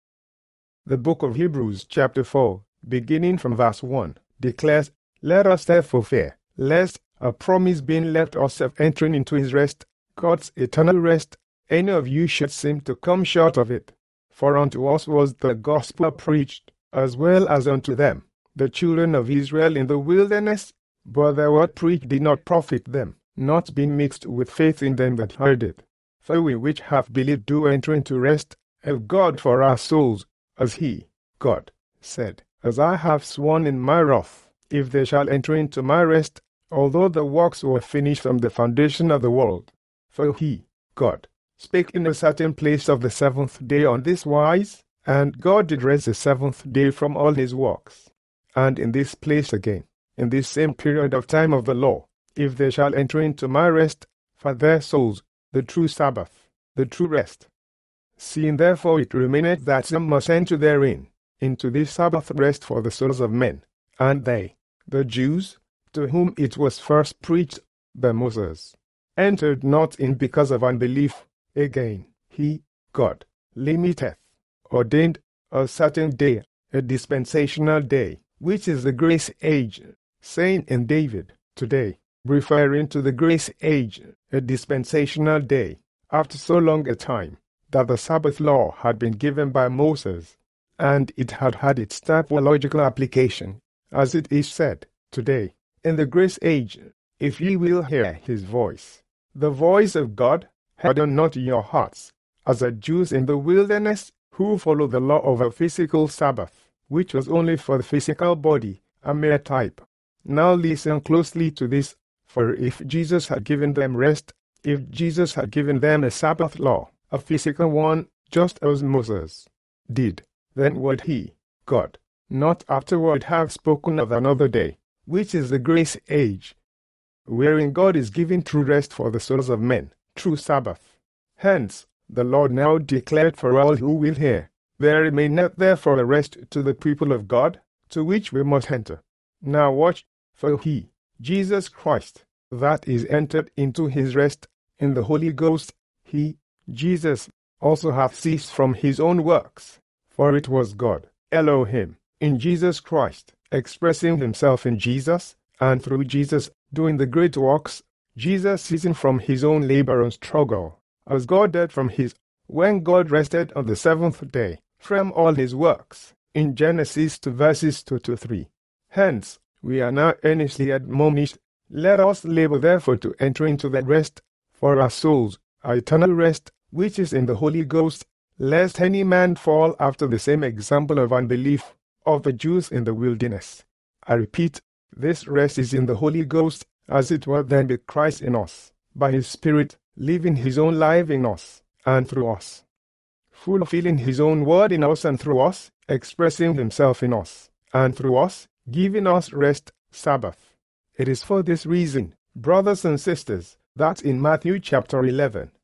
The book of Hebrews chapter four, beginning from verse one, declares, "Let us therefore fear, lest, a promise being left us of entering into his rest, God's eternal rest, any of you should seem to come short of it. For unto us was the gospel preached, as well as unto them, the children of Israel in the wilderness, but the word preached did not profit them, not being mixed with faith in them that heard it. For we which have believed do enter into rest of God for our souls, as he, God, said, As I have sworn in my wrath, if they shall enter into my rest, although the works were finished from the foundation of the world. For he, God, spake in a certain place of the seventh day on this wise, and God did rest the seventh day from all his works. And in this place again, in this same period of time of the law, if they shall enter into my rest, for their souls, the true Sabbath, the true rest. Seeing therefore it remaineth that some must enter therein, into this Sabbath rest for the souls of men, and they, the Jews, to whom it was first preached by Moses, entered not in because of unbelief. Again, he, God, limiteth, ordained, a certain day, a dispensational day, which is the grace age, saying in David, today, referring to the grace age, a dispensational day, after so long a time, that the Sabbath law had been given by Moses, and it had had its typological application, as it is said, today, in the grace age, if ye will hear his voice, the voice of God, harden not your hearts, as the Jews in the wilderness, who follow the law of a physical Sabbath, which was only for the physical body, a mere type. Now listen closely to this, for if Jesus had given them rest, if Jesus had given them a Sabbath law, a physical one, just as Moses did, then would he, God, not afterward have spoken of another day, which is the grace age, wherein God is giving true rest for the souls of men, true Sabbath. Hence, the Lord now declared for all who will hear, there remaineth therefore a rest to the people of God, to which we must enter. Now watch, for he, Jesus Christ, that is entered into his rest in the Holy Ghost, he, Jesus, also hath ceased from his own works, for it was God, Elohim, in Jesus Christ, expressing himself in Jesus, and through Jesus, doing the great works, Jesus ceasing from his own labor and struggle, as God did from his, when God rested on the seventh day, from all his works, in Genesis two verses two to three. Hence, we are now earnestly admonished, let us labor therefore to enter into that rest, for our souls, our eternal rest, which is in the Holy Ghost, lest any man fall after the same example of unbelief of the Jews in the wilderness. I repeat, this rest is in the Holy Ghost, as it were then be Christ in us, by his Spirit, living his own life in us, and through us, fulfilling his own word in us and through us, expressing himself in us, and through us, giving us rest, Sabbath. It is for this reason, brothers and sisters, that in Matthew chapter eleven,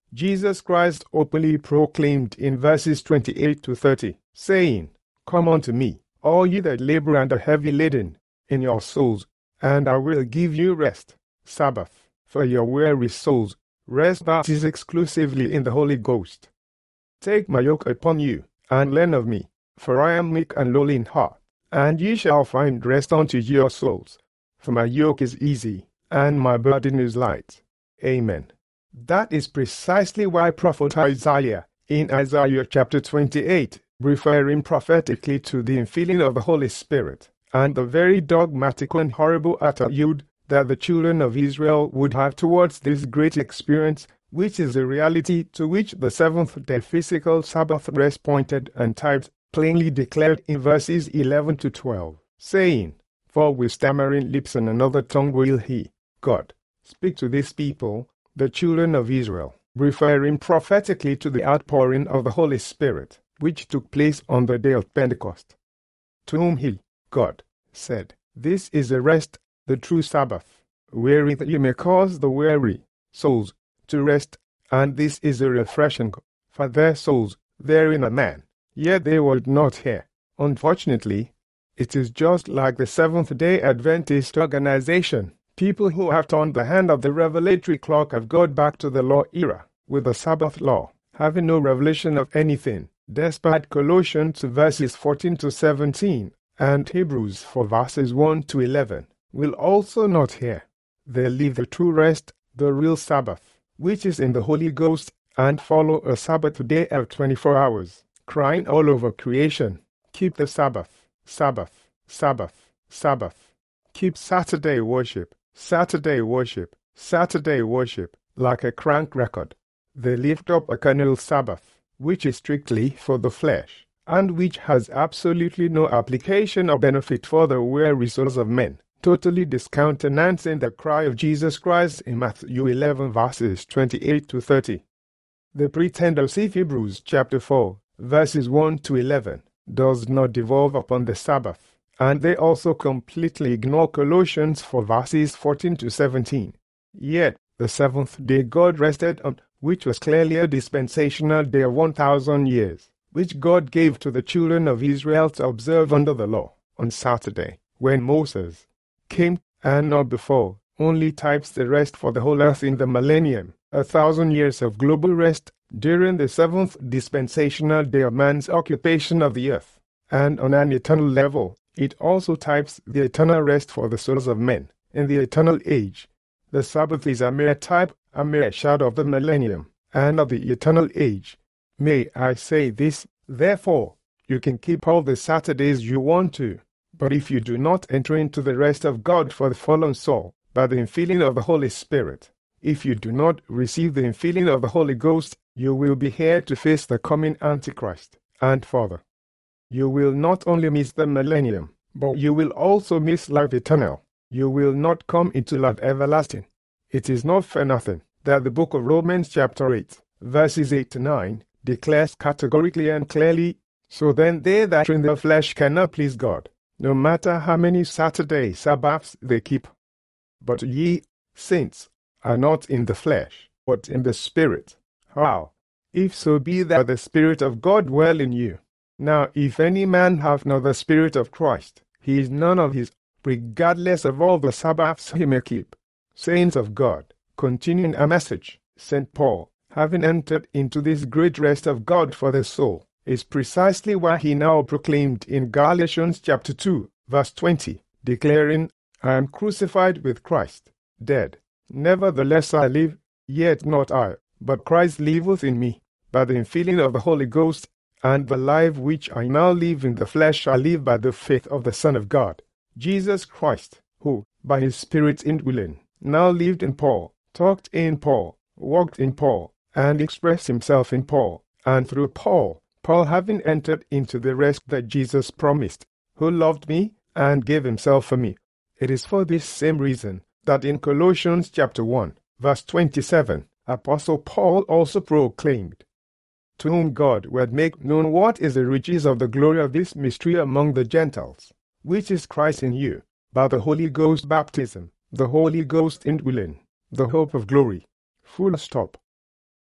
Jesus Christ openly proclaimed in verses twenty-eight to thirty, saying, "Come unto me, all ye that labor and are heavy laden, in your souls, and I will give you rest." Sabbath, for your weary souls, rest that is exclusively in the Holy Ghost. "Take my yoke upon you, and learn of me, for I am meek and lowly in heart, and ye shall find rest unto your souls. For my yoke is easy, and my burden is light." Amen. That is precisely why Prophet Isaiah, in Isaiah chapter twenty-eight, referring prophetically to the infilling of the Holy Spirit, and the very dogmatic and horrible attitude that the children of Israel would have towards this great experience, which is a reality to which the seventh-day physical Sabbath rest pointed and typed, plainly declared in verses eleven to twelve, saying, "For with stammering lips and another tongue will he, God, speak to this people, the children of Israel," referring prophetically to the outpouring of the Holy Spirit, which took place on the day of Pentecost. To whom he, God, said, "This is a rest, the true Sabbath, wherein ye may cause the weary souls to rest, and this is a refreshing for their souls, therein a man." Yet they would not hear. Unfortunately, it is just like the Seventh-day Adventist organization. People who have turned the hand of the revelatory clock of God back to the law era, with the Sabbath law, having no revelation of anything, despite Colossians verses fourteen to seventeen, and Hebrews four verses one to eleven, will also not hear. They leave the true rest, the real Sabbath, which is in the Holy Ghost, and follow a Sabbath day of twenty-four hours, crying all over creation, "Keep the Sabbath, Sabbath, Sabbath, Sabbath." Keep Saturday worship, Saturday worship, Saturday worship, like a crank record. They lift up a carnal Sabbath, which is strictly for the flesh, and which has absolutely no application or benefit for the weary souls of men, totally discountenancing the cry of Jesus Christ in Matthew eleven verses twenty-eight to thirty. The pretenders of Hebrews chapter four, verses one to eleven, does not devolve upon the Sabbath, and they also completely ignore Colossians four verses fourteen to seventeen. Yet, the seventh day God rested on, which was clearly a dispensational day of one thousand years, which God gave to the children of Israel to observe under the law, on Saturday, when Moses came, and not before, only types the rest for the whole earth in the millennium, a thousand years of global rest, during the seventh dispensational day of man's occupation of the earth, and on an eternal level, it also types the eternal rest for the souls of men, in the eternal age. The Sabbath is a mere type, a mere shadow of the millennium, and of the eternal age. May I say this, therefore, you can keep all the Saturdays you want to, but if you do not enter into the rest of God for the fallen soul, by the infilling of the Holy Spirit, if you do not receive the infilling of the Holy Ghost, you will be here to face the coming Antichrist, and further. You will not only miss the millennium, but you will also miss life eternal. You will not come into life everlasting. It is not for nothing that the book of Romans chapter eight, verses eight to nine, declares categorically and clearly, "So then they that are in the flesh cannot please God, no matter how many Saturday Sabbaths they keep. But ye, saints, are not in the flesh, but in the Spirit." How? "If so be that the Spirit of God dwell in you. Now if any man have not the Spirit of Christ, he is none of his, regardless of all the Sabbaths he may keep." Saints of God, continuing a message, Saint Paul, having entered into this great rest of God for the soul, is precisely why he now proclaimed in Galatians chapter two, verse twenty, declaring, "I am crucified with Christ, dead. Nevertheless I live, yet not I, but Christ liveth in me. By the infilling of the Holy Ghost, and the life which I now live in the flesh I live by the faith of the Son of God, Jesus Christ, who, by his Spirit's indwelling, now lived in Paul, talked in Paul, walked in Paul, and expressed himself in Paul, and through Paul, Paul having entered into the rest that Jesus promised, who loved me, and gave himself for me." It is for this same reason that in Colossians chapter one, verse twenty-seven, Apostle Paul also proclaimed, "To whom God would make known what is the riches of the glory of this mystery among the Gentiles, which is Christ in you, by the Holy Ghost baptism, the Holy Ghost indwelling, the hope of glory." Full stop.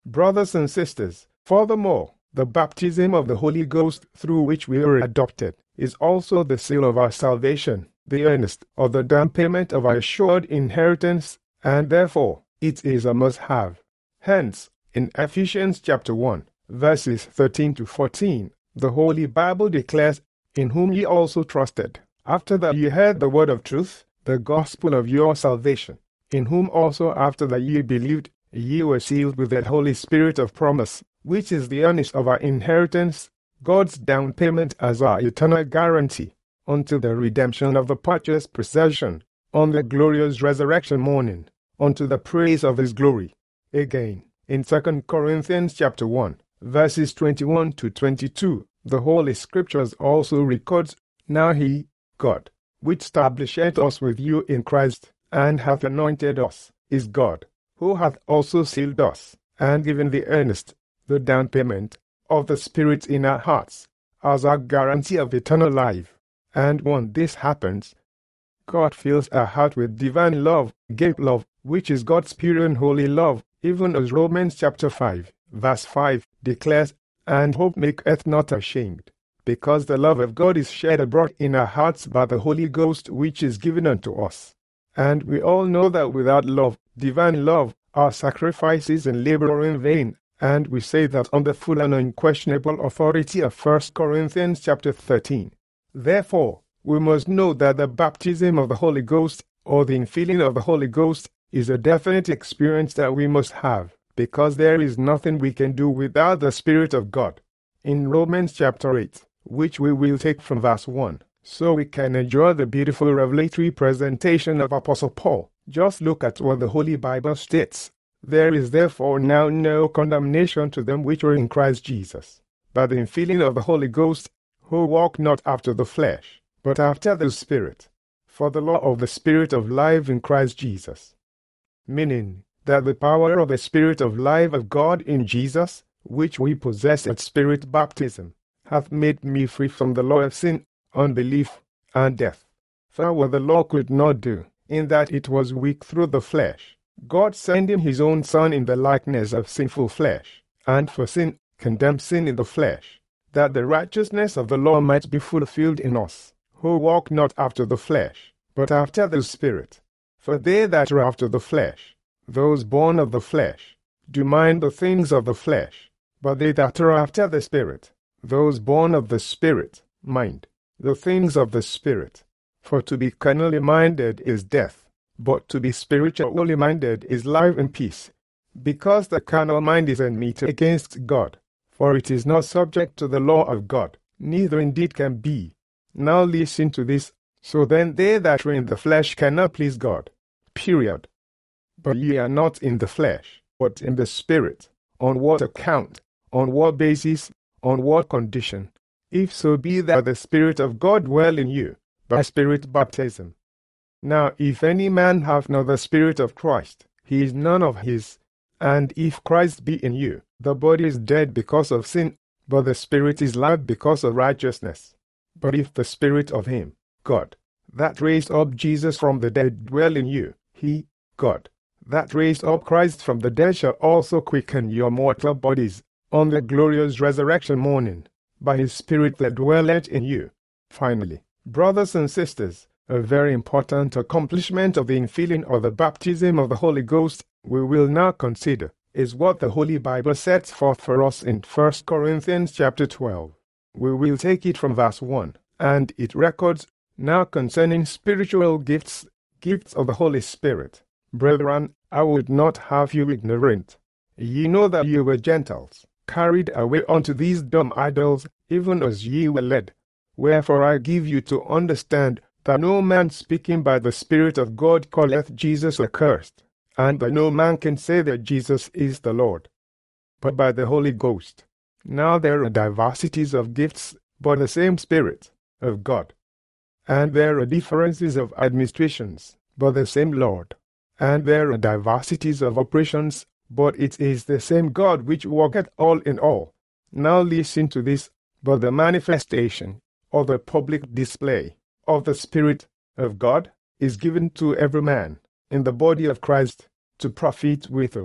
Brothers and sisters, furthermore, the baptism of the Holy Ghost through which we were adopted is also the seal of our salvation, the earnest or the down payment of our assured inheritance, and therefore it is a must-have. Hence, in Ephesians chapter one, verses thirteen to fourteen, the Holy Bible declares, "In whom ye also trusted, after that ye heard the word of truth, the gospel of your salvation, in whom also after that ye believed, ye were sealed with that Holy Spirit of promise, which is the earnest of our inheritance, God's down payment as our eternal guarantee, until the redemption of the purchased possession, on the glorious resurrection morning, unto the praise of his glory." Again, in Second Corinthians chapter one, verses twenty-one to twenty-two, the Holy Scriptures also records, "Now he, God, which stablisheth us with you in Christ, and hath anointed us, is God, who hath also sealed us, and given the earnest, the down payment, of the Spirit in our hearts, as our guarantee of eternal life. And when this happens, God fills our heart with divine love, agape love, which is God's pure and holy love, even as Romans chapter five, verse five, declares, "And hope maketh not ashamed, because the love of God is shed abroad in our hearts by the Holy Ghost which is given unto us." And we all know that without love, divine love, our sacrifices and labor are in vain, and we say that on the full and unquestionable authority of First Corinthians chapter thirteen. Therefore, we must know that the baptism of the Holy Ghost, or the infilling of the Holy Ghost, is a definite experience that we must have, because there is nothing we can do without the Spirit of God. In Romans chapter eight, which we will take from verse one, so we can enjoy the beautiful revelatory presentation of Apostle Paul, just look at what the Holy Bible states. "There is therefore now no condemnation to them which are in Christ Jesus, by the infilling of the Holy Ghost, who walk not after the flesh, but after the Spirit. For the law of the Spirit of life in Christ Jesus." Meaning that the power of the Spirit of life of God in Jesus, which we possess at Spirit baptism, hath made me free from the law of sin, unbelief, and death. For what the law could not do, in that it was weak through the flesh, God sending his own Son in the likeness of sinful flesh, and for sin, condemned sin in the flesh, that the righteousness of the law might be fulfilled in us, who walk not after the flesh, but after the Spirit. For they that are after the flesh, those born of the flesh, do mind the things of the flesh, but they that are after the Spirit, those born of the Spirit, mind the things of the Spirit. For to be carnally minded is death, but to be spiritually minded is life and peace. Because the carnal mind is enmity against God, for it is not subject to the law of God, neither indeed can be. Now listen to this. So then they that are in the flesh cannot please God. Period. But ye are not in the flesh, but in the Spirit. On what account? On what basis? On what condition? If so be that the Spirit of God dwell in you, by Spirit baptism. Now if any man have not the Spirit of Christ, he is none of his. And if Christ be in you, the body is dead because of sin, but the Spirit is life because of righteousness. But if the Spirit of him, God, that raised up Jesus from the dead dwell in you, he, God, that raised up Christ from the dead shall also quicken your mortal bodies, on the glorious resurrection morning, by his Spirit that dwelleth in you. Finally, brothers and sisters, a very important accomplishment of the infilling or the baptism of the Holy Ghost we will now consider is what the Holy Bible sets forth for us in First Corinthians chapter twelve. We will take it from verse one, and it records, "Now concerning spiritual gifts, gifts of the Holy Spirit. Brethren, I would not have you ignorant. Ye know that ye were Gentiles, carried away unto these dumb idols, even as ye were led. Wherefore I give you to understand that no man speaking by the Spirit of God calleth Jesus accursed, and that no man can say that Jesus is the Lord, but by the Holy Ghost. Now there are diversities of gifts, but the same Spirit of God. And there are differences of administrations, but the same Lord. And there are diversities of operations, but it is the same God which worketh all in all. Now listen to this. But the manifestation, or the public display, of the Spirit of God is given to every man, in the body of Christ, to profit withal,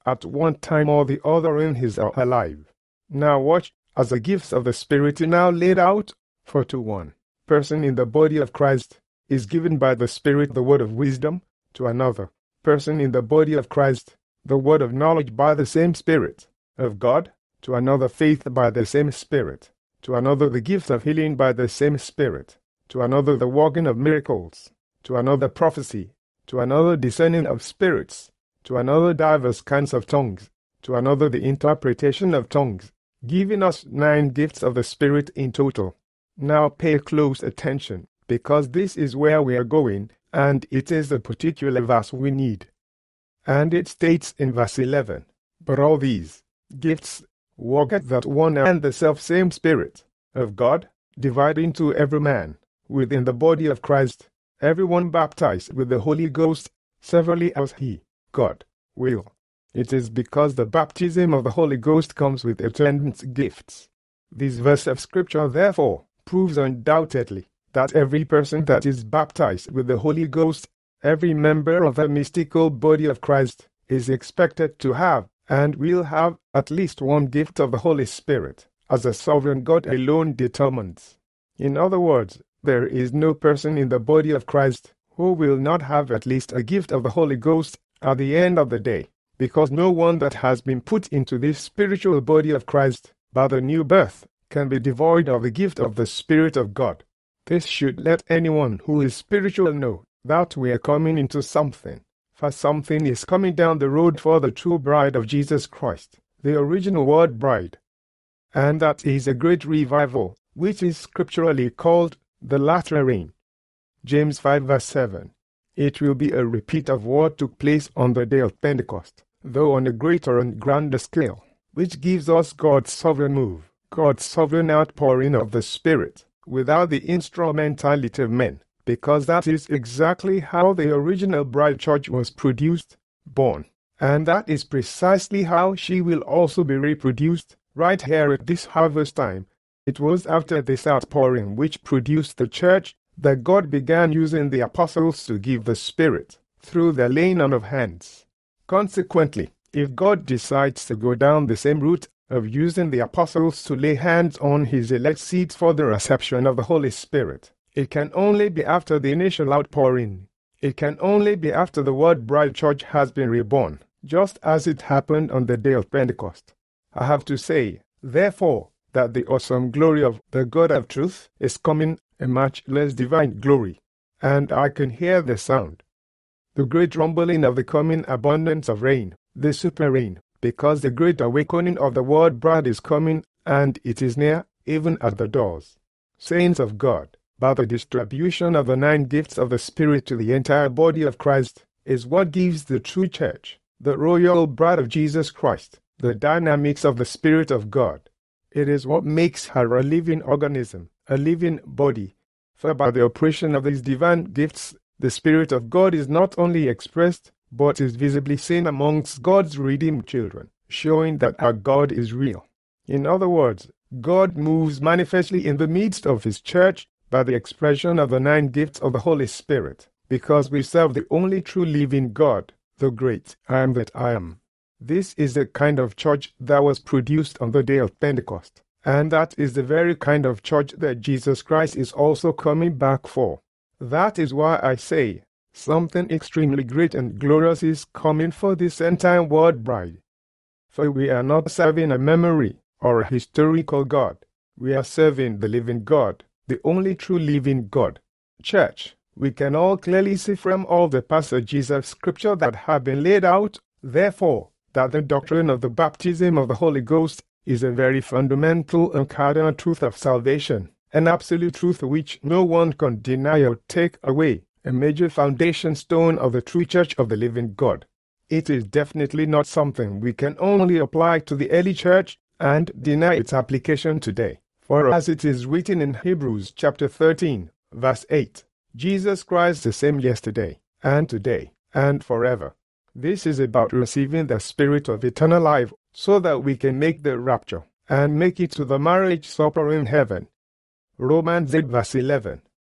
at one time or the other in his or her life. Now watch, as the gifts of the Spirit are now laid out, for to one person in the body of Christ is given by the Spirit the word of wisdom, to another person in the body of Christ the word of knowledge by the same Spirit of God, to another faith by the same Spirit, to another the gift of healing by the same Spirit, to another the working of miracles, to another prophecy, to another discerning of spirits, to another divers kinds of tongues, to another the interpretation of tongues, giving us nine gifts of the Spirit in total. Now pay close attention, because this is where we are going, and it is the particular verse we need. And it states in verse eleven, "But all these gifts worketh that one and the selfsame Spirit of God, dividing to every man within the body of Christ, every one baptized with the Holy Ghost, severally as he, God, will." It is because the baptism of the Holy Ghost comes with attendant gifts. This verse of Scripture, therefore, proves undoubtedly that every person that is baptized with the Holy Ghost, every member of the mystical body of Christ, is expected to have, and will have, at least one gift of the Holy Spirit, as the sovereign God alone determines. In other words, there is no person in the body of Christ who will not have at least a gift of the Holy Ghost at the end of the day, because no one that has been put into this spiritual body of Christ by the new birth can be devoid of the gift of the Spirit of God. This should let anyone who is spiritual know that we are coming into something, for something is coming down the road for the true bride of Jesus Christ, the original word bride. And that is a great revival, which is scripturally called the latter rain. James five verse seven. It will be a repeat of what took place on the day of Pentecost, though on a greater and grander scale, which gives us God's sovereign move, God's sovereign outpouring of the Spirit, without the instrumentality of men, because that is exactly how the original bride church was produced, born, and that is precisely how she will also be reproduced, right here at this harvest time. It was after this outpouring which produced the church that God began using the apostles to give the Spirit, through the laying on of hands. Consequently, if God decides to go down the same route of using the apostles to lay hands on his elect seeds for the reception of the Holy Spirit, it can only be after the initial outpouring. It can only be after the word bride church has been reborn, just as it happened on the day of Pentecost. I have to say, therefore, that the awesome glory of the God of truth is coming, a much less divine glory, and I can hear the sound, the great rumbling of the coming abundance of rain, the super rain, because the great awakening of the word bride is coming, and it is near, even at the doors. Saints of God, by the distribution of the nine gifts of the Spirit to the entire body of Christ, is what gives the true church, the royal bride of Jesus Christ, the dynamics of the Spirit of God. It is what makes her a living organism, a living body. For by the operation of these divine gifts, the Spirit of God is not only expressed, but is visibly seen amongst God's redeemed children, showing that our God is real. In other words, God moves manifestly in the midst of his church by the expression of the nine gifts of the Holy Spirit, because we serve the only true living God, the great I am that I am. This is the kind of church that was produced on the day of Pentecost, and that is the very kind of church that Jesus Christ is also coming back for. That is why I say, something extremely great and glorious is coming for this entire world bride. For we are not serving a memory or a historical God. We are serving the living God, the only true living God. Church, we can all clearly see from all the passages of Scripture that have been laid out, therefore, that the doctrine of the baptism of the Holy Ghost is a very fundamental and cardinal truth of salvation, an absolute truth which no one can deny or take away, a major foundation stone of the true church of the living God. It is definitely not something we can only apply to the early church and deny its application today. For as it is written in Hebrews chapter thirteen, verse eight, Jesus Christ the same yesterday, and today, and forever. This is about receiving the Spirit of eternal life so that we can make the rapture and make it to the marriage supper in heaven. Romans eight verse eleven.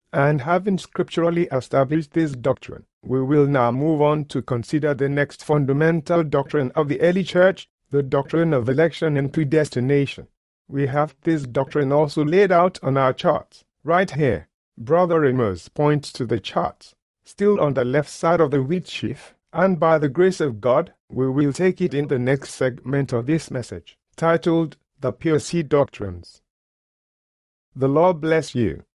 And having scripturally established this doctrine, we will now move on to consider the next fundamental doctrine of the early church, the doctrine of election and predestination. We have this doctrine also laid out on our charts, right here. Brother Amos points to the charts, still on the left side of the wheat sheaf, and by the grace of God, we will take it in the next segment of this message, titled The Pure Seed Doctrines. The Lord bless you.